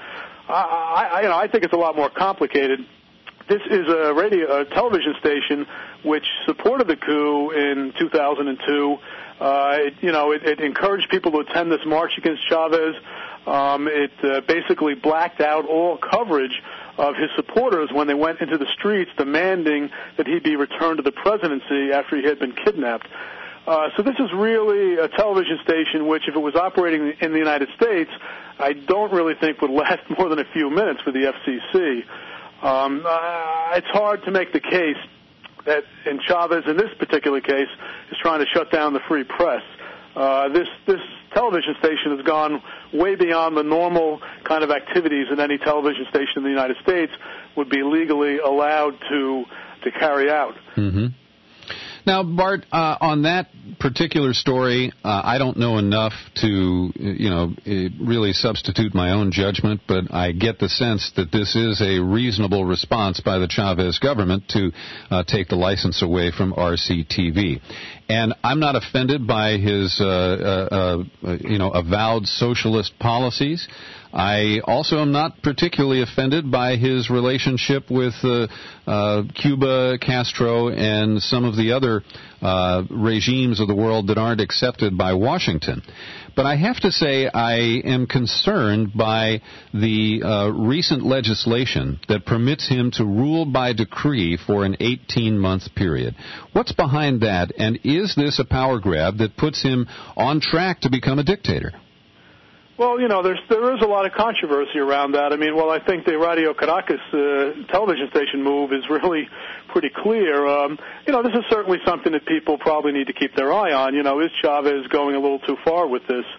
Speaker 5: I, I, you know, I think it's a lot more complicated. This is a radio, a television station which supported the coup in two thousand two. Uh, it, you know, it, it encouraged people to attend this march against Chavez. Um, it uh, basically blacked out all coverage of his supporters when they went into the streets demanding that he be returned to the presidency after he had been kidnapped. Uh, so this is really a television station which, if it was operating in the United States, I don't really think would last more than a few minutes for the F C C. Um, uh, it's hard to make the case that in Chavez, in this particular case, is trying to shut down the free press. Uh, this this television station has gone way beyond the normal kind of activities that any television station in the United States would be legally allowed to to carry out.
Speaker 19: Mm-hmm. Now, Bart, uh, on that particular story, uh, I don't know enough to, you know, really substitute my own judgment, but I get the sense that this is a reasonable response by the Chavez government to uh, take the license away from R C T V. And I'm not offended by his, uh, uh, uh, you know, avowed socialist policies. I also am not particularly offended by his relationship with uh, uh, Cuba, Castro, and some of the other uh, regimes of the world that aren't accepted by Washington. But I have to say I am concerned by the uh, recent legislation that permits him to rule by decree for an eighteen-month period. What's behind that, and is this a power grab that puts him on track to become a dictator?
Speaker 5: Well, you know, there's there is a lot of controversy around that. I mean, well, I think the Radio Caracas uh, television station move is really pretty clear. Um, you know, this is certainly something that people probably need to keep their eye on. You know, is Chavez going a little too far with this?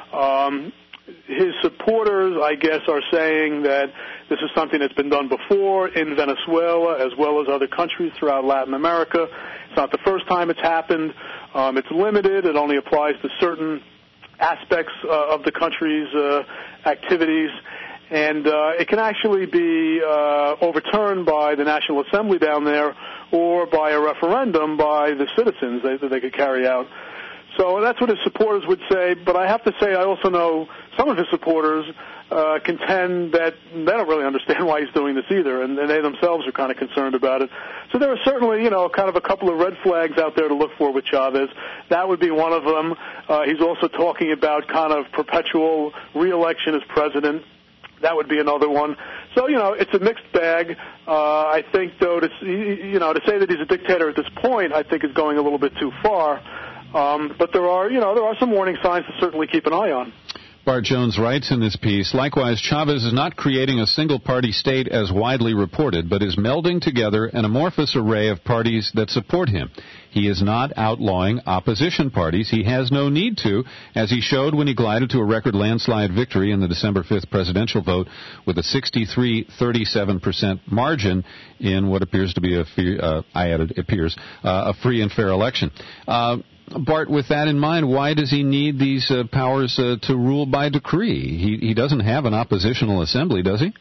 Speaker 5: Um, his supporters, I guess, are saying that this is something that's been done before in Venezuela as well as other countries throughout Latin America. It's not the first time it's happened. Um, it's limited. It only applies to certain aspects uh, of the country's uh, activities. And uh, it can actually be uh, overturned by the National Assembly down there or by a referendum by the citizens that, that they could carry out. So that's what his supporters would say. But I have to say I also know some of his supporters uh, contend that they don't really understand why he's doing this either, and, and they themselves are kind of concerned about it. So there are certainly, you know, kind of a couple of red flags out there to look for with Chavez. That would be one of them. Uh, he's also talking about kind of perpetual re-election as president. That would be another one. So, you know, it's a mixed bag. Uh, I think, though, to, you know, to say that he's a dictator at this point, I think is going a little bit too far. Um, but there are, you know, there are some warning signs to certainly keep an eye on.
Speaker 19: Bart Jones writes in this piece, likewise, Chavez is not creating a single-party state as widely reported, but is melding together an amorphous array of parties that support him. He is not outlawing opposition parties. He has no need to, as he showed when he glided to a record landslide victory in the December fifth presidential vote with a sixty-three thirty-seven percent margin in what appears to be a, free, uh, I added, appears, uh, a free and fair election. Uh, Bart, with that in mind, why does he need these uh, powers uh, to rule by decree? He, he doesn't have an oppositional assembly, does he?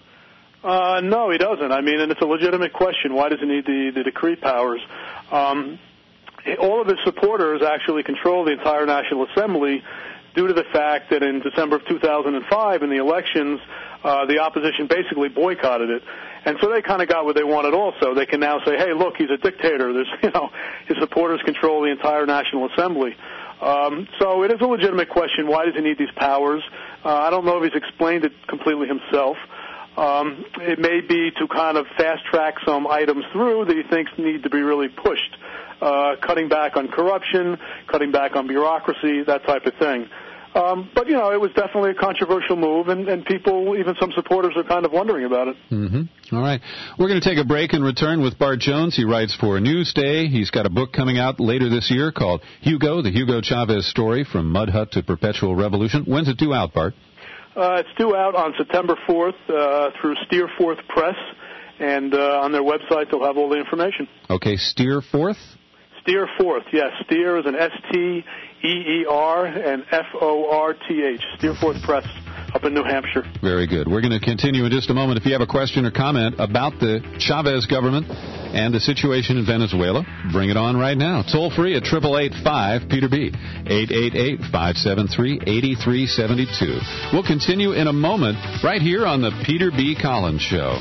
Speaker 5: Uh, no, he doesn't. I mean, and it's a legitimate question. Why does he need the, the decree powers? Um, all of his supporters actually control the entire National Assembly due to the fact that in December of two thousand five, in the elections, uh, the opposition basically boycotted it. And so they kind of got what they wanted also. They can now say, hey, look, he's a dictator. There's, you know, his supporters control the entire National Assembly. Um, so it is a legitimate question. Why does he need these powers? Uh, I don't know if he's explained it completely himself. Um, it may be to kind of fast-track some items through that he thinks need to be really pushed, uh, cutting back on corruption, cutting back on bureaucracy, that type of thing. Um, but, you know, it was definitely a controversial move, and, and people, even some supporters, are kind of wondering about it.
Speaker 19: Mm-hmm. All right. We're going to take a break and return with Bart Jones. He writes for Newsday. He's got a book coming out later this year called Hugo, the Hugo Chavez Story, From Mud Hut to Perpetual Revolution. When's it due out, Bart?
Speaker 5: Uh, it's due out on September fourth uh, through Steerforth Press, and uh, on their website they'll have all the information.
Speaker 19: Okay, Steerforth?
Speaker 5: Steerforth, yes. Steer is an S T E E R and F O R T H. Steerforth Press up in New Hampshire.
Speaker 19: Very good. We're going to continue in just a moment. If you have a question or comment about the Chavez government and the situation in Venezuela, bring it on right now. Toll free at eight eight eight, five, Peter B. eight eight eight, five seven three, eight three seven two. We'll continue in a moment right here on the Peter B. Collins Show.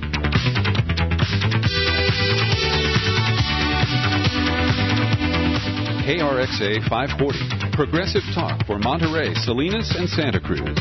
Speaker 19: K R X A five forty, Progressive Talk for Monterey, Salinas, and Santa Cruz.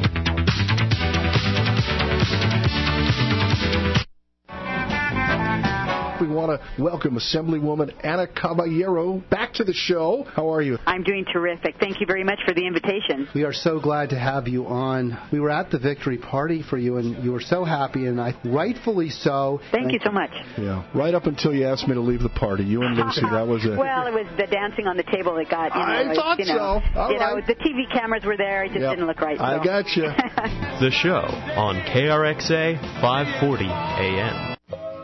Speaker 6: We want to welcome Assemblywoman Ana Caballero back to the show. How are you?
Speaker 4: I'm doing terrific. Thank you very much for the invitation.
Speaker 13: We are so glad to have you on. We were at the victory party for you, and you were so happy, and I rightfully so.
Speaker 4: Thank and you so much.
Speaker 6: Yeah, right up until you asked me to leave the party. You and Lucy, that was it.
Speaker 4: Well, it was the dancing on the table that got, you know.
Speaker 6: I thought
Speaker 4: you know,
Speaker 6: so. All
Speaker 4: you
Speaker 6: right.
Speaker 4: know, the T V cameras were there. It just
Speaker 6: yep.
Speaker 4: didn't look right. So.
Speaker 6: I got you.
Speaker 17: The show on K R X A five forty A M.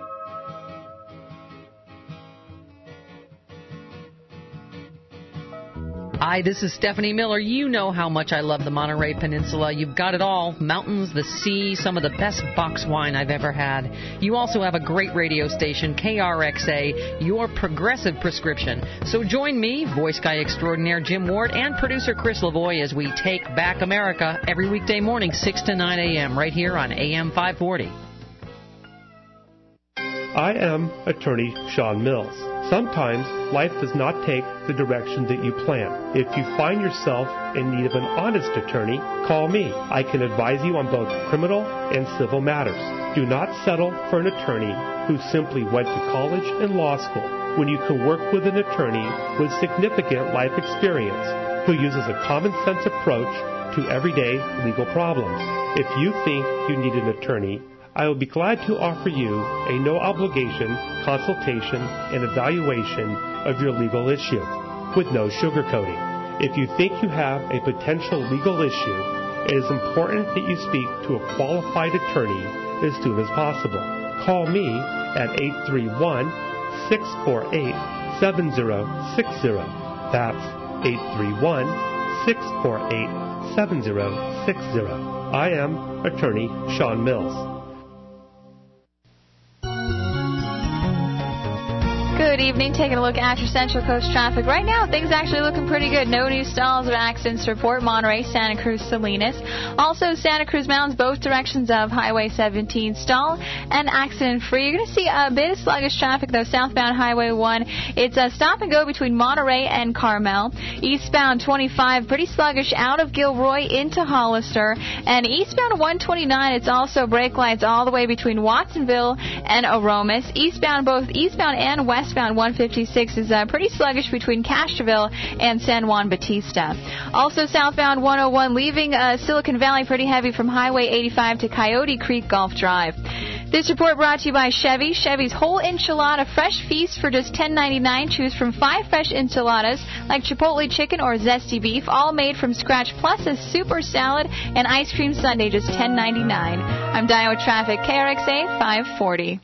Speaker 18: Hi, this is Stephanie Miller. You know how much I love the Monterey Peninsula. You've got it all. Mountains, the sea, some of the best box wine I've ever had. You also have a great radio station, K R X A, your progressive prescription. So join me, voice guy extraordinaire Jim Ward, and producer Chris Lavoie as we take back America every weekday morning, six to nine a.m., right here on A M five forty.
Speaker 23: I am attorney Sean Mills. Sometimes life does not take the direction that you plan. If you find yourself in need of an honest attorney, call me. I can advise you on both criminal and civil matters. Do not settle for an attorney who simply went to college and law school when you can work with an attorney with significant life experience who uses a common sense approach to everyday legal problems. If you think you need an attorney, I will be glad to offer you a no-obligation consultation and evaluation of your legal issue with no sugarcoating. If you think you have a potential legal issue, it is important that you speak to a qualified attorney as soon as possible. Call me at eight three one, six four eight, seven zero six zero. That's eight three one, six four eight, seven zero six zero. I am Attorney Sean Mills.
Speaker 12: Good evening. Taking a look at your Central Coast traffic. Right now, things actually looking pretty good. No new stalls or accidents to report. Monterey, Santa Cruz, Salinas. Also, Santa Cruz Mountains, both directions of Highway seventeen stall and accident-free. You're going to see a bit of sluggish traffic, though, southbound Highway one. It's a stop and go between Monterey and Carmel. Eastbound twenty-five, pretty sluggish out of Gilroy into Hollister. And eastbound one twenty-nine, it's also brake lights all the way between Watsonville and Aromas. Eastbound, both eastbound and westbound one fifty-six is uh, pretty sluggish between Castroville and San Juan Bautista. Also, southbound one oh one leaving uh, Silicon Valley pretty heavy from Highway eighty-five to Coyote Creek Golf Drive. This report brought to you by Chevy. Chevy's whole enchilada fresh feast for just ten ninety-nine. Choose from five fresh enchiladas like chipotle chicken or zesty beef, all made from scratch, plus a super salad and ice cream sundae, just ten ninety-nine. I'm Dio Traffic, K R X A five forty.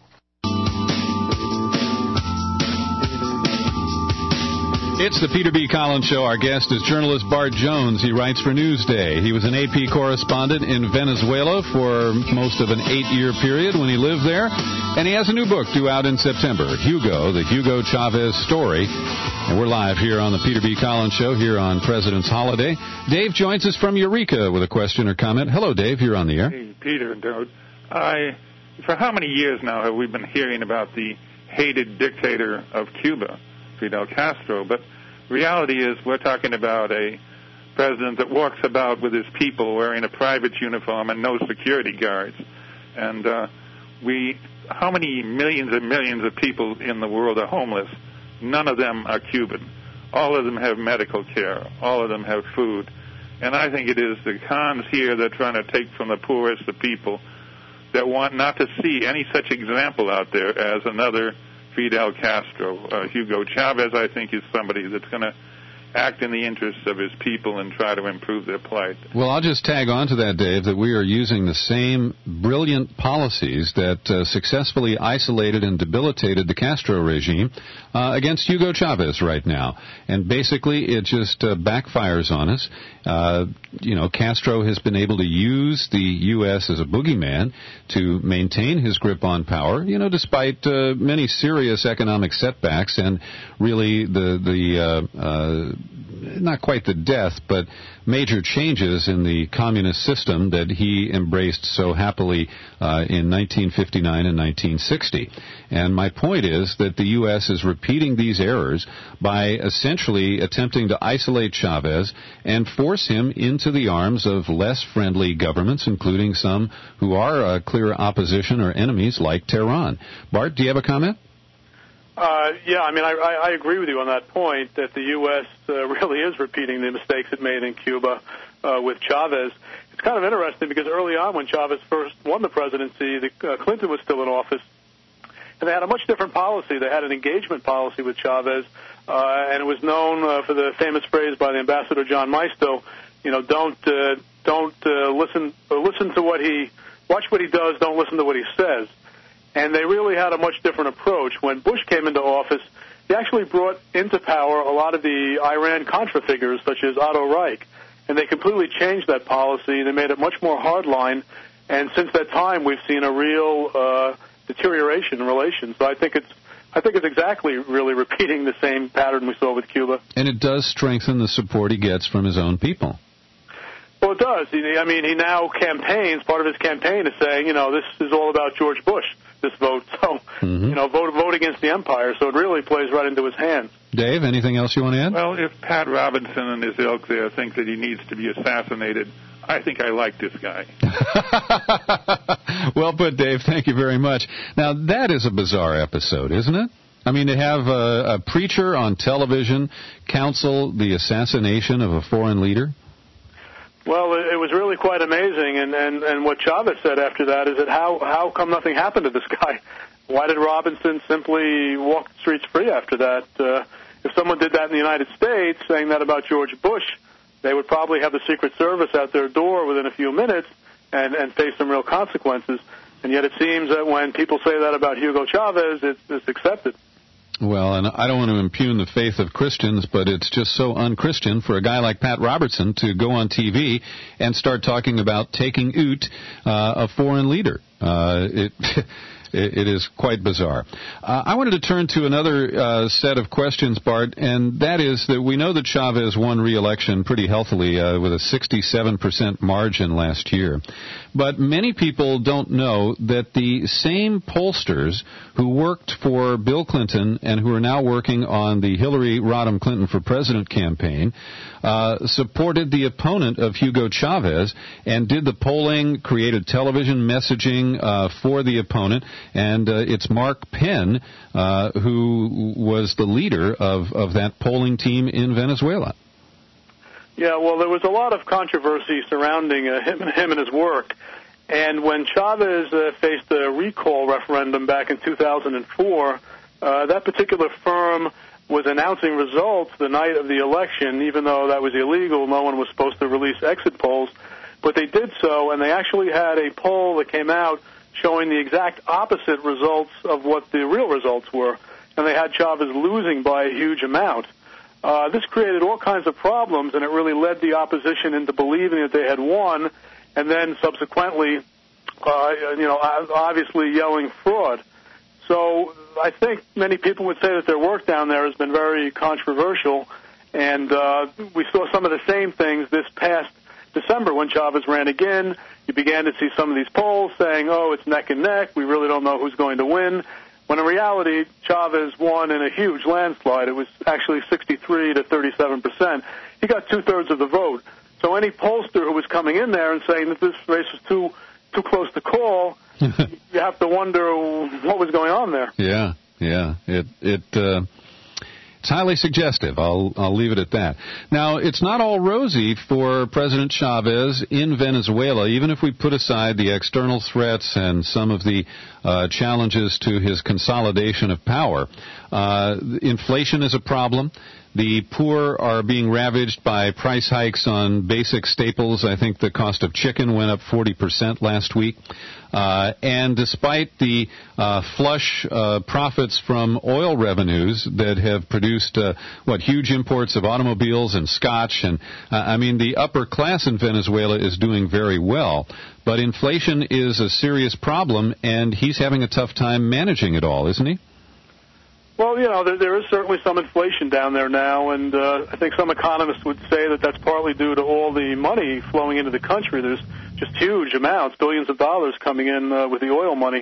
Speaker 19: It's the Peter B. Collins Show. Our guest is journalist Bart Jones. He writes for Newsday. He was an A P correspondent in Venezuela for most of an eight-year period when he lived there. And he has a new book due out in September, Hugo, the Hugo Chavez story. And we're live here on the Peter B. Collins Show here on President's Holiday. Dave joins us from Eureka with a question or comment. Hello, Dave. You're on the air.
Speaker 7: Hey, Peter and Dode. I, for how many years now have we been hearing about the hated dictator of Cuba, Fidel Castro? But reality is we're talking about a president that walks about with his people wearing a private uniform and no security guards. And uh, we, how many millions and millions of people in the world are homeless? None of them are Cuban. All of them have medical care. All of them have food. And I think it is the cons here that are trying to take from the poorest of people that want not to see any such example out there as another Fidel Castro. Uh, Hugo Chavez, I think, is somebody that's going to act in the interests of his people and try to improve their plight.
Speaker 19: Well, I'll just tag on to that, Dave, that we are using the same brilliant policies that uh, successfully isolated and debilitated the Castro regime uh, against Hugo Chavez right now. And basically, it just uh, backfires on us. Uh, you know, Castro has been able to use the U S as a boogeyman to maintain his grip on power, you know, despite uh, many serious economic setbacks and really the, the uh, uh, not quite the death, but major changes in the communist system that he embraced so happily uh, in nineteen fifty-nine and nineteen sixty. And my point is that the U S is repeating these errors by essentially attempting to isolate Chavez and force him into the arms of less friendly governments, including some who are uh, clear opposition or enemies like Tehran. Bart, do you have a comment?
Speaker 5: Uh, yeah, I mean, I, I agree with you on that point that the U S uh, really is repeating the mistakes it made in Cuba uh, with Chavez. It's kind of interesting because early on when Chavez first won the presidency, the, uh, Clinton was still in office, and they had a much different policy. They had an engagement policy with Chavez, uh, and it was known uh, for the famous phrase by the ambassador John Maisto, you know, don't uh, don't uh, listen uh, listen to what he watch what he does, don't listen to what he says. And they really had a much different approach. When Bush came into office, he actually brought into power a lot of the Iran-Contra figures, such as Otto Reich, and they completely changed that policy. They made it much more hardline, and since that time, we've seen a real uh, deterioration in relations. So I think it's I think it's exactly really repeating the same pattern we saw with Cuba.
Speaker 19: And it does strengthen the support he gets from his own people.
Speaker 5: Well, it does. I mean, he now campaigns, part of his campaign is saying, you know, this is all about George Bush, this vote. So, mm-hmm. you know, vote vote against the empire. So it really plays right into his hands. Dave,
Speaker 19: anything else you want to add?
Speaker 7: Well, if Pat Robinson and his ilk there think that he needs to be assassinated, I think I like this guy.
Speaker 19: Well put, Dave. Thank you very much. Now, that is a bizarre episode, isn't it? I mean, to have a, a preacher on television counsel the assassination of a foreign leader?
Speaker 5: Well, it was really quite amazing, and, and, and what Chavez said after that is that how, how come nothing happened to this guy? Why did Robinson simply walk the streets free after that? Uh, it If someone did that in the United States, saying that about George Bush, they would probably have the Secret Service at their door within a few minutes and, and face some real consequences. And yet it seems that when people say that about Hugo Chavez, it's, it's accepted.
Speaker 19: Well, and I don't want to impugn the faith of Christians, but it's just so un-Christian for a guy like Pat Robertson to go on T V and start talking about taking out uh, a foreign leader. Uh, it... It is quite bizarre. Uh, I wanted to turn to another uh, set of questions, Bart, and that is that we know that Chavez won re-election pretty healthily uh, with a sixty-seven percent margin last year. But many people don't know that the same pollsters who worked for Bill Clinton and who are now working on the Hillary Rodham Clinton for President campaign uh, supported the opponent of Hugo Chavez and did the polling, created television messaging uh, for the opponent. And uh, it's Mark Penn uh, who was the leader of, of that polling team in Venezuela.
Speaker 5: Yeah, well, there was a lot of controversy surrounding uh, him, him and his work. And when Chavez uh, faced a recall referendum back in two thousand four, uh, that particular firm was announcing results the night of the election, even though that was illegal. No one was supposed to release exit polls. But they did so, and they actually had a poll that came out showing the exact opposite results of what the real results were, and they had Chavez losing by a huge amount. Uh, this created all kinds of problems, and it really led the opposition into believing that they had won, and then subsequently, uh, you know, obviously yelling fraud. So I think many people would say that their work down there has been very controversial, and uh, we saw some of the same things this past December when Chavez ran again. You began to see some of these polls saying, oh, it's neck and neck, we really don't know who's going to win, when in reality, Chavez won in a huge landslide. It was actually sixty-three to thirty-seven percent. He got two-thirds of the vote. So any pollster who was coming in there and saying that this race was too too close to call, you have to wonder what was going on there.
Speaker 19: Yeah, yeah. It it uh, it's highly suggestive. I'll I'll leave it at that. Now, it's not all rosy for President Chavez in Venezuela, even if we put aside the external threats and some of the uh, challenges to his consolidation of power. Uh, inflation is a problem. The poor are being ravaged by price hikes on basic staples. I think the cost of chicken went up forty percent last week. Uh, and despite the uh, flush uh, profits from oil revenues that have produced, uh, what, huge imports of automobiles and scotch, and uh, I mean, the upper class in Venezuela is doing very well. But inflation is a serious problem, and he's having a tough time managing it all, isn't he?
Speaker 5: Well, you know, there, there is certainly some inflation down there now, and uh, I think some economists would say that that's partly due to all the money flowing into the country. There's just huge amounts, billions of dollars coming in uh, with the oil money.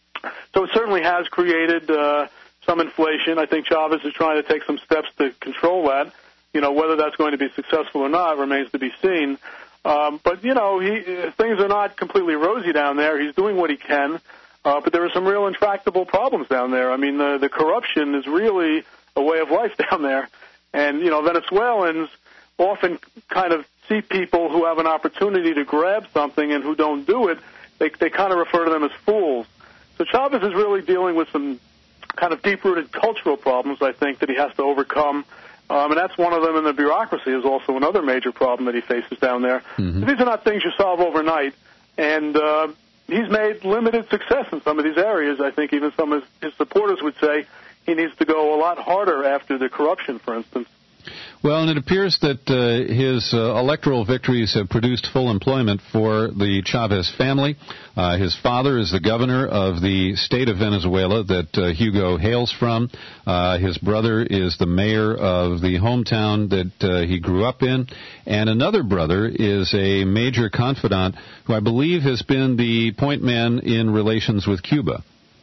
Speaker 5: So it certainly has created uh, some inflation. I think Chavez is trying to take some steps to control that. You know, whether that's going to be successful or not remains to be seen. Um, but, you know, he, things are not completely rosy down there. He's doing what he can. Uh, but there are some real intractable problems down there. I mean, the, the corruption is really a way of life down there. And, you know, Venezuelans often kind of see people who have an opportunity to grab something and who don't do it. They, they kind of refer to them as fools. So Chavez is really dealing with some kind of deep-rooted cultural problems, I think, that he has to overcome. Um, and that's one of them, and the bureaucracy is also another major problem that he faces down there. Mm-hmm. These are not things you solve overnight. And uh, he's made limited success in some of these areas. I think even some of his, his supporters would say he needs to go a lot harder after the corruption, for instance.
Speaker 19: Well, and it appears that uh, his uh, electoral victories have produced full employment for the Chavez family. Uh, his father is the governor of the state of Venezuela that uh, Hugo hails from. Uh, his brother is the mayor of the hometown that uh, he grew up in. And another brother is a major confidant who I believe has been the point man in relations with Cuba.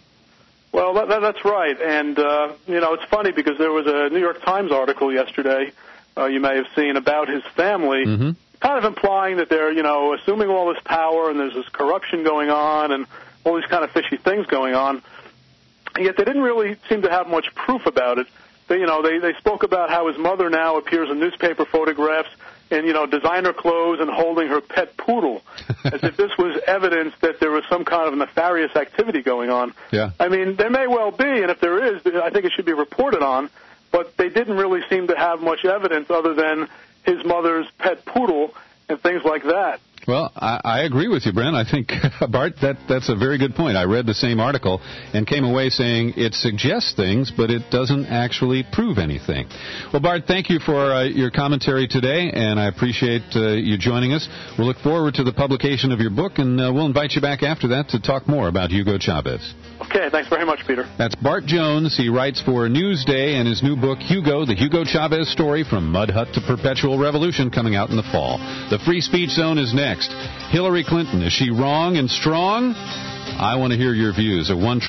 Speaker 5: Well, that, that, that's right. And, uh, you know, it's funny because there was a New York Times article yesterday, uh, you may have seen, about his family, mm-hmm. kind of implying that they're, you know, assuming all this power and there's this corruption going on and all these kind of fishy things going on. And yet they didn't really seem to have much proof about it. They, you know, they, they spoke about how his mother now appears in newspaper photographs in, you know, designer clothes and holding her pet poodle, as if this was evidence that there was some kind of nefarious activity going on.
Speaker 19: Yeah.
Speaker 5: I mean, there may well be, and if there is, I think it should be reported on. but they didn't really seem to have much evidence other than his mother's pet poodle and things like that.
Speaker 19: Well, I, I agree with you, Brent. I think, Bart, that that's a very good point. I read the same article and came away saying it suggests things, but it doesn't actually prove anything. Well, Bart, thank you for uh, your commentary today, and I appreciate uh, you joining us. We'll look forward to the publication of your book, and uh, we'll invite you back after that to talk more about Hugo Chavez.
Speaker 5: Okay, thanks very much, Peter.
Speaker 19: That's Bart Jones. He writes for Newsday, and his new book, Hugo, the Hugo Chavez Story from Mud Hut to Perpetual Revolution, coming out in the fall. The Free Speech Zone is next. Hillary Clinton, is she wrong and strong? I want to hear your views at one.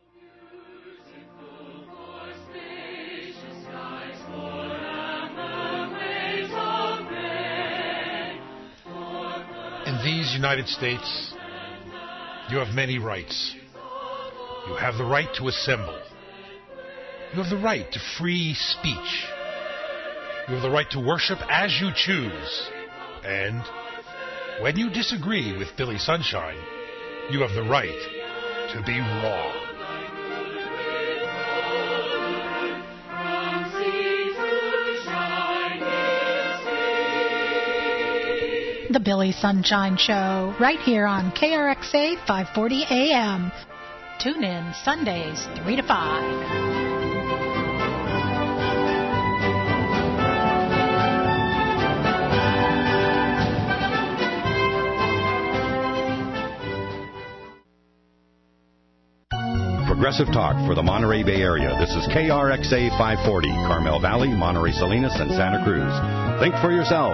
Speaker 1: In these United States, you have many rights. You have the right to assemble. You have the right to free speech. You have the right to worship as you choose. And when you disagree with Billy Sunshine, you have the right to be wrong.
Speaker 8: The Billy Sunshine Show, right here on K R X A five forty A M. Tune in Sundays, three to five.
Speaker 3: Progressive Talk for the Monterey Bay Area. This is K R X A five forty, Carmel Valley, Monterey Salinas, and Santa Cruz. Think for yourself.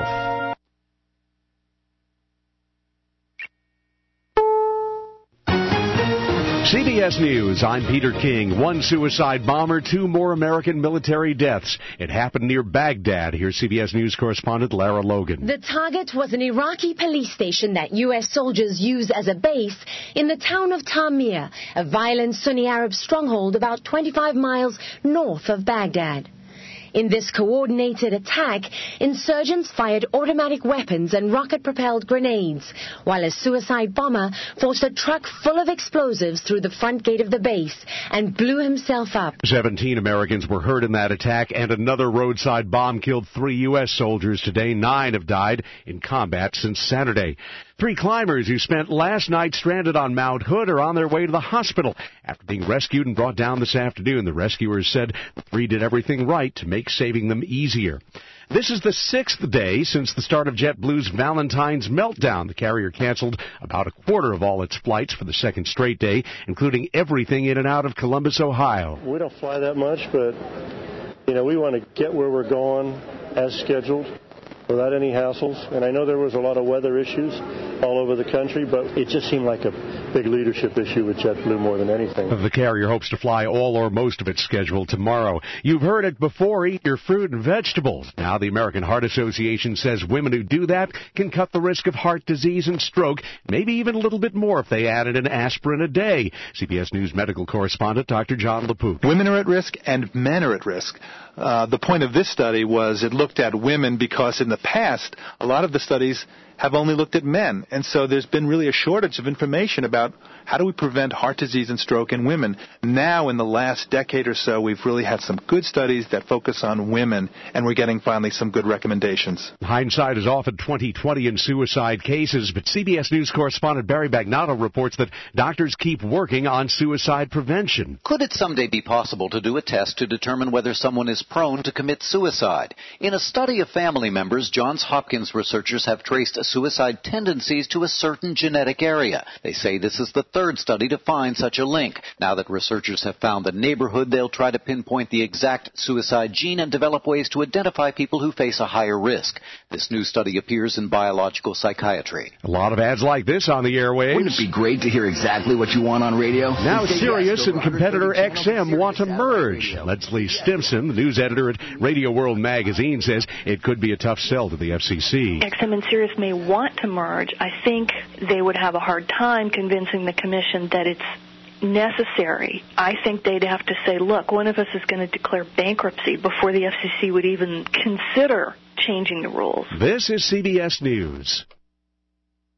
Speaker 10: C B S News, I'm Peter King. One suicide bomber, two more American military deaths. It happened near Baghdad. Here's C B S News correspondent Lara Logan.
Speaker 14: The target was an Iraqi police station that U S soldiers use as a base in the town of Tamir, a violent Sunni Arab stronghold about twenty-five miles north of Baghdad. In this coordinated attack, insurgents fired automatic weapons and rocket-propelled grenades, while a suicide bomber forced a truck full of explosives through the front gate of the base and blew himself up.
Speaker 10: Seventeen Americans were hurt in that attack, and another roadside bomb killed three U S soldiers today. Nine have died in combat since Saturday. Three climbers who spent last night stranded on Mount Hood are on their way to the hospital. After being rescued and brought down this afternoon, the rescuers said the three did everything right to make saving them easier. This is the sixth day since the start of JetBlue's Valentine's meltdown. The carrier canceled about a quarter of all its flights for the second straight day, including everything in and out of Columbus, Ohio.
Speaker 24: We don't fly that much, but, you know, we want to get where we're going as scheduled, without any hassles. And I know there was a lot of weather issues all over the country, but it just seemed like a big leadership issue with JetBlue more than anything.
Speaker 10: The carrier hopes to fly all or most of its schedule tomorrow. You've heard it before, eat your fruit and vegetables. Now the American Heart Association says women who do that can cut the risk of heart disease and stroke, maybe even a little bit more if they added an aspirin a day. C B S News medical correspondent Doctor John LaPook.
Speaker 25: Women are at risk and men are at risk. Uh, the point of this study was it looked at women because in the past, a lot of the studies have only looked at men. And so there's been really a shortage of information about how do we prevent heart disease and stroke in women. Now, in the last decade or so, we've really had some good studies that focus on women, and we're getting finally some good recommendations.
Speaker 10: Hindsight is often twenty twenty in suicide cases, but C B S News correspondent Barry Bagnotto reports that doctors keep working on suicide prevention.
Speaker 26: Could it someday be possible to do a test to determine whether someone is prone to commit suicide? In a study of family members, Johns Hopkins researchers have traced suicide tendencies to a certain genetic area. They say this is the third study to find such a link. Now that researchers have found the neighborhood, they'll try to pinpoint the exact suicide gene and develop ways to identify people who face a higher risk. This new study appears in Biological Psychiatry.
Speaker 10: A lot of ads like this on the airwaves.
Speaker 27: Wouldn't it be great to hear exactly what you want on radio?
Speaker 10: Now Sirius and competitor X M want to merge. Leslie Stimson, the news editor at Radio World Magazine, says it could be a tough sell to the F C C.
Speaker 29: X M and Sirius may want to merge. I think they would have a hard time convincing the commission that it's necessary. I think they'd have to say, look, one of us is going to declare bankruptcy before the F C C would even consider changing the rules.
Speaker 10: This is C B S News.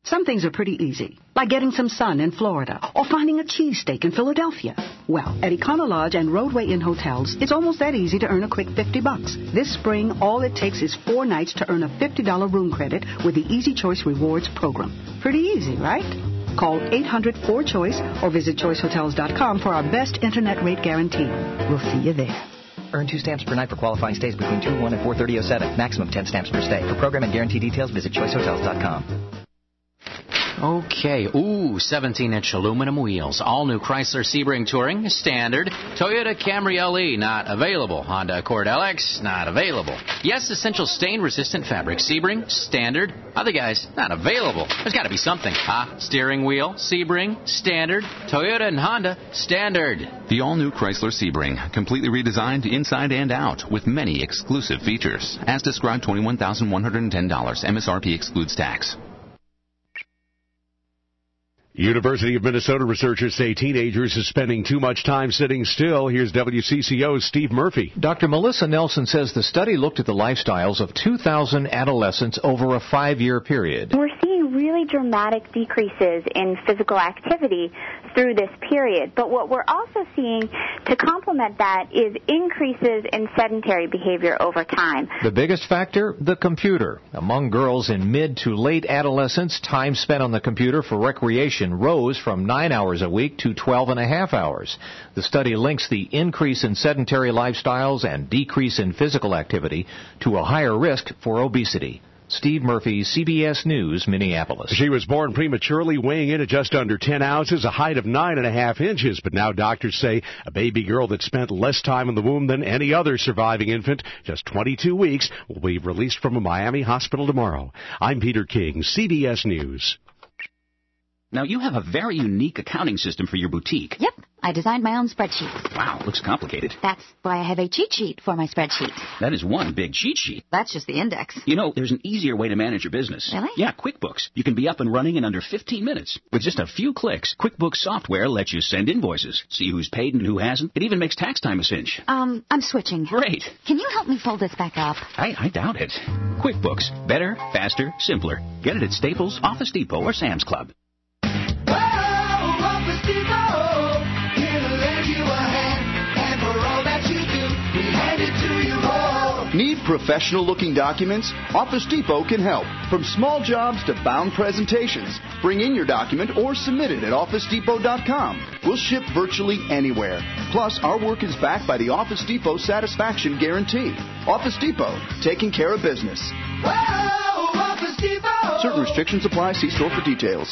Speaker 2: Some things are pretty easy, like getting some sun in Florida or finding a cheesesteak in Philadelphia. Well, at Econo Lodge and Roadway Inn Hotels, it's almost that easy to earn a quick fifty bucks. This spring, all it takes is four nights to earn a fifty dollars room credit with the Easy Choice Rewards program. Pretty easy, right? Call eight hundred four choice or visit choice hotels dot com for our best internet rate guarantee. We'll see you there.
Speaker 9: Earn two stamps per night for qualifying stays between two one and four thirty oh seven. Maximum ten stamps per stay. For program and guarantee details, visit choice hotels dot com.
Speaker 11: Okay, ooh, seventeen-inch aluminum wheels. All-new Chrysler Sebring Touring, standard. Toyota Camry L E, not available. Honda Accord L X, not available. Yes, essential stain-resistant fabric. Sebring, standard. Other guys, not available. There's got to be something. Ah, steering wheel, Sebring, standard. Toyota and Honda, standard.
Speaker 15: The all-new Chrysler Sebring, completely redesigned inside and out, with many exclusive features. As described, twenty-one thousand one hundred ten dollars. M S R P excludes tax.
Speaker 10: University of Minnesota researchers say teenagers are spending too much time sitting still. Here's W C C O's Steve Murphy.
Speaker 16: Doctor Melissa Nelson says the study looked at the lifestyles of two thousand adolescents over a five-year period.
Speaker 20: We're seeing really dramatic decreases in physical activity through this period. But what we're also seeing to complement that is increases in sedentary behavior over time.
Speaker 16: The biggest factor, the computer. Among girls in mid to late adolescence, time spent on the computer for recreation rose from nine hours a week to twelve and a half hours. The study links the increase in sedentary lifestyles and decrease in physical activity to a higher risk for obesity. Steve Murphy, C B S News, Minneapolis.
Speaker 10: She was born prematurely, weighing in at just under ten ounces, a height of nine and a half inches. But now doctors say a baby girl that spent less time in the womb than any other surviving infant, just twenty-two weeks, will be released from a Miami hospital tomorrow. I'm Peter King, C B S News.
Speaker 21: Now, you have a very unique accounting system for your boutique.
Speaker 22: Yep. I designed my own spreadsheet.
Speaker 21: Wow, looks complicated.
Speaker 22: That's why I have a cheat sheet for my spreadsheet.
Speaker 21: That is one big cheat sheet.
Speaker 22: That's just the index.
Speaker 21: You know, there's an easier way to manage your business.
Speaker 22: Really?
Speaker 21: Yeah, QuickBooks. You can be up and running in under fifteen minutes. With just a few clicks, QuickBooks software lets you send invoices, see who's paid and who hasn't. It even makes tax time a cinch.
Speaker 22: Um, I'm switching.
Speaker 21: Great.
Speaker 22: Can you help me fold this back up?
Speaker 21: I, I doubt it. QuickBooks. Better, faster, simpler. Get it at Staples, Office Depot, or Sam's Club.
Speaker 28: Need professional-looking documents? Office Depot can help. From small jobs to bound presentations, bring in your document or submit it at office depot dot com. We'll ship virtually anywhere. Plus, our work is backed by the Office Depot Satisfaction Guarantee. Office Depot, taking care of business. Whoa, Office Depot! Certain restrictions apply. See store for details.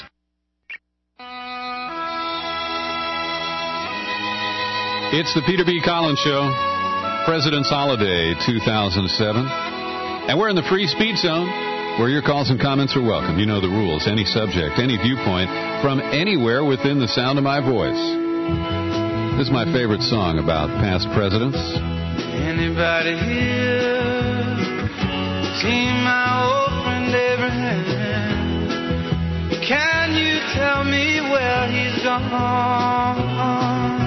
Speaker 19: It's the Peter B. Collins Show. President's Holiday two thousand seven. And we're in the free speech zone where your calls and comments are welcome. You know the rules. Any subject, any viewpoint from anywhere within the sound of my voice. This is my favorite song about past presidents.
Speaker 30: Anybody here seen my old friend Abraham? Can you tell me where he's gone?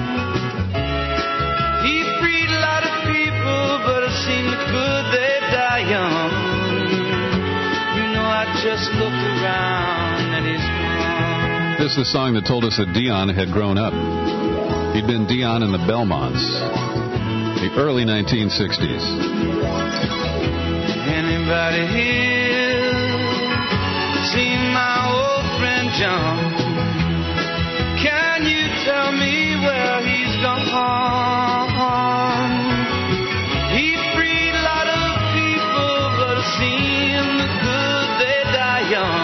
Speaker 30: He freed a lot of people, but it seemed good they die young. You know, I just looked around and he's gone.
Speaker 19: This is the song that told us that Dion had grown up. He'd been Dion in the Belmonts, the early nineteen sixties.
Speaker 30: Anybody here seen my old friend John? Can you tell me where he's gone? He freed a lot of people, but it seemed good they die young.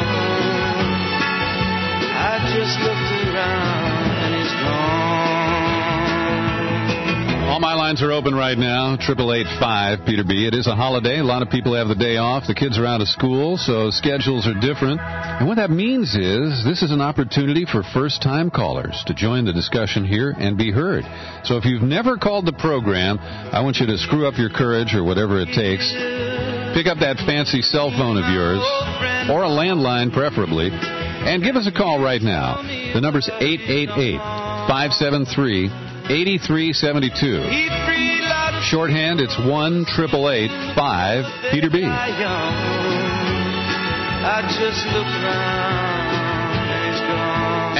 Speaker 30: I just looked around and he's gone.
Speaker 19: All my lines are open right now, triple eight five Peter B. It is a holiday. A lot of people have the day off. The kids are out of school, so schedules are different. And what that means is this is an opportunity for first-time callers to join the discussion here and be heard. So if you've never called the program, I want you to screw up your courage or whatever it takes. Pick up that fancy cell phone of yours, or a landline preferably, and give us a call right now. The number's eight eight eight, five seven three, eight three seven two. Shorthand, it's one triple eight five Peter B.
Speaker 30: I just looked around.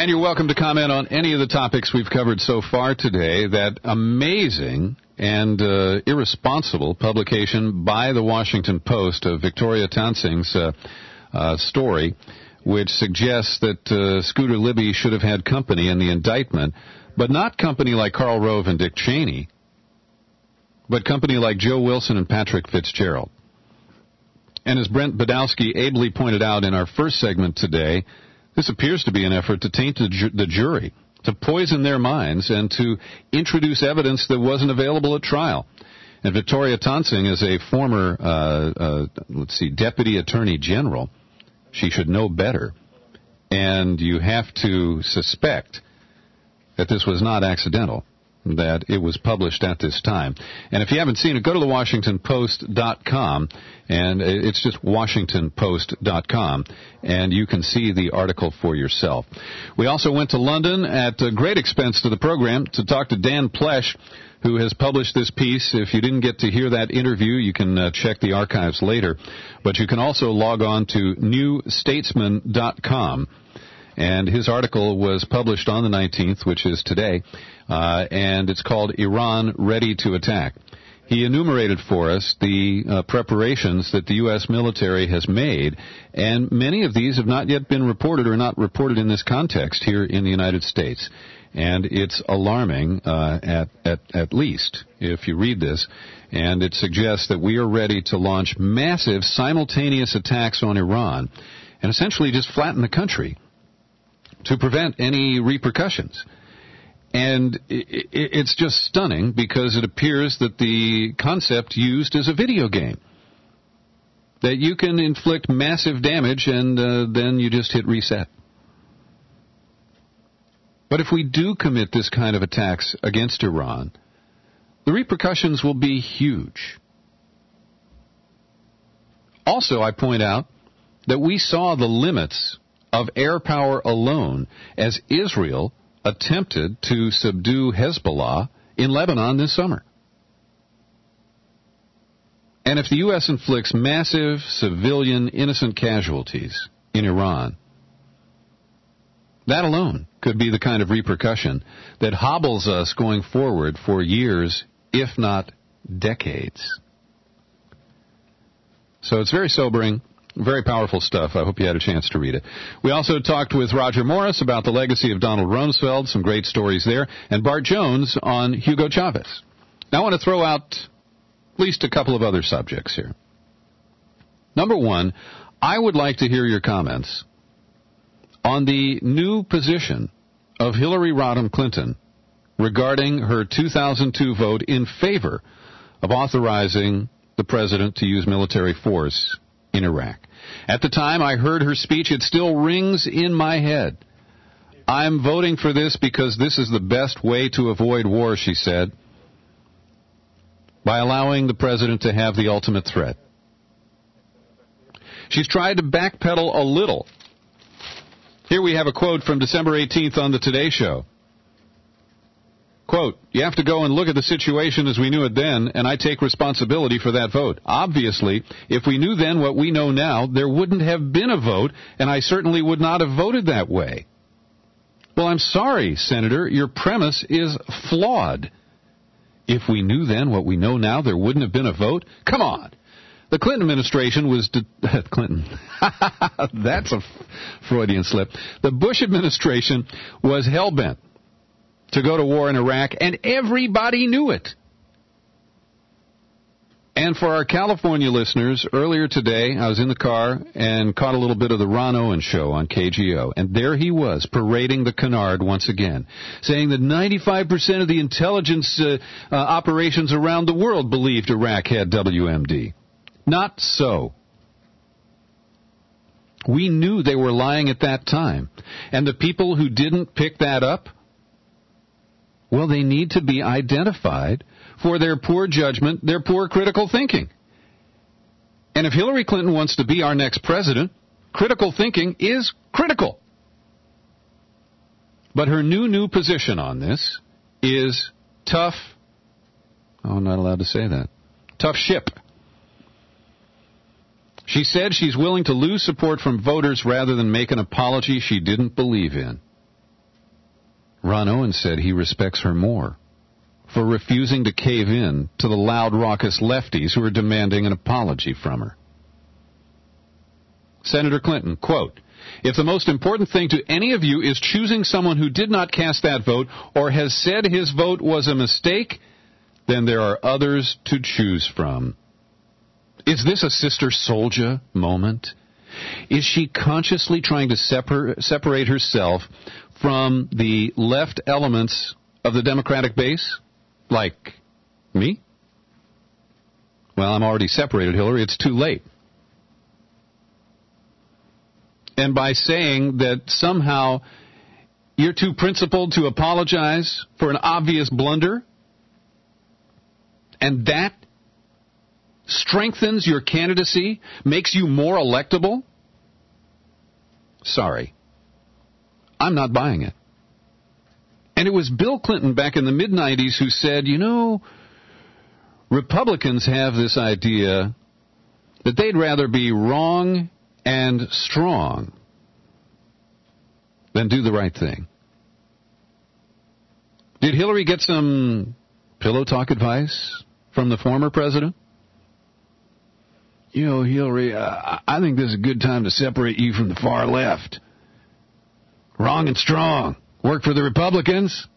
Speaker 19: And you're welcome to comment on any of the topics we've covered so far today. That amazing and uh, irresponsible publication by the Washington Post of Victoria Townsend's uh, uh, story, which suggests that uh, Scooter Libby should have had company in the indictment, but not company like Karl Rove and Dick Cheney, but company like Joe Wilson and Patrick Fitzgerald. And as Brent Badowski ably pointed out in our first segment today, this appears to be an effort to taint the, ju- the jury, to poison their minds, and to introduce evidence that wasn't available at trial. And Victoria Tonsing is a former, uh, uh, let's see, Deputy Attorney General. She should know better. And you have to suspect that this was not accidental, that it was published at this time. And if you haven't seen it, go to the Washington Post dot com, and it's just Washington Post dot com, and you can see the article for yourself. We also went to London at great expense to the program to talk to Dan Plesh, who has published this piece. If you didn't get to hear that interview, you can uh, check the archives later. But you can also log on to new statesman dot com. And his article was published on the nineteenth, which is today, uh, and it's called Iran Ready to Attack. He enumerated for us the uh, preparations that the U S military has made, and many of these have not yet been reported or not reported in this context here in the United States. And it's alarming, uh, at, at, at least, if you read this, and it suggests that we are ready to launch massive simultaneous attacks on Iran and essentially just flatten the country to prevent any repercussions. And it's just stunning because it appears that the concept used is a video game, that you can inflict massive damage and uh, then you just hit reset. But if we do commit this kind of attacks against Iran, the repercussions will be huge. Also, I point out that we saw the limits of air power alone as Israel attempted to subdue Hezbollah in Lebanon this summer. And if the U S inflicts massive civilian innocent casualties in Iran, that alone could be the kind of repercussion that hobbles us going forward for years, if not decades. So it's very sobering. Very powerful stuff. I hope you had a chance to read it. We also talked with Roger Morris about the legacy of Donald Rumsfeld, some great stories there, and Bart Jones on Hugo Chavez. Now I want to throw out at least a couple of other subjects here. Number one, I would like to hear your comments on the new position of Hillary Rodham Clinton regarding her two thousand two vote in favor of authorizing the president to use military force in Iraq. At the time I heard her speech, it still rings in my head. I'm voting for this because this is the best way to avoid war, she said, by allowing the president to have the ultimate threat. She's tried to backpedal a little. Here we have a quote from December eighteenth on the Today Show. Quote, you have to go and look at the situation as we knew it then, and I take responsibility for that vote. Obviously, if we knew then what we know now, there wouldn't have been a vote, and I certainly would not have voted that way. Well, I'm sorry, Senator, your premise is flawed. If we knew then what we know now, there wouldn't have been a vote? Come on. The Clinton administration was... De- Clinton. That's a Freudian slip. The Bush administration was hell-bent to go to war in Iraq, and everybody knew it. And for our California listeners, earlier today, I was in the car and caught a little bit of the Ron Owens show on K G O, and there he was, parading the canard once again, saying that ninety-five percent of the intelligence uh, uh, operations around the world believed Iraq had W M D. Not so. We knew they were lying at that time, and the people who didn't pick that up, well, they need to be identified for their poor judgment, their poor critical thinking. And if Hillary Clinton wants to be our next president, critical thinking is critical. But her new, new position on this is tough. Oh, I'm not allowed to say that. Tough ship. She said she's willing to lose support from voters rather than make an apology she didn't believe in. Ron Owens said he respects her more for refusing to cave in to the loud, raucous lefties who are demanding an apology from her. Senator Clinton, quote, "If the most important thing to any of you is choosing someone who did not cast that vote or has said his vote was a mistake, then there are others to choose from." Is this a Sister Souljah moment? Is she consciously trying to separ- separate herself from the left elements of the Democratic base? Like me? Well, I'm already separated, Hillary. It's too late. And by saying that somehow you're too principled to apologize for an obvious blunder, and that strengthens your candidacy, makes you more electable? Sorry. I'm not buying it. And it was Bill Clinton back in the mid nineties who said, you know, Republicans have this idea that they'd rather be wrong and strong than do the right thing. Did Hillary get some pillow talk advice from the former president? You know, Hillary, uh, I think this is a good time to separate you from the far left. Wrong and strong. Work for the Republicans?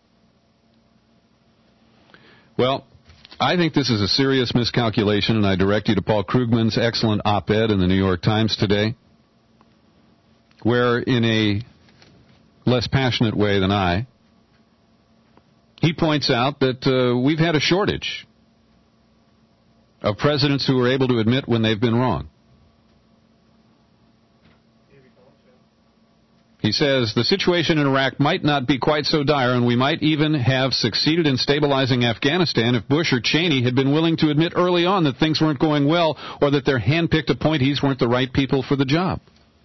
Speaker 19: Well, I think this is a serious miscalculation, and I direct you to Paul Krugman's excellent op-ed in the New York Times today, where in a less passionate way than I, he points out that uh, we've had a shortage of presidents who are able to admit when they've been wrong. He says, the situation in Iraq might not be quite so dire, and we might even have succeeded in stabilizing Afghanistan if Bush or Cheney had been willing to admit early on that things weren't going well or that their hand-picked appointees weren't the right people for the job.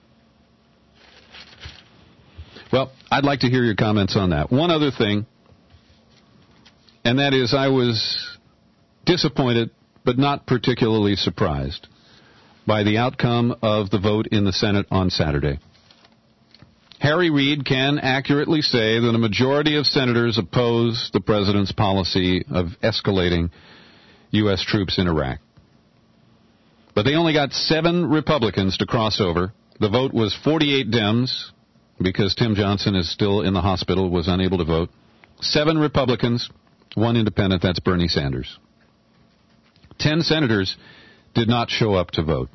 Speaker 19: Well, I'd like to hear your comments on that. One other thing, and that is I was disappointed but not particularly surprised by the outcome of the vote in the Senate on Saturday. Harry Reid can accurately say that a majority of senators oppose the president's policy of escalating U S troops in Iraq. But they only got seven Republicans to cross over. The vote was forty-eight Dems, because Tim Johnson is still in the hospital, was unable to vote. Seven Republicans, one independent, that's Bernie Sanders. Ten senators did not show up to vote.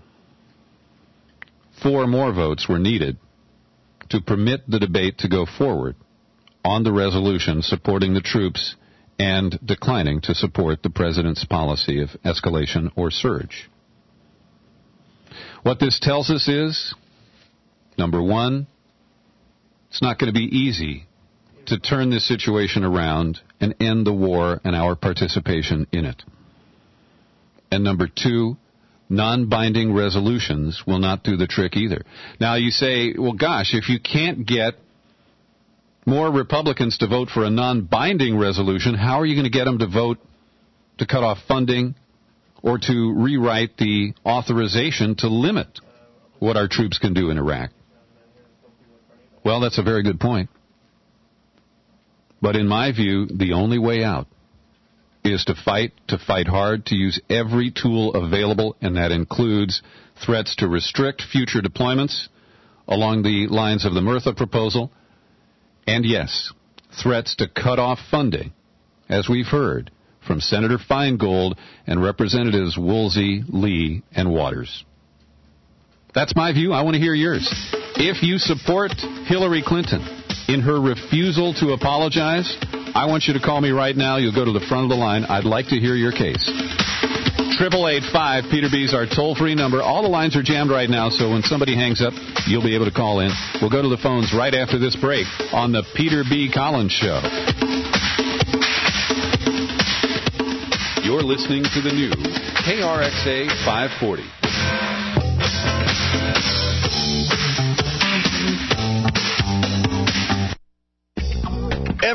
Speaker 19: Four more votes were needed to permit the debate to go forward on the resolution supporting the troops and declining to support the president's policy of escalation or surge. What this tells us is, number one, it's not going to be easy to turn this situation around and end the war and our participation in it. And number two, non-binding resolutions will not do the trick either. Now you say, well, gosh, if you can't get more Republicans to vote for a non-binding resolution, how are you going to get them to vote to cut off funding or to rewrite the authorization to limit what our troops can do in Iraq? Well, that's a very good point. But in my view, the only way out is to fight, to fight hard, to use every tool available, and that includes threats to restrict future deployments along the lines of the Murtha proposal, and yes, threats to cut off funding, as we've heard from Senator Feingold and Representatives Woolsey, Lee, and Waters. That's my view. I want to hear yours. If you support Hillary Clinton in her refusal to apologize, I want you to call me right now. You'll go to the front of the line. I'd like to hear your case. triple eight five Peter B's our toll-free number. All the lines are jammed right now, so when somebody hangs up, you'll be able to call in. We'll go to the phones right after this break on the Peter B. Collins Show. You're listening to the new K R X A five forty.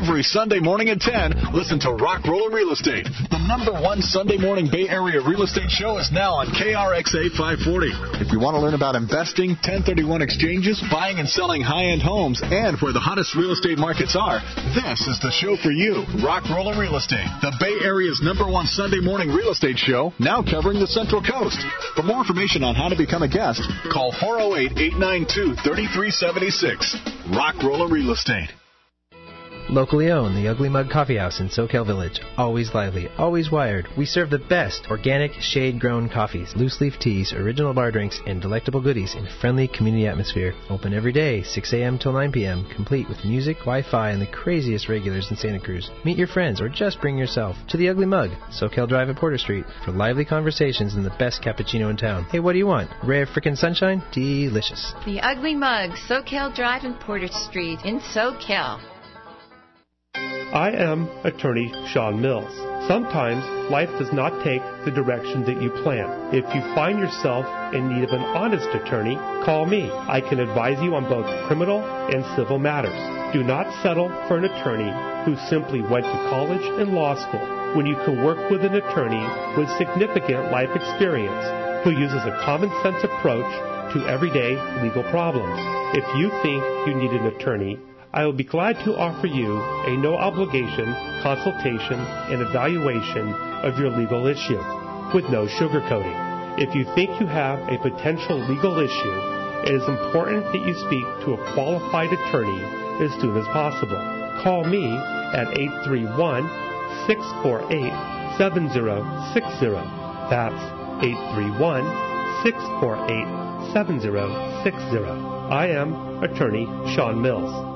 Speaker 1: Every Sunday morning at ten, listen to Rock Roller Real Estate. The number one Sunday morning Bay Area real estate show is now on K R X A five forty. If you want to learn about investing, ten thirty-one exchanges, buying and selling high-end homes, and where the hottest real estate markets are, this is the show for you. Rock Roller Real Estate, the Bay Area's number one Sunday morning real estate show, now covering the Central Coast. For more information on how to become a guest, call four oh eight, eight nine two, three three seven six. Rock Roller Real Estate.
Speaker 4: Locally owned, the Ugly Mug Coffee House in SoCal Village. Always lively, always wired. We serve the best organic, shade-grown coffees, loose-leaf teas, original bar drinks, and delectable goodies in a friendly community atmosphere. Open every day, six a.m. till nine p.m., complete with music, Wi-Fi, and the craziest regulars in Santa Cruz. Meet your friends or just bring yourself to the Ugly Mug, SoCal Drive at Porter Street, for lively conversations and the best cappuccino in town. Hey, what do you want? A ray of frickin' sunshine? Delicious.
Speaker 5: The Ugly Mug, SoCal Drive and Porter Street in SoCal.
Speaker 6: I am attorney Sean Mills. Sometimes life does not take the direction that you plan. If you find yourself in need of an honest attorney, call me. I can advise you on both criminal and civil matters. Do not settle for an attorney who simply went to college and law school when you can work with an attorney with significant life experience who uses a common sense approach to everyday legal problems. If you think you need an attorney, I will be glad to offer you a no-obligation consultation and evaluation of your legal issue with no sugarcoating. If you think you have a potential legal issue, it is important that you speak to a qualified attorney as soon as possible. Call me at eight three one, six four eight, seven zero six zero. That's eight three one, six four eight, seven zero six zero. I am attorney Sean Mills.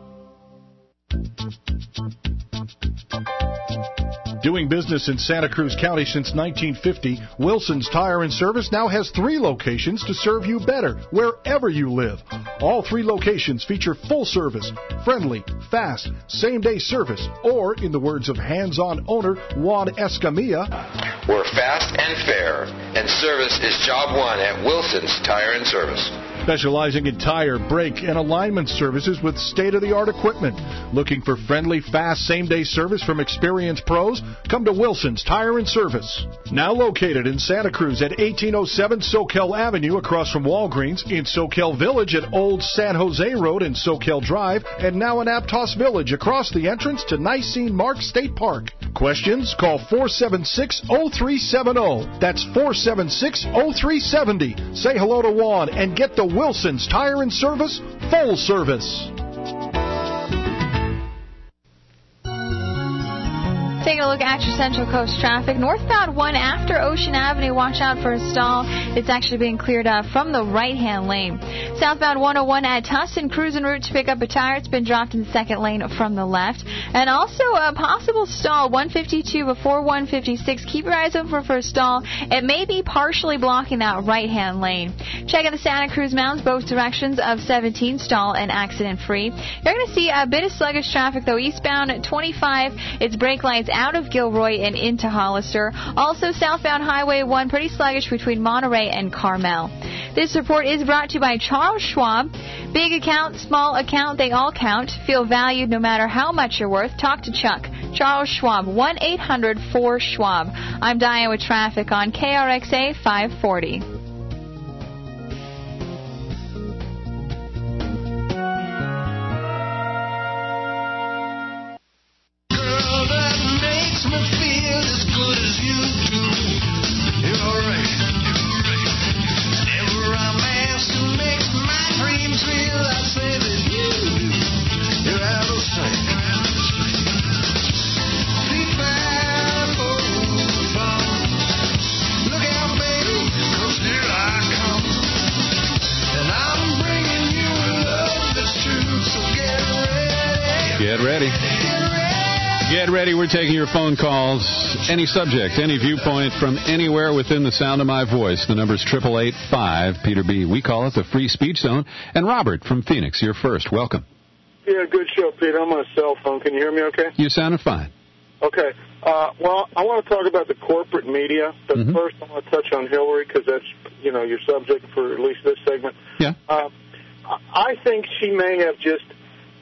Speaker 7: Doing business in Santa Cruz County since nineteen fifty, Wilson's Tire and Service now has three locations to serve you better wherever you live. All three locations feature full service, friendly, fast, same-day service, or, in the words of hands-on owner Juan Escamilla,
Speaker 12: we're fast and fair, and service is job one at Wilson's Tire and Service.
Speaker 7: Specializing in tire, brake, and alignment services with state-of-the-art equipment. Looking for friendly, fast, same-day service from experienced pros? Come to Wilson's Tire and Service. Now located in Santa Cruz at eighteen oh seven Soquel Avenue across from Walgreens, in Soquel Village at Old San Jose Road and Soquel Drive, and now in Aptos Village across the entrance to Nicene Mark State Park. Questions? Call four seven six, oh three seven oh. That's four seven six, oh three seven oh. Say hello to Juan and get the Wilson's Tire and Service full service.
Speaker 13: Taking a look at your Central Coast traffic. Northbound one after Ocean Avenue, watch out for a stall. It's actually being cleared up from the right-hand lane. Southbound one oh one at Tustin, cruising route to pick up a tire. It's been dropped in the second lane from the left. And also a possible stall, one fifty-two before one fifty-six. Keep your eyes open for a stall. It may be partially blocking that right-hand lane. Check out the Santa Cruz Mountains, both directions of seventeen, stall and accident-free. You're going to see a bit of sluggish traffic, though. Eastbound twenty-five, it's brake lights out of Gilroy and into Hollister. Also, southbound Highway one, pretty sluggish between Monterey and Carmel. This report is brought to you by Charles Schwab. Big account, small account, they all count. Feel valued no matter how much you're worth. Talk to Chuck. Charles Schwab, one eight hundred four schwab. I'm Diane with traffic on K R X A five forty.
Speaker 19: Get ready. Get ready. We're taking your phone calls. Any subject, any viewpoint from anywhere within the sound of my voice. The number's eight eight eight five Peter B. We call it the Free Speech Zone. And Robert from Phoenix, you're first. Welcome.
Speaker 17: Yeah, good show, Peter. I'm on a cell phone. Can you hear me okay?
Speaker 19: You sounded fine.
Speaker 17: Okay. Uh, well, I want to talk about the corporate media, but mm-hmm. first I want to touch on Hillary because that's, you know, your subject for at least this segment.
Speaker 19: Yeah.
Speaker 17: Uh, I think she may have just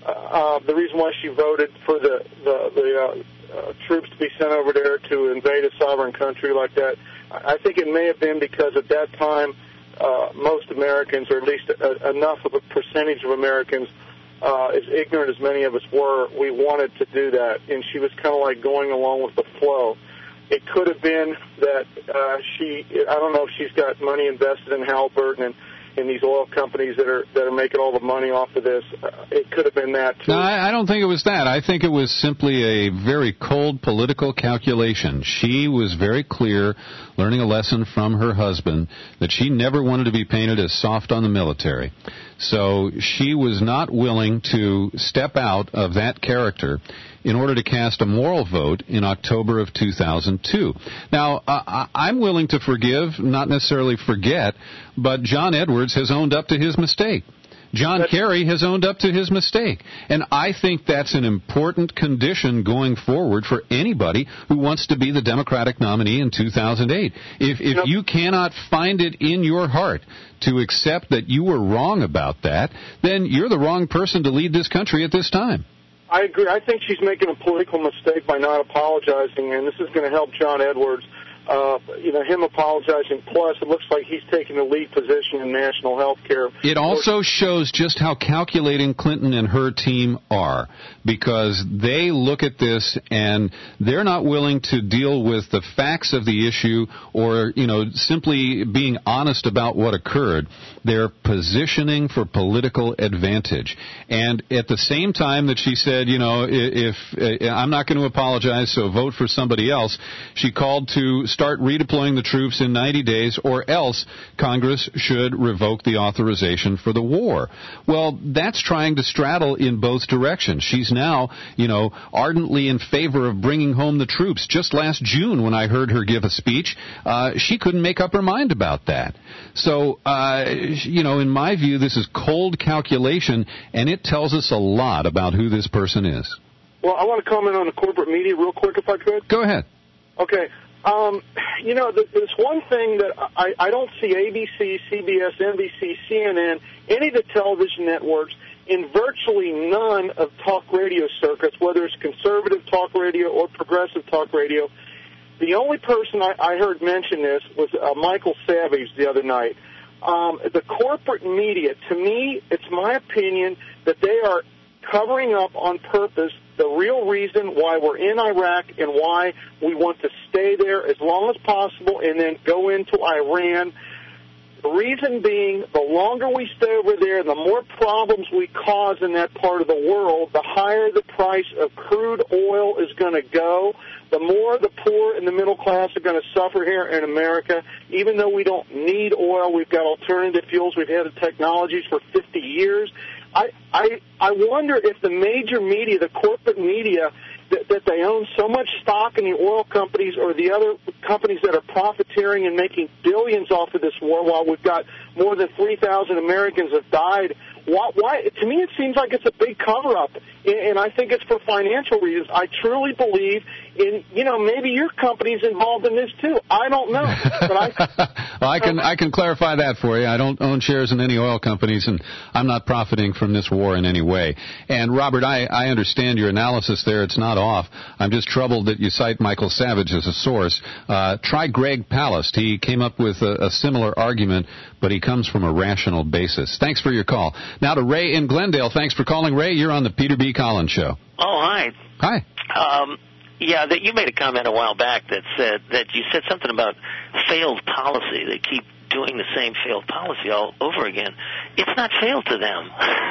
Speaker 17: uh, the reason why she voted for the the, the uh, uh, troops to be sent over there to invade a sovereign country like that. I think it may have been because at that time uh, most Americans, or at least a, enough of a percentage of Americans, uh, as ignorant as many of us were, we wanted to do that, and she was kind of like going along with the flow. It could have been that uh, she, I don't know if she's got money invested in Halliburton and in these oil companies that are that are making all the money off of this. Uh, it could have been that, too.
Speaker 19: No, I, I don't think it was that. I think it was simply a very cold political calculation. She was very clear, learning a lesson from her husband, that she never wanted to be painted as soft on the military. So she was not willing to step out of that character in order to cast a moral vote in October of two thousand two. Now, uh, I'm willing to forgive, not necessarily forget, but John Edwards has owned up to his mistake. John Kerry has owned up to his mistake. And I think that's an important condition going forward for anybody who wants to be the Democratic nominee in two thousand eight. If, if
Speaker 17: Yep.
Speaker 19: you cannot find it in your heart to accept that you were wrong about that, then you're the wrong person to lead this country at this time.
Speaker 17: I agree. I think she's making a political mistake by not apologizing, and this is going to help John Edwards. Uh, you know, him apologizing, plus it looks like he's taking a lead position in national health care.
Speaker 19: It also shows just how calculating Clinton and her team are, because they look at this and they're not willing to deal with the facts of the issue or, you know, simply being honest about what occurred. They're positioning for political advantage. And at the same time that she said, you know, if, if I'm not going to apologize, so vote for somebody else, she called to start redeploying the troops in ninety days, or else Congress should revoke the authorization for the war. Well, that's trying to straddle in both directions. She's now, you know, ardently in favor of bringing home the troops. Just last June, when I heard her give a speech, uh, she couldn't make up her mind about that. So, uh, you know, in my view, this is cold calculation, and it tells us a lot about who this person is.
Speaker 17: Well, I want to comment on the corporate media real quick, if I could.
Speaker 19: Go ahead.
Speaker 17: Okay. Um, you know, there's one thing that I, I don't see A B C, C B S, N B C, C N N, any of the television networks, in virtually none of talk radio circuits, whether it's conservative talk radio or progressive talk radio. The only person I, I heard mention this was uh, Michael Savage the other night. Um, the corporate media, to me, it's my opinion that they are covering up on purpose the real reason why we're in Iraq and why we want to stay there as long as possible and then go into Iran. The reason being, the longer we stay over there, the more problems we cause in that part of the world, the higher the price of crude oil is going to go, the more the poor and the middle class are going to suffer here in America. Even though we don't need oil, we've got alternative fuels, we've had the technologies for fifty years. I, I I wonder if the major media, the corporate media, that, that they own so much stock in the oil companies or the other companies that are profiteering and making billions off of this war while we've got more than three thousand Americans have died. Why, why? To me, it seems like it's a big cover-up, and I think it's for financial reasons. I truly believe in, you know, maybe your company's involved in this too. I don't know. But I,
Speaker 19: well, I can I can clarify that for you. I don't own shares in any oil companies, and I'm not profiting from this war in any way. And, Robert, I, I understand your analysis there. It's not off. I'm just troubled that you cite Michael Savage as a source. Uh, try Greg Palast. He came up with a, a similar argument, but he comes from a rational basis. Thanks for your call. Now to Ray in Glendale. Thanks for calling, Ray. You're on the Peter B. Collins Show.
Speaker 3: Oh, hi.
Speaker 19: Hi.
Speaker 3: Um, yeah, that you made a comment a while back that said that you said something about failed policy. They keep doing the same failed policy all over again. It's not failed to them.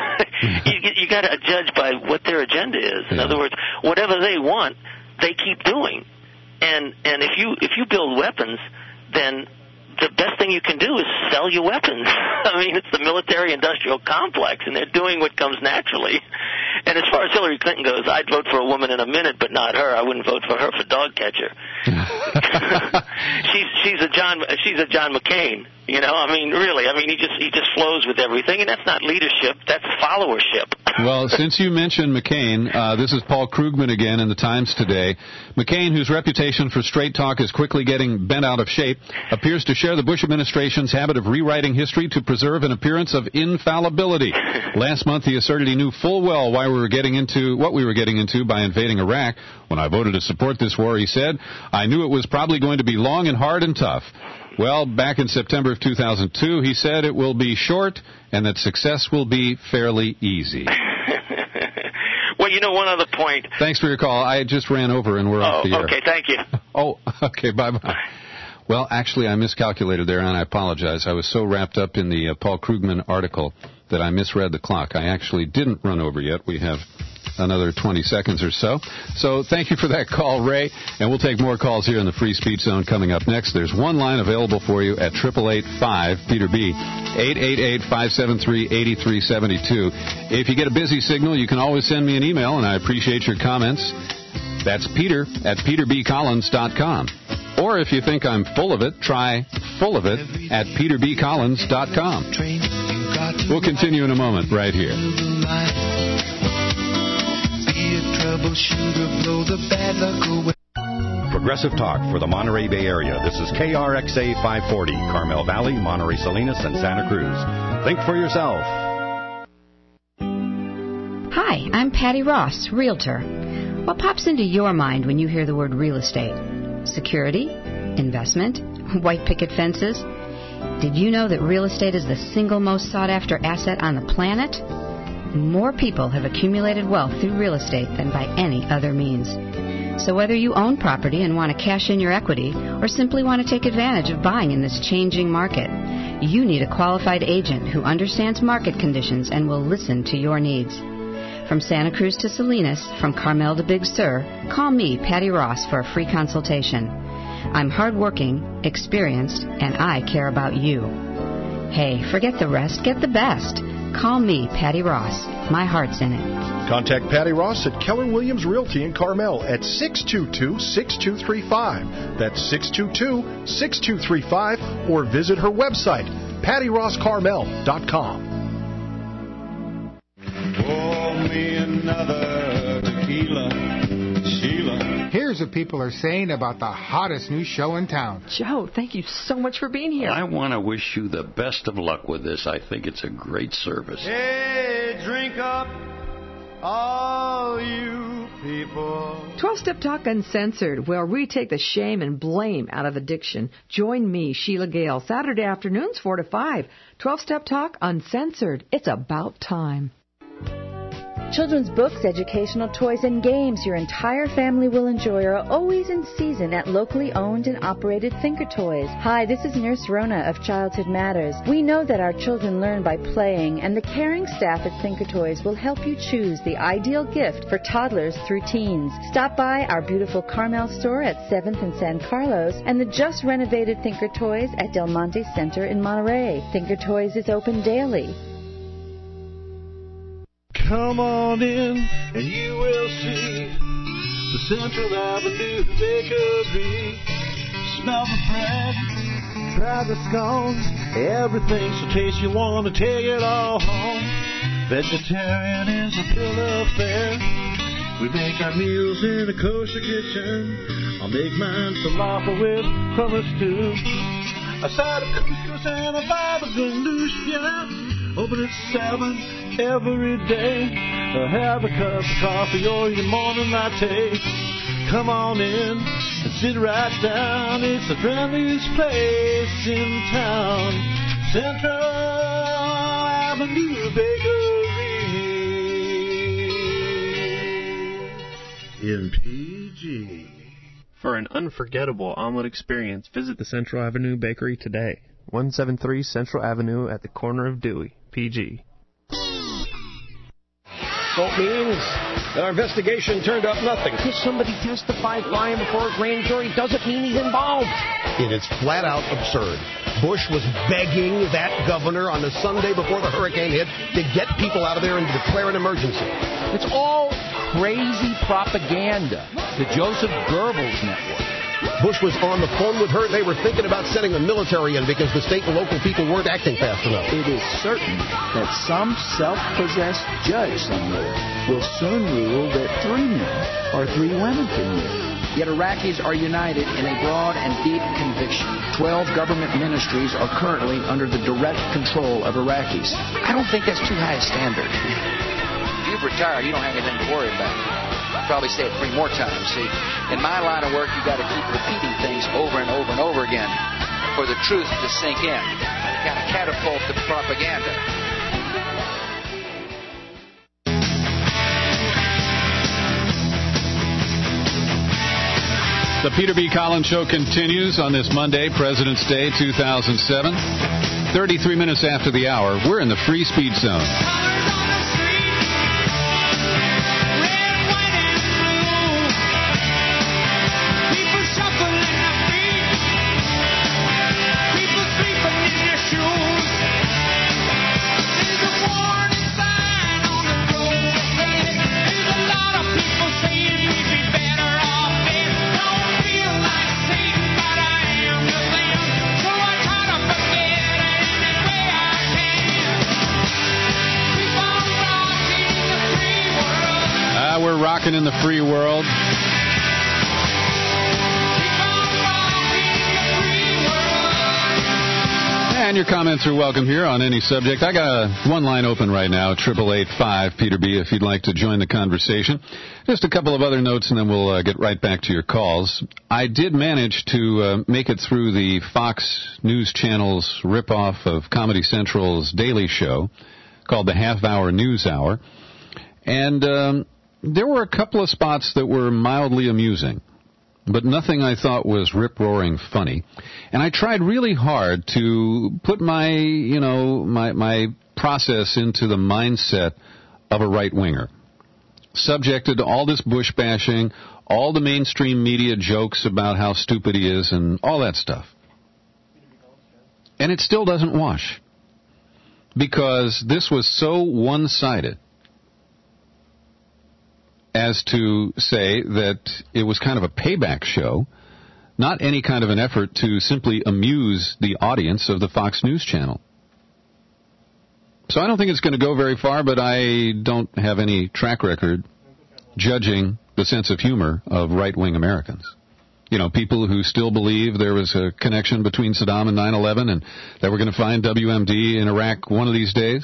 Speaker 3: you you got to judge by what their agenda is. In yeah. other words, whatever they want, they keep doing. And and if you if you build weapons, then the best thing you can do is sell your weapons. I mean, it's the military-industrial complex, and they're doing what comes naturally. And as far as Hillary Clinton goes, I'd vote for a woman in a minute, but not her. I wouldn't vote for her for dog catcher. she's she's a John she's a John McCain. You know, I mean, really, I mean, he just he just flows with everything, and that's not leadership, that's followership.
Speaker 19: Well, since you mentioned McCain, uh, this is Paul Krugman again in the Times today. McCain, whose reputation for straight talk is quickly getting bent out of shape, appears to share the Bush administration's habit of rewriting history to preserve an appearance of infallibility. Last month, he asserted he knew full well why we were getting into what we were getting into by invading Iraq. When I voted to support this war, he said, I knew it was probably going to be long and hard and tough. Well, back in September of two thousand two, he said it will be short and that success will be fairly easy.
Speaker 3: Well, you know, one other point.
Speaker 19: Thanks for your call. I just ran over and we're
Speaker 3: oh,
Speaker 19: off the air.
Speaker 3: Okay, thank you.
Speaker 19: Oh, okay, bye-bye. Well, actually, I miscalculated there, and I apologize. I was so wrapped up in the uh, Paul Krugman article that I misread the clock. I actually didn't run over yet. We have another twenty seconds or so. So thank you for that call, Ray. And we'll take more calls here in the Free Speech Zone coming up next. There's one line available for you at eight eight eight five Peter B, eight eight eight, five seven three, eight three seven two. If you get a busy signal, you can always send me an email, and I appreciate your comments. That's Peter at peter b collins dot com. Or if you think I'm full of it, try full of it at peter b collins dot com. We'll continue in a moment right here.
Speaker 2: Progressive Talk for the Monterey Bay Area. This is K R X A five forty, Carmel Valley, Monterey Salinas, and Santa Cruz. Think for yourself.
Speaker 8: Hi, I'm Patty Ross, Realtor. What pops into your mind when you hear the word real estate? Security? Investment? White picket fences? Did you know that real estate is the single most sought-after asset on the planet? More people have accumulated wealth through real estate than by any other means. So whether you own property and want to cash in your equity or simply want to take advantage of buying in this changing market, you need a qualified agent who understands market conditions and will listen to your needs. From Santa Cruz to Salinas, from Carmel to Big Sur, call me, Patty Ross, for a free consultation. I'm hardworking, experienced, and I care about you. Hey, forget the rest, get the best. Call me, Patty Ross. My heart's in it.
Speaker 7: Contact Patty Ross at Keller Williams Realty in Carmel at six two two, six two three five. That's six two two, six two three five, or visit her website, patty ross carmel dot com.
Speaker 14: Pour me another tequila, Sheila.
Speaker 18: Here's what people are saying about the hottest new show in town.
Speaker 23: Joe, thank you so much for being here.
Speaker 24: I want to wish you the best of luck with this. I think it's a great service.
Speaker 14: Hey, drink up, all you people.
Speaker 23: twelve-Step Talk Uncensored, where we take the shame and blame out of addiction. Join me, Sheila Gale, Saturday afternoons, four to five. twelve-Step Talk Uncensored. It's about time.
Speaker 25: Children's books, educational toys, and games your entire family will enjoy are always in season at locally owned and operated Thinker Toys. Hi, this is Nurse Rona of Childhood Matters. We know that our children learn by playing, and the caring staff at Thinker Toys will help you choose the ideal gift for toddlers through teens. Stop by our beautiful Carmel store at seventh and San Carlos and the just renovated Thinker Toys at Del Monte Center in Monterey. Thinker Toys is open daily.
Speaker 14: Come on in and you will see the Central Avenue Bakery. Smell the bread, try the scones, everything's so tasty you want to take it all home. Vegetarian is a bill of fare. We make our meals in a kosher kitchen. I'll make mine falafel with hummus too. A side of couscous and a vibe of ganoush, yeah. Open at seven every day. Uh, have a cup of coffee or your morning latte. Come on in and sit right down. It's the friendliest place in town. Central Avenue Bakery in P G.
Speaker 26: For an unforgettable omelet experience, visit the Central Avenue Bakery today. one seventy-three Central Avenue at the corner of Dewey, P G.
Speaker 27: Vote means our investigation turned up nothing.
Speaker 29: Because somebody testifies lying before a grand jury doesn't mean he's involved.
Speaker 27: It is flat out absurd. Bush was begging that governor on the Sunday before the hurricane hit to get people out of there and to declare an emergency.
Speaker 29: It's all crazy propaganda. The Joseph Goebbels network.
Speaker 27: Bush was on the phone with her. They were thinking about sending the military in because the state and local people weren't acting fast enough.
Speaker 9: It is certain that some self-possessed judge somewhere will soon rule that three men or three women can rule. Yet Iraqis are united in a broad and deep conviction. Twelve government ministries are currently under the direct control of Iraqis. I don't think that's too high a standard.
Speaker 10: If you've retired, you don't have anything to worry about. I'll probably say it three more times. See, in my line of work, you got to keep repeating things over and over and over again for the truth to sink in. You got to catapult the propaganda.
Speaker 19: The Peter B. Collins Show continues on this Monday, President's Day, two thousand seven. thirty-three minutes after the hour, we're in the free speech zone. Rocking in the free world. And your comments are welcome here on any subject. I got a one line open right now, eight eight eight five Peter B, if you'd like to join the conversation. Just a couple of other notes, and then we'll uh, get right back to your calls. I did manage to uh, make it through the Fox News Channel's ripoff of Comedy Central's Daily Show called the Half Hour News Hour. And um, there were a couple of spots that were mildly amusing, but nothing I thought was rip-roaring funny. And I tried really hard to put my, you know, my my process into the mindset of a right-winger. Subjected to all this Bush bashing, all the mainstream media jokes about how stupid he is, and all that stuff. And it still doesn't wash. Because this was so one-sided as to say that it was kind of a payback show, not any kind of an effort to simply amuse the audience of the Fox News Channel. So I don't think it's going to go very far, but I don't have any track record judging the sense of humor of right-wing Americans. You know, people who still believe there was a connection between Saddam and nine eleven and that we're going to find W M D in Iraq one of these days.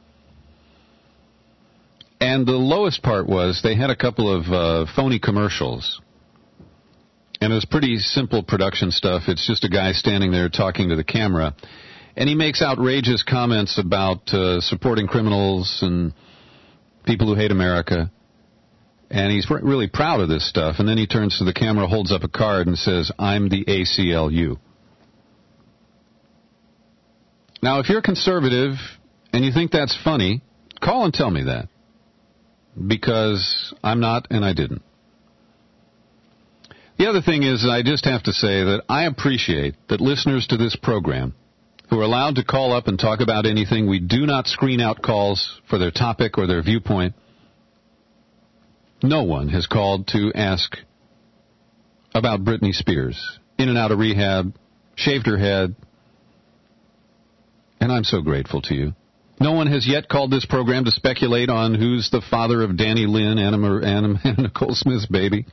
Speaker 19: And the lowest part was they had a couple of uh, phony commercials. And it was pretty simple production stuff. It's just a guy standing there talking to the camera. And he makes outrageous comments about uh, supporting criminals and people who hate America. And he's really proud of this stuff. And then he turns to the camera, holds up a card, and says, "I'm the A C L U." Now, if you're conservative and you think that's funny, call and tell me that. Because I'm not, and I didn't. The other thing is, I just have to say that I appreciate that listeners to this program who are allowed to call up and talk about anything, we do not screen out calls for their topic or their viewpoint. No one has called to ask about Britney Spears. In and out of rehab, shaved her head, and I'm so grateful to you. No one has yet called this program to speculate on who's the father of Danny Lynn, Anna, Anna, Anna Nicole Smith's baby.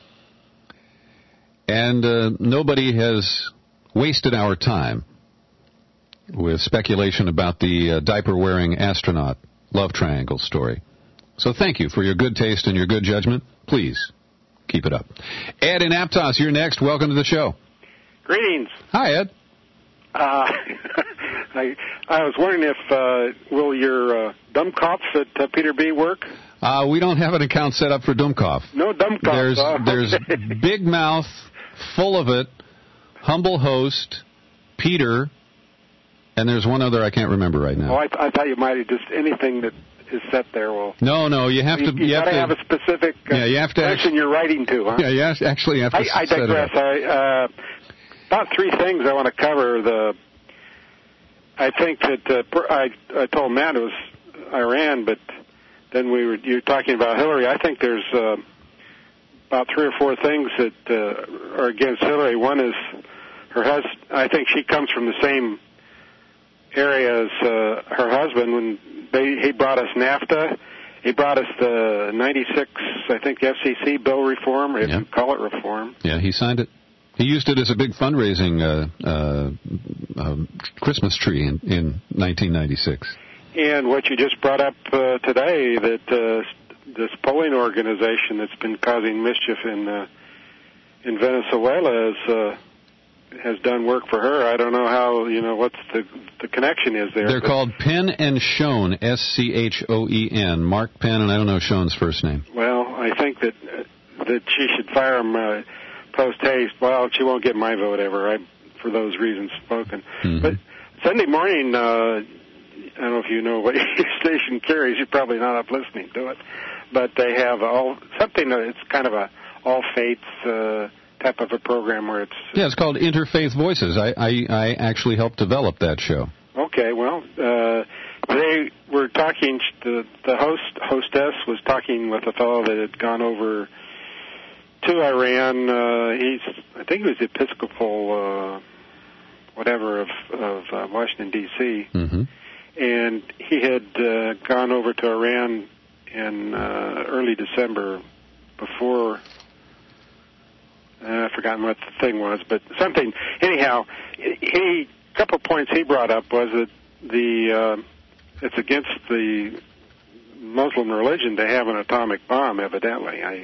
Speaker 19: And uh, nobody has wasted our time with speculation about the uh, diaper-wearing astronaut love triangle story. So thank you for your good taste and your good judgment. Please keep it up. Ed in Aptos, you're next. Welcome to the show.
Speaker 11: Greetings.
Speaker 19: Hi, Ed.
Speaker 11: Uh, I, I was wondering if, uh, will your uh, Dummkopf at uh, Peter B. work?
Speaker 19: Uh, we don't have an account set up for Dummkopf.
Speaker 11: No Dummkopf.
Speaker 19: There's,
Speaker 11: uh,
Speaker 19: there's Big Mouth, full of it, Humble Host, Peter, and there's one other I can't remember right now.
Speaker 11: Oh, I, I thought you might have just anything that is set there. Well,
Speaker 19: no, no, you have
Speaker 11: you,
Speaker 19: to.
Speaker 11: You,
Speaker 19: you
Speaker 11: got to
Speaker 19: have,
Speaker 11: have a specific uh,
Speaker 19: yeah, you have to
Speaker 11: section
Speaker 19: actually,
Speaker 11: you're writing to, huh?
Speaker 19: Yeah, you have, actually have to
Speaker 11: I, I
Speaker 19: set
Speaker 11: digress.
Speaker 19: it up.
Speaker 11: I, uh, about three things I want to cover. The I think that uh, per, I, I told Matt it was Iran, but then we were you were talking about Hillary. I think there's uh, about three or four things that uh, are against Hillary. One is her husband. I think she comes from the same area as uh, her husband. When they he brought us NAFTA, he brought us the ninety-six, I think, F C C bill reform, or if
Speaker 19: Yeah.
Speaker 11: you call it reform.
Speaker 19: Yeah, he signed it. He used it as a big fundraising uh, uh, um, Christmas tree in, in nineteen ninety-six.
Speaker 11: And what you just brought up uh, today, that uh, this polling organization that's been causing mischief in uh, in Venezuela is, uh, has done work for her. I don't know how, you know, what's the the connection is there.
Speaker 19: They're
Speaker 11: but,
Speaker 19: called Penn and Schoen, S C H O E N. Mark Penn, and I don't know Schoen's first name.
Speaker 11: Well, I think that uh, that she should fire him uh, post haste. Well, she won't get my vote ever, I, for those reasons spoken.
Speaker 19: Mm-hmm.
Speaker 11: But Sunday morning, uh, I don't know if you know what your station carries. You're probably not up listening to it, but they have all something. That it's kind of a all faiths uh, type of a program where it's
Speaker 19: Yeah, it's called Interfaith Voices. I, I, I actually helped develop that show.
Speaker 11: okay. Well, uh, they were talking. The the host hostess was talking with a fellow that had gone over to Iran. Uh, he's I think he was Episcopal, uh, whatever of of uh, Washington D C
Speaker 19: Mm-hmm.
Speaker 11: And he had uh, gone over to Iran in uh, early December before, uh, I've forgotten what the thing was, but something. Anyhow, he a couple of points he brought up was that the uh, it's against the Muslim religion to have an atomic bomb, evidently. I,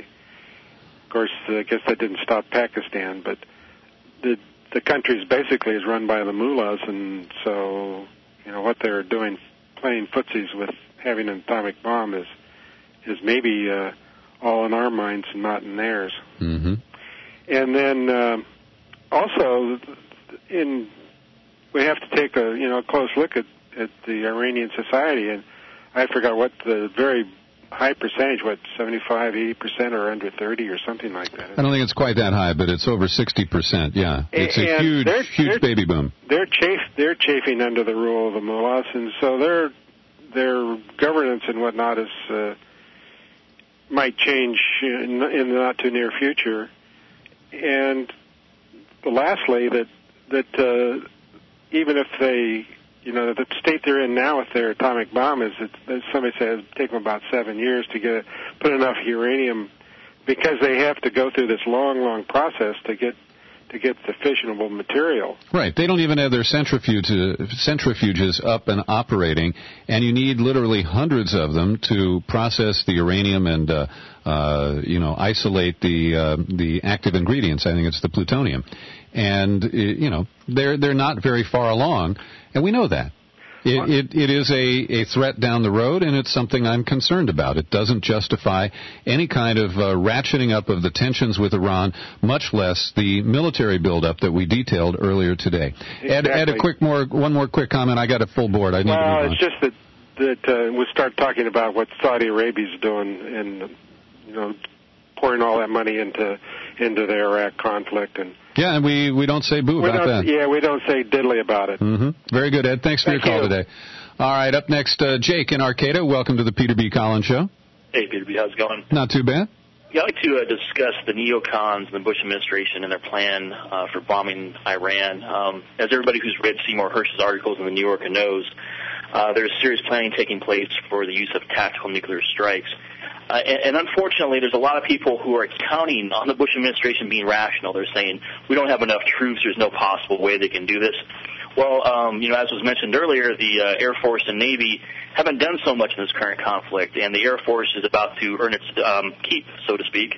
Speaker 11: of course, I guess that didn't stop Pakistan, but the the country is basically is run by the mullahs, and so, you know, what they're doing, playing footsies with having an atomic bomb is is maybe uh, all in our minds and not in theirs.
Speaker 19: Mm-hmm.
Speaker 11: And then uh, also, in we have to take a you know close look at, at the Iranian society, and I forgot what the very high percentage, what seventy-five, eighty percent are under thirty or something like that.
Speaker 19: I don't think it's quite that high, but it's over sixty percent, yeah. It's a
Speaker 11: And
Speaker 19: huge,
Speaker 11: they're-
Speaker 19: huge
Speaker 11: they're-
Speaker 19: baby boom.
Speaker 11: They're chafe, they're chafing under the rule of the mullahs, and so their their governance and whatnot is uh, might change in, in the not too near future. And lastly, that that uh, even if they, you know, the state they're in now with their atomic bomb is, it's, as somebody says, it'll take them about seven years to get put enough uranium, because they have to go through this long, long process to get to get the fissionable material.
Speaker 19: Right. They don't even have their centrifuge, centrifuges up and operating, and you need literally hundreds of them to process the uranium and, uh, uh, you know, isolate the uh, the active ingredients. I think it's the plutonium. And, you know, they're they're not very far along, and we know that. It, it, it is a, a threat down the road, and it's something I'm concerned about. It doesn't justify any kind of uh, ratcheting up of the tensions with Iran, much less the military buildup that we detailed earlier today. Ed, Ed, a quick more, one more quick comment. I got a full board. I need to move
Speaker 11: Well,
Speaker 19: on.
Speaker 11: it's just that that uh, we start talking about what Saudi Arabia's doing, and you know, pouring all that money into into the Iraq conflict, and
Speaker 19: Yeah, and we, we don't say boo
Speaker 11: we
Speaker 19: about
Speaker 11: don't,
Speaker 19: that.
Speaker 11: yeah, we don't say diddly about it.
Speaker 19: Mm-hmm. Very good, Ed. Thanks for
Speaker 11: Thank
Speaker 19: your call
Speaker 11: you.
Speaker 19: today. All right, up next, uh, Jake in Arcata. Welcome to the Peter B. Collins Show.
Speaker 1: Hey, Peter B., how's it going?
Speaker 19: Not too bad.
Speaker 1: Yeah, I'd like to uh, discuss the neocons and the Bush administration and their plan uh, for bombing Iran. Um, as everybody who's read Seymour Hersh's articles in the New Yorker knows, uh, there's serious planning taking place for the use of tactical nuclear strikes. Uh, and, and unfortunately, there's a lot of people who are counting on the Bush administration being rational. They're saying, we don't have enough troops, there's no possible way they can do this. Well, um, you know, as was mentioned earlier, the uh, Air Force and Navy haven't done so much in this current conflict, and the Air Force is about to earn its um, keep, so to speak.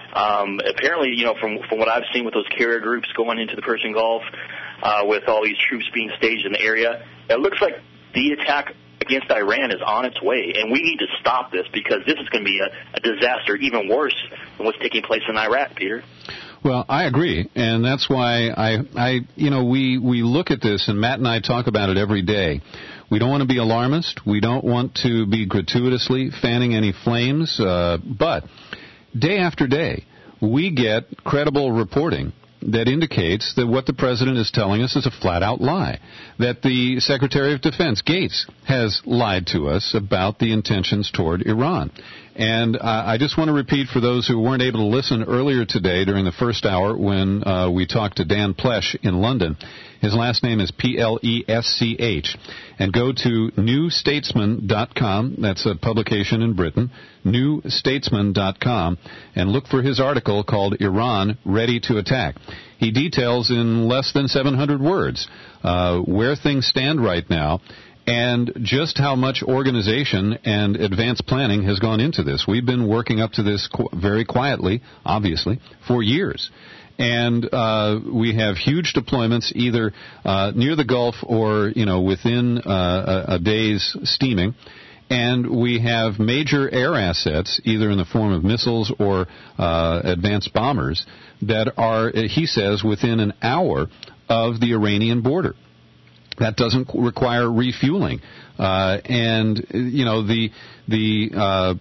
Speaker 1: Um, apparently, you know, from from what I've seen with those carrier groups going into the Persian Gulf, uh, with all these troops being staged in the area, it looks like the attack against Iran is on its way, and we need to stop this, because this is going to be a, a disaster even worse than what's taking place in Iraq, Peter.
Speaker 19: Well, I agree, and that's why I, I, you know, we, we look at this, and Matt and I talk about it every day. We don't want to be alarmist. We don't want to be gratuitously fanning any flames, uh, but day after day, we get credible reporting that indicates that what the president is telling us is a flat-out lie, that the Secretary of Defense, Gates, has lied to us about the intentions toward Iran. And uh, I just want to repeat for those who weren't able to listen earlier today during the first hour when uh, we talked to Dan Plesch in London. His last name is P L E S C H. And go to new statesman dot com. That's a publication in Britain, new statesman dot com, and look for his article called Iran Ready to Attack. He details in less than seven hundred words uh, where things stand right now and just how much organization and advanced planning has gone into this. We've been working up to this qu- very quietly, obviously, for years. And uh, we have huge deployments either uh, near the Gulf or, you know, within uh, a, a day's steaming. And we have major air assets, either in the form of missiles or uh, advanced bombers, that are, he says, within an hour of the Iranian border. That doesn't require refueling. Uh, and, you know, the the uh,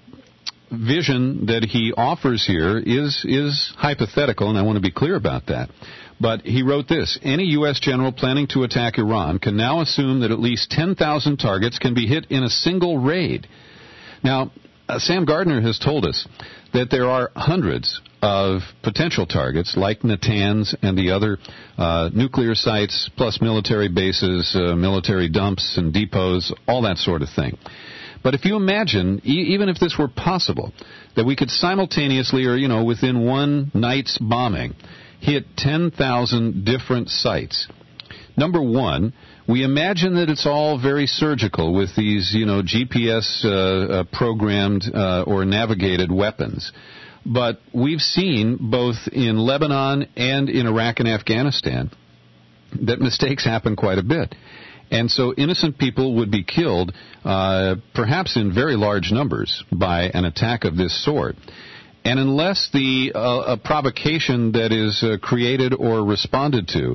Speaker 19: vision that he offers here is is hypothetical, and I want to be clear about that. But he wrote this: any U S general planning to attack Iran can now assume that at least ten thousand targets can be hit in a single raid. Now, uh, Sam Gardner has told us that there are hundreds of potential targets like Natanz and the other uh, nuclear sites, plus military bases, uh, military dumps and depots, all that sort of thing. But if you imagine, e- even if this were possible, that we could simultaneously, or, you know, within one night's bombing, hit ten thousand different sites. Number one, we imagine that it's all very surgical with these, you know, G P S uh, uh, programmed uh, or navigated weapons. But we've seen, both in Lebanon and in Iraq and Afghanistan, that mistakes happen quite a bit. And so innocent people would be killed, uh, perhaps in very large numbers, by an attack of this sort. And unless the uh, a provocation that is uh, created or responded to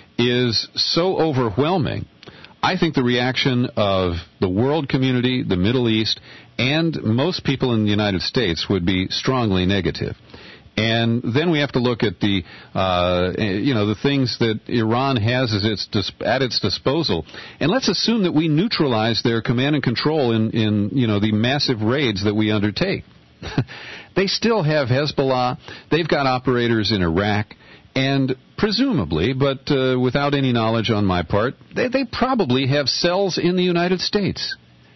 Speaker 19: is so overwhelming, I think the reaction of the world community, the Middle East, and most people in the United States would be strongly negative. And then we have to look at the, uh, you know, the things that Iran has as its dis- at its disposal, and let's assume that we neutralize their command and control in, in you know, the massive raids that we undertake. They still have Hezbollah. They've got operators in Iraq. And presumably, but uh, without any knowledge on my part, they, they probably have cells in the United States.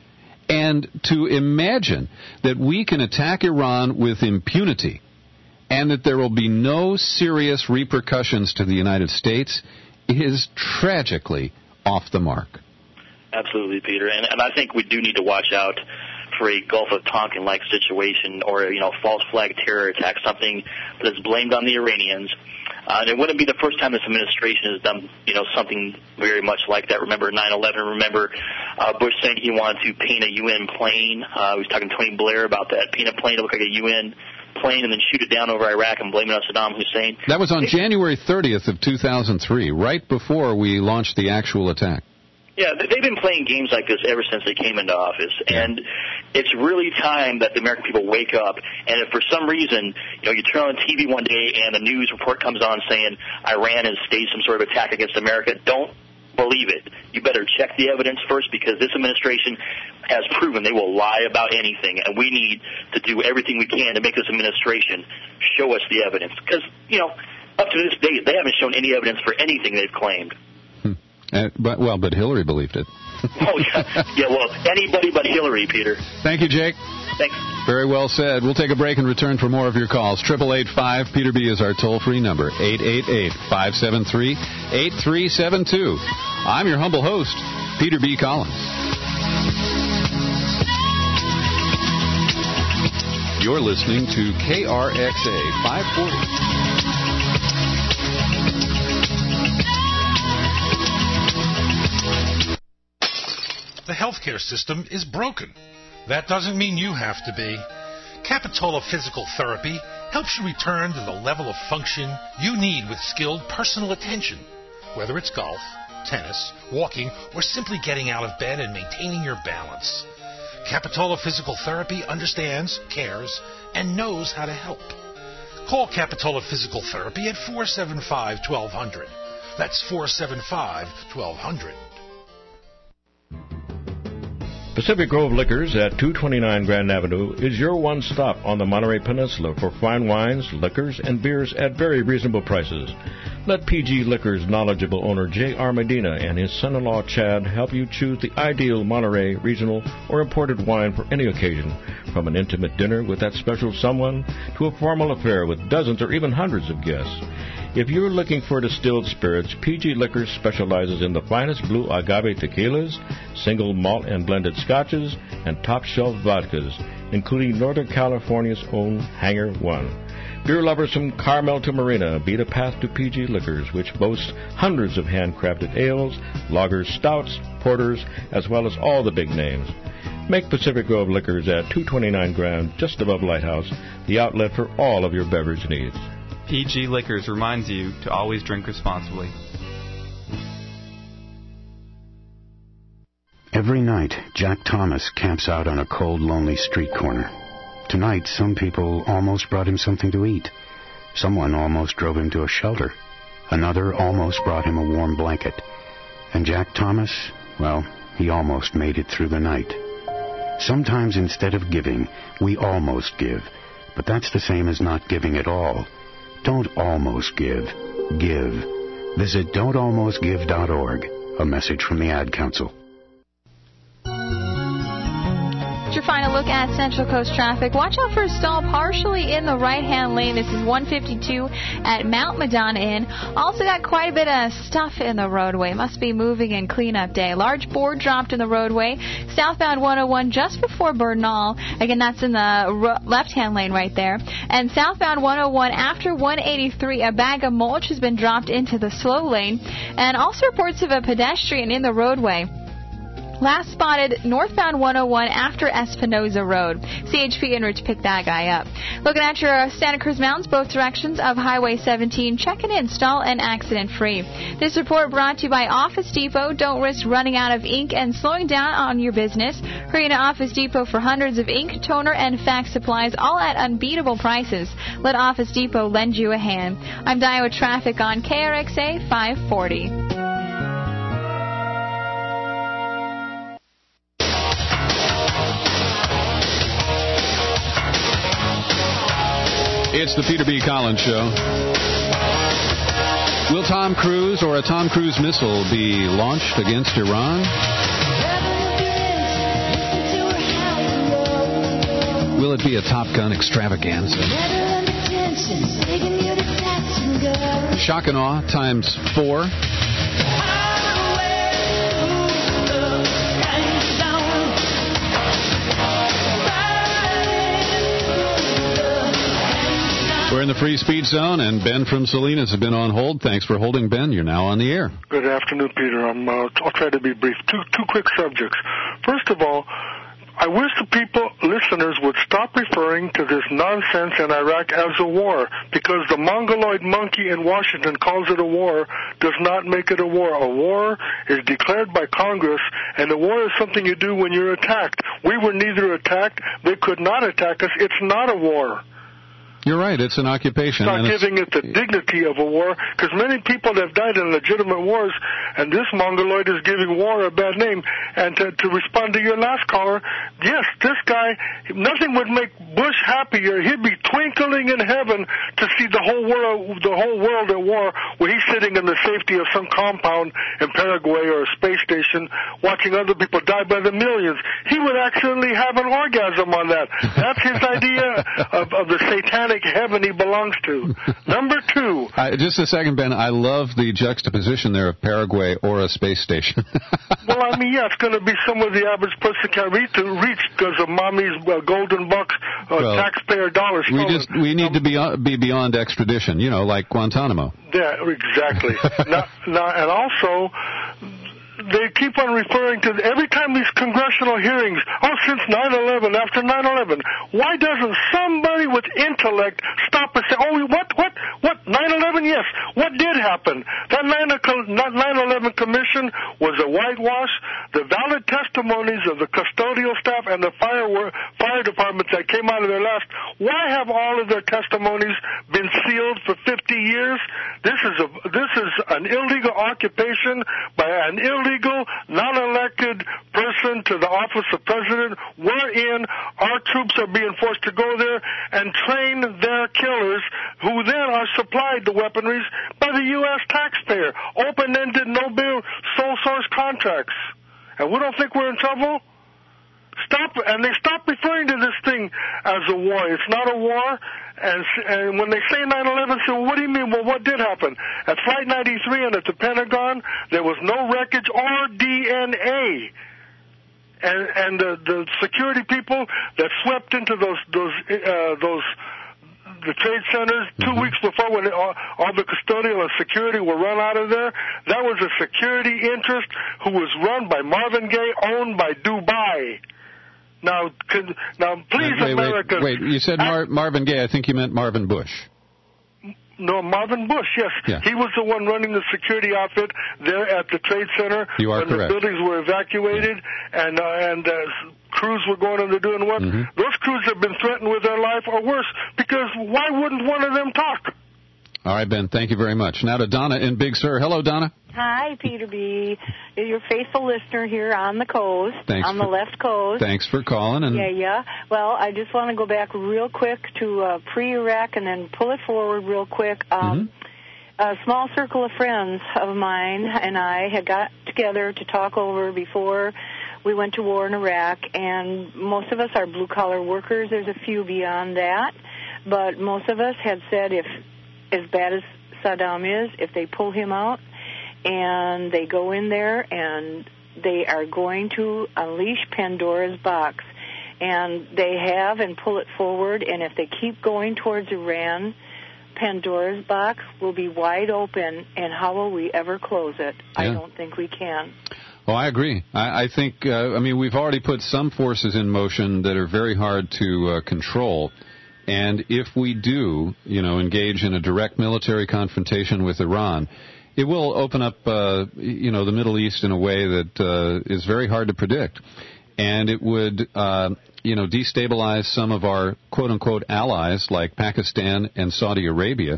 Speaker 19: And to imagine that we can attack Iran with impunity and that there will be no serious repercussions to the United States is tragically off the mark.
Speaker 1: Absolutely, Peter. And, and I think we do need to watch out for a Gulf of Tonkin-like situation or, you know, false flag terror attack, something that is blamed on the Iranians. Uh, and it wouldn't be the first time this administration has done, you know, something very much like that. Remember nine eleven. Remember uh, Bush saying he wanted to paint a U N plane. Uh, he was talking to Tony Blair about that. Paint a plane to look like a U N plane and then shoot it down over Iraq and blame it on Saddam Hussein.
Speaker 19: That was on January thirtieth of two thousand three, right before we launched the actual attack.
Speaker 1: Yeah, they've been playing games like this ever since they came into office, and it's really time that the American people wake up. And if for some reason, you know, you turn on T V one day and a news report comes on saying Iran has staged some sort of attack against America, don't believe it. You better check the evidence first, because this administration has proven they will lie about anything, and we need to do everything we can to make this administration show us the evidence. Because, you know, up to this date, they haven't shown any evidence for anything they've claimed.
Speaker 19: Uh, but well, but Hillary believed it.
Speaker 1: Oh, yeah. Yeah, well, anybody but Hillary, Peter.
Speaker 19: Thank you, Jake.
Speaker 1: Thanks.
Speaker 19: Very well said. We'll take a break and return for more of your calls. eight eight eight five Peter B is our toll-free number. eight eight eight, five seven three, eight three seven two. I'm your humble host, Peter B. Collins.
Speaker 2: You're listening to K R X A five forty.
Speaker 4: The healthcare system is broken. That doesn't mean you have to be. Capitola Physical Therapy helps you return to the level of function you need with skilled personal attention, whether it's golf, tennis, walking, or simply getting out of bed and maintaining your balance. Capitola Physical Therapy understands, cares, and knows how to help. Call Capitola Physical Therapy at four seven five, one two zero zero. That's four seven five, one two zero zero.
Speaker 5: Pacific Grove Liquors at two twenty-nine Grand Avenue is your one stop on the Monterey Peninsula for fine wines, liquors, and beers at very reasonable prices. Let P G Liquors' knowledgeable owner J R. Medina and his son-in-law Chad help you choose the ideal Monterey regional or imported wine for any occasion, from an intimate dinner with that special someone to a formal affair with dozens or even hundreds of guests. If you're looking for distilled spirits, P G Liquors specializes in the finest blue agave tequilas, single malt and blended scotches, and top-shelf vodkas, including Northern California's own Hangar One. Beer lovers from Carmel to Marina beat a path to P G Liquors, which boasts hundreds of handcrafted ales, lagers, stouts, porters, as well as all the big names. Make Pacific Grove Liquors at two twenty-nine Grand, just above Lighthouse, the outlet for all of your beverage needs.
Speaker 6: P G Liquors reminds you to always drink responsibly.
Speaker 12: Every night, Jack Thomas camps out on a cold, lonely street corner. Tonight, some people almost brought him something to eat. Someone almost drove him to a shelter. Another almost brought him a warm blanket. And Jack Thomas, well, he almost made it through the night. Sometimes instead of giving, we almost give. But that's the same as not giving at all. Don't almost give. Give. Visit don't almost give dot org. A message from the Ad Council.
Speaker 13: Your final look at Central Coast traffic. Watch out for a stall partially in the right-hand lane. This is one fifty-two at Mount Madonna Inn. Also got quite a bit of stuff in the roadway. Must be moving and cleanup day. Large board dropped in the roadway. Southbound one oh one just before Bernal. Again, that's in the ro- left-hand lane right there. And southbound one oh one after one eighty-three, a bag of mulch has been dropped into the slow lane. And also reports of a pedestrian in the roadway. Last spotted northbound one oh one after Espinoza Road. C H P en route to pick that guy up. Looking at your Santa Cruz Mountains, both directions of Highway seventeen, checking in, stall and accident free. This report brought to you by Office Depot. Don't risk running out of ink and slowing down on your business. Hurry to Office Depot for hundreds of ink, toner, and fax supplies, all at unbeatable prices. Let Office Depot lend you a hand. I'm Dia with traffic on K R X A five forty.
Speaker 19: It's the Peter B. Collins Show. Will Tom Cruise or a Tom Cruise missile be launched against Iran? Will it be a Top Gun extravaganza? Shock and awe times four. We're in the free speech zone, and Ben from Salinas has been on hold. Thanks for holding, Ben. You're now on the air.
Speaker 15: Good afternoon, Peter. I'm, uh, I'll try to be brief. Two, two quick subjects. First of all, I wish the people, listeners, would stop referring to this nonsense in Iraq as a war, because the mongoloid monkey in Washington calls it a war does not make it a war. A war is declared by Congress, and a war is something you do when you're attacked. We were neither attacked. They could not attack us. It's not a war.
Speaker 19: You're right. It's an occupation.
Speaker 15: Not giving it the dignity of a war, because many people have died in legitimate wars, and this mongoloid is giving war a bad name. And to, to respond to your last caller, yes, this guy, nothing would make Bush happier. He'd be twinkling in heaven to see the whole world, the whole world at war, where he's sitting in the safety of some compound in Paraguay or a space station, watching other people die by the millions. He would actually have an orgasm on that. That's his idea of, of the satanic heaven he belongs to. Number two.
Speaker 19: Uh, just a second, Ben. I love the juxtaposition there of Paraguay or a space station.
Speaker 15: Well, I mean, yeah, it's going to be somewhere the average person can't reach to reach because of mommy's uh, golden bucks, uh, well, taxpayer dollars.
Speaker 19: We just we need um, to be uh, be beyond extradition, you know, like Guantanamo.
Speaker 15: Yeah, exactly. now, now, and also, they keep on referring to, every time these congressional hearings, oh, since nine eleven, after nine eleven, why doesn't somebody with intellect stop and say, oh, what, what, what, nine eleven, yes, what did happen? That nine eleven commission was a whitewash. The valid testimonies of the custodial staff and the fire, fire departments that came out of their last, why have all of their testimonies been sealed for fifty years? This is a, this is an illegal occupation by an illegal illegal, non-elected person to the office of president, wherein our troops are being forced to go there and train their killers, who then are supplied the weaponries by the U S taxpayer. Open-ended, no-bill, sole source contracts. And we don't think we're in trouble? Stop, and they stop referring to this thing as a war. It's not a war. And, and when they say nine eleven, say, well, what do you mean? Well, what did happen? At Flight ninety-three and at the Pentagon, there was no wreckage or D N A. And, and the, the security people that swept into those those uh, those the trade centers two mm-hmm. weeks before, when all, all the custodial and security were run out of there, that was a security interest who was run by Marvin Gaye, owned by Dubai. Now, could, now, please,
Speaker 19: wait,
Speaker 15: America.
Speaker 19: Wait, wait, you said Mar- Marvin Gaye. I think you meant Marvin Bush.
Speaker 15: No, Marvin Bush, yes.
Speaker 19: Yeah.
Speaker 15: He was the one running the security outfit there at the Trade Center.
Speaker 19: You are
Speaker 15: when
Speaker 19: correct.
Speaker 15: The buildings were evacuated
Speaker 19: yeah. and
Speaker 15: and uh, and uh, crews were going in there doing what?
Speaker 19: Mm-hmm.
Speaker 15: Those crews have been threatened with their life or worse, because why wouldn't one of them talk?
Speaker 19: All right, Ben, thank you very much. Now to Donna in Big Sur. Hello, Donna.
Speaker 3: Hi, Peter B. You're your faithful listener here on the coast,
Speaker 19: Thanks
Speaker 3: on
Speaker 19: for,
Speaker 3: the left coast.
Speaker 19: Thanks for calling. And
Speaker 3: yeah, yeah. Well, I just want to go back real quick to uh, pre-Iraq and then pull it forward real quick. Um, mm-hmm. A small circle of friends of mine and I had got together to talk over before we went to war in Iraq, and most of us are blue-collar workers. There's a few beyond that, but most of us had said if, as bad as Saddam is, if they pull him out and they go in there and they are going to unleash Pandora's box, and they have and pull it forward, and if they keep going towards Iran, Pandora's box will be wide open, and how will we ever close it? Yeah. I don't think we can.
Speaker 19: Oh, I agree. I, I think, uh, I mean, we've already put some forces in motion that are very hard to uh, control. And if we do, you know, engage in a direct military confrontation with Iran, it will open up, uh, you know, the Middle East in a way that uh, is very hard to predict. And it would, uh, you know, destabilize some of our quote-unquote allies like Pakistan and Saudi Arabia.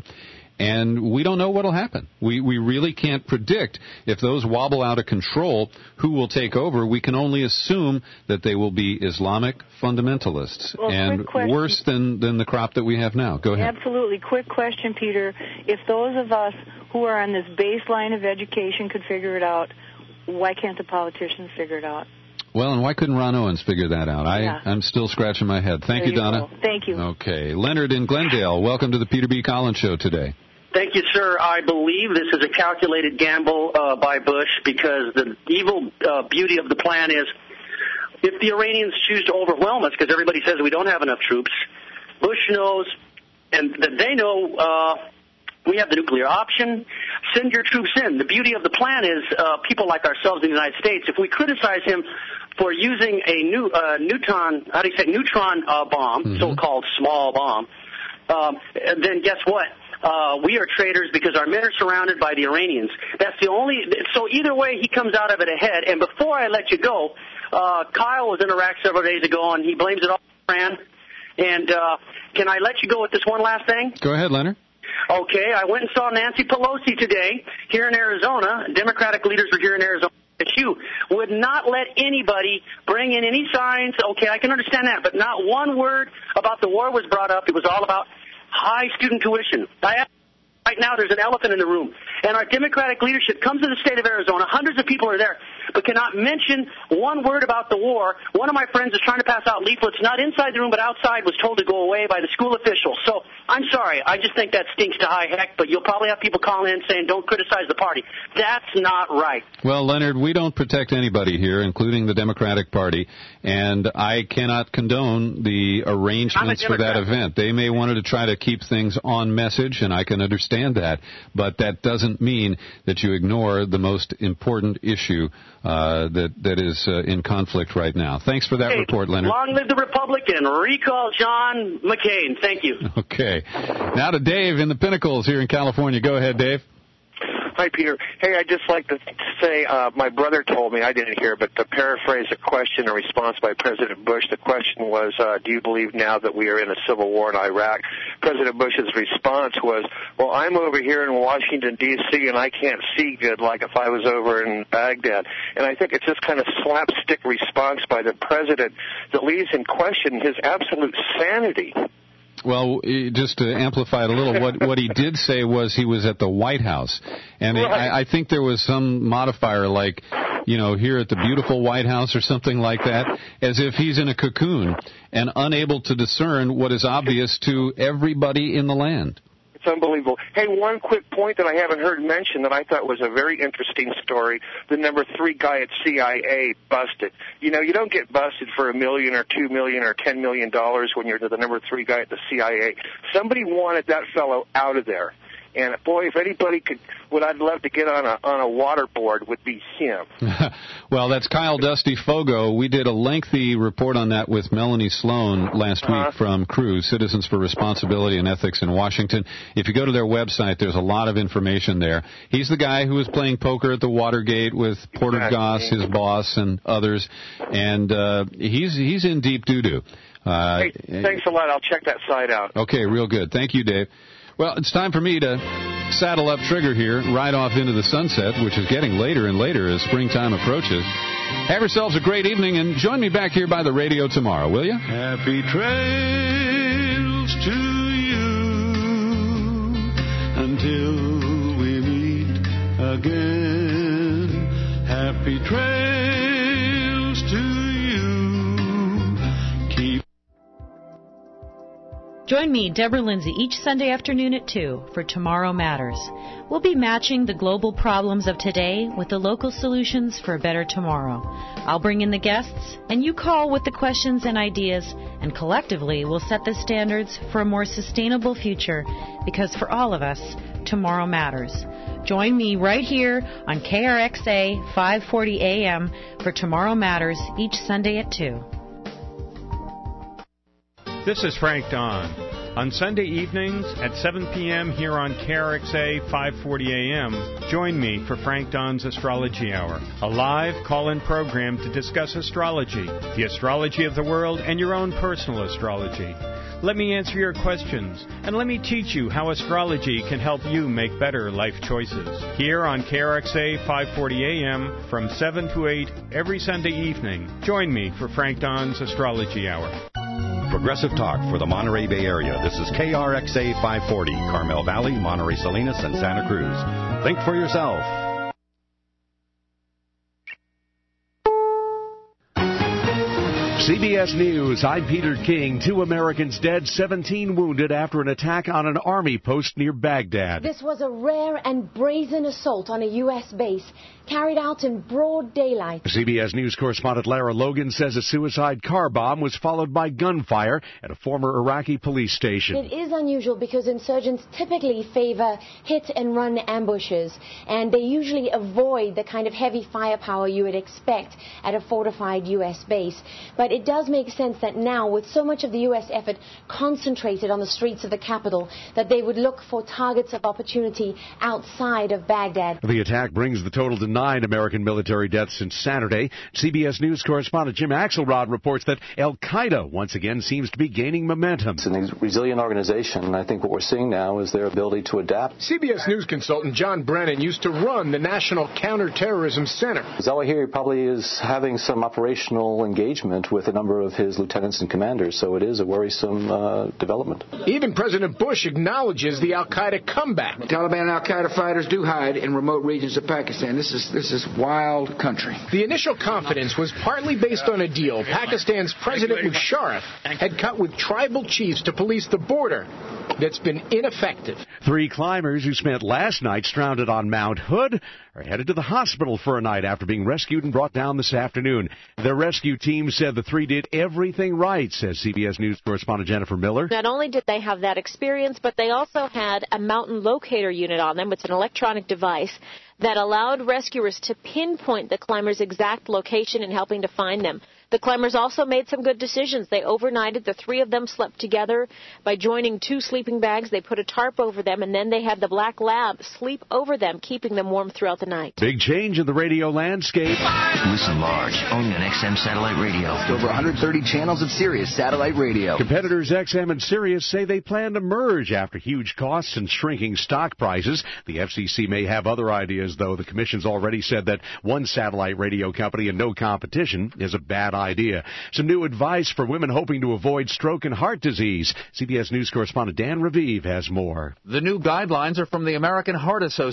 Speaker 19: And we don't know what will happen. We we really can't predict if those wobble out of control, who will take over. We can only assume that they will be Islamic fundamentalists,
Speaker 3: well,
Speaker 19: and worse than, than the crop that we have now. Go ahead.
Speaker 3: Absolutely. Quick question, Peter. If those of us who are on this baseline of education could figure it out, why can't the politicians figure it out?
Speaker 19: Well, and why couldn't Ron Owens figure that out? I,
Speaker 3: yeah.
Speaker 19: I'm still scratching my head. Thank
Speaker 3: there
Speaker 19: you, Donna.
Speaker 3: You Thank you.
Speaker 19: Okay. Leonard in Glendale, welcome to the Peter B. Collins Show today.
Speaker 7: Thank you, sir. I believe this is a calculated gamble uh, by Bush, because the evil uh, beauty of the plan is if the Iranians choose to overwhelm us, because everybody says we don't have enough troops, Bush knows and that they know uh, we have the nuclear option. Send your troops in. The beauty of the plan is uh, people like ourselves in the United States, if we criticize him for using a new uh, neutron, how do you say, neutron uh, bomb, mm-hmm. so-called small bomb, um, then guess what? Uh, we are traitors because our men are surrounded by the Iranians. That's the only. So either way, he comes out of it ahead. And before I let you go, uh, Kyle was in Iraq several days ago, and he blames it all on Iran. And uh, can I let you go with this one last thing?
Speaker 19: Go ahead, Leonard.
Speaker 7: Okay, I went and saw Nancy Pelosi today here in Arizona. Democratic leaders were here in Arizona. You would not let anybody bring in any signs. Okay, I can understand that, but not one word about the war was brought up. It was all about high student tuition. I, right now, there's an elephant in the room. And our Democratic leadership comes to the state of Arizona. Hundreds of people are there, but cannot mention one word about the war. One of my friends is trying to pass out leaflets, not inside the room, but outside, was told to go away by the school officials. So I'm sorry. I just think that stinks to high heck, but you'll probably have people calling in saying, don't criticize the party. That's not right.
Speaker 19: Well, Leonard, we don't protect anybody here, including the Democratic Party, and I cannot condone the arrangements for that event. They may wanted to try to keep things on message, and I can understand that, but that doesn't mean that you ignore the most important issue uh, that that is uh, in conflict right now. Thanks for that
Speaker 7: hey,
Speaker 19: report, Leonard.
Speaker 7: Long live the Republican. Recall John McCain. Thank you.
Speaker 19: Okay. Now to Dave in the Pinnacles here in California. Go ahead, Dave.
Speaker 8: Hi, Peter. Hey, I'd just like to say uh, my brother told me, I didn't hear, but to paraphrase a question in response by President Bush, the question was, uh, do you believe now that we are in a civil war in Iraq? President Bush's response was, well, I'm over here in Washington, D C, and I can't see good like if I was over in Baghdad. And I think it's this kind of slapstick response by the president that leaves in question his absolute sanity.
Speaker 19: Well, just to amplify it a little, what what he did say was he was at the White House, and right. I, I think there was some modifier like, you know, here at the beautiful White House or something like that, as if he's in a cocoon and unable to discern what is obvious to everybody in the land.
Speaker 8: It's unbelievable. Hey, one quick point that I haven't heard mentioned that I thought was a very interesting story. The number three guy at C I A busted. You know, you don't get busted for a million or two million or ten million dollars when you're the number three guy at the C I A. Somebody wanted that fellow out of there. And boy, if anybody could, what I'd love to get on a on a waterboard would be him.
Speaker 19: Well, that's Kyle Dusty Fogo. We did a lengthy report on that with Melanie Sloan last uh-huh. week from Cruz, Citizens for Responsibility and Ethics in Washington. If you go to their website, there's a lot of information there. He's the guy who was playing poker at the Watergate with Porter exactly. Goss, his boss, and others, and uh, he's he's in deep doo-doo. Uh,
Speaker 8: hey, thanks a lot. I'll check that site out.
Speaker 19: Okay, real good. Thank you, Dave. Well, it's time for me to saddle up Trigger here, ride off into the sunset, which is getting later and later as springtime approaches. Have yourselves a great evening, and join me back here by the radio tomorrow, will you?
Speaker 14: Happy trails to you until we meet again. Happy trails to you. Keep
Speaker 16: Join me, Deborah Lindsay, each Sunday afternoon at two for Tomorrow Matters. We'll be matching the global problems of today with the local solutions for a better tomorrow. I'll bring in the guests, and you call with the questions and ideas, and collectively we'll set the standards for a more sustainable future, because for all of us, tomorrow matters. Join me right here on K R X A five forty A M for Tomorrow Matters each Sunday at two.
Speaker 17: This is Frank Don. On Sunday evenings at seven p.m. here on K R X A five forty A M, join me for Frank Don's Astrology Hour, a live call-in program to discuss astrology, the astrology of the world, and your own personal astrology. Let me answer your questions, and let me teach you how astrology can help you make better life choices. Here on K R X A five forty A M from seven to eight every Sunday evening, join me for Frank Don's Astrology Hour.
Speaker 2: Progressive Talk for the Monterey Bay Area. This is K R X A five forty, Carmel Valley, Monterey Salinas, and Santa Cruz. Think for yourself.
Speaker 18: C B S News, I'm Peter King. Two Americans dead, seventeen wounded after an attack on an army post near Baghdad.
Speaker 20: This was a rare and brazen assault on a U S base, carried out in broad daylight.
Speaker 18: C B S News correspondent Lara Logan says a suicide car bomb was followed by gunfire at a former Iraqi police station.
Speaker 20: It is unusual because insurgents typically favor hit-and-run ambushes, and they usually avoid the kind of heavy firepower you would expect at a fortified U S base. But it does make sense that now, with so much of the U S effort concentrated on the streets of the capital, that they would look for targets of opportunity outside of Baghdad.
Speaker 18: The attack brings the total to nine American military deaths since Saturday. C B S News correspondent Jim Axelrod reports that Al-Qaeda once again seems to be gaining momentum.
Speaker 21: It's a resilient organization, and I think what we're seeing now is their ability to adapt.
Speaker 22: C B S News consultant John Brennan used to run the National Counterterrorism Center.
Speaker 21: Zawahiri probably is having some operational engagement with a number of his lieutenants and commanders, so it is a worrisome uh, development.
Speaker 22: Even President Bush acknowledges the Al-Qaeda comeback.
Speaker 9: Taliban and Al-Qaeda fighters do hide in remote regions of Pakistan. This is this is wild country.
Speaker 22: The initial confidence was partly based on a deal Pakistan's President Musharraf had cut with tribal chiefs to police the border that's been ineffective.
Speaker 18: Three climbers who spent last night stranded on Mount Hood are headed to the hospital for a night after being rescued and brought down this afternoon. Their rescue team said the three did everything right, says C B S News correspondent Jennifer Miller.
Speaker 24: Not only did they have that experience, but they also had a mountain locator unit on them. It's an electronic device that allowed rescuers to pinpoint the climbers' exact location in helping to find them. The climbers also made some good decisions. They overnighted. The three of them slept together by joining two sleeping bags. They put a tarp over them, and then they had the black lab sleep over them, keeping them warm throughout the night.
Speaker 18: Big change in the radio landscape.
Speaker 1: Listen large. Own an X M satellite radio.
Speaker 10: Over one hundred thirty channels of Sirius satellite radio.
Speaker 18: Competitors X M and Sirius say they plan to merge after huge costs and shrinking stock prices. The F C C may have other ideas, though. The Commission's already said that one satellite radio company and no competition is a bad idea. Some new advice for women hoping to avoid stroke and heart disease. C B S News correspondent Dan Raviv has more.
Speaker 10: The new guidelines are from the American Heart Association.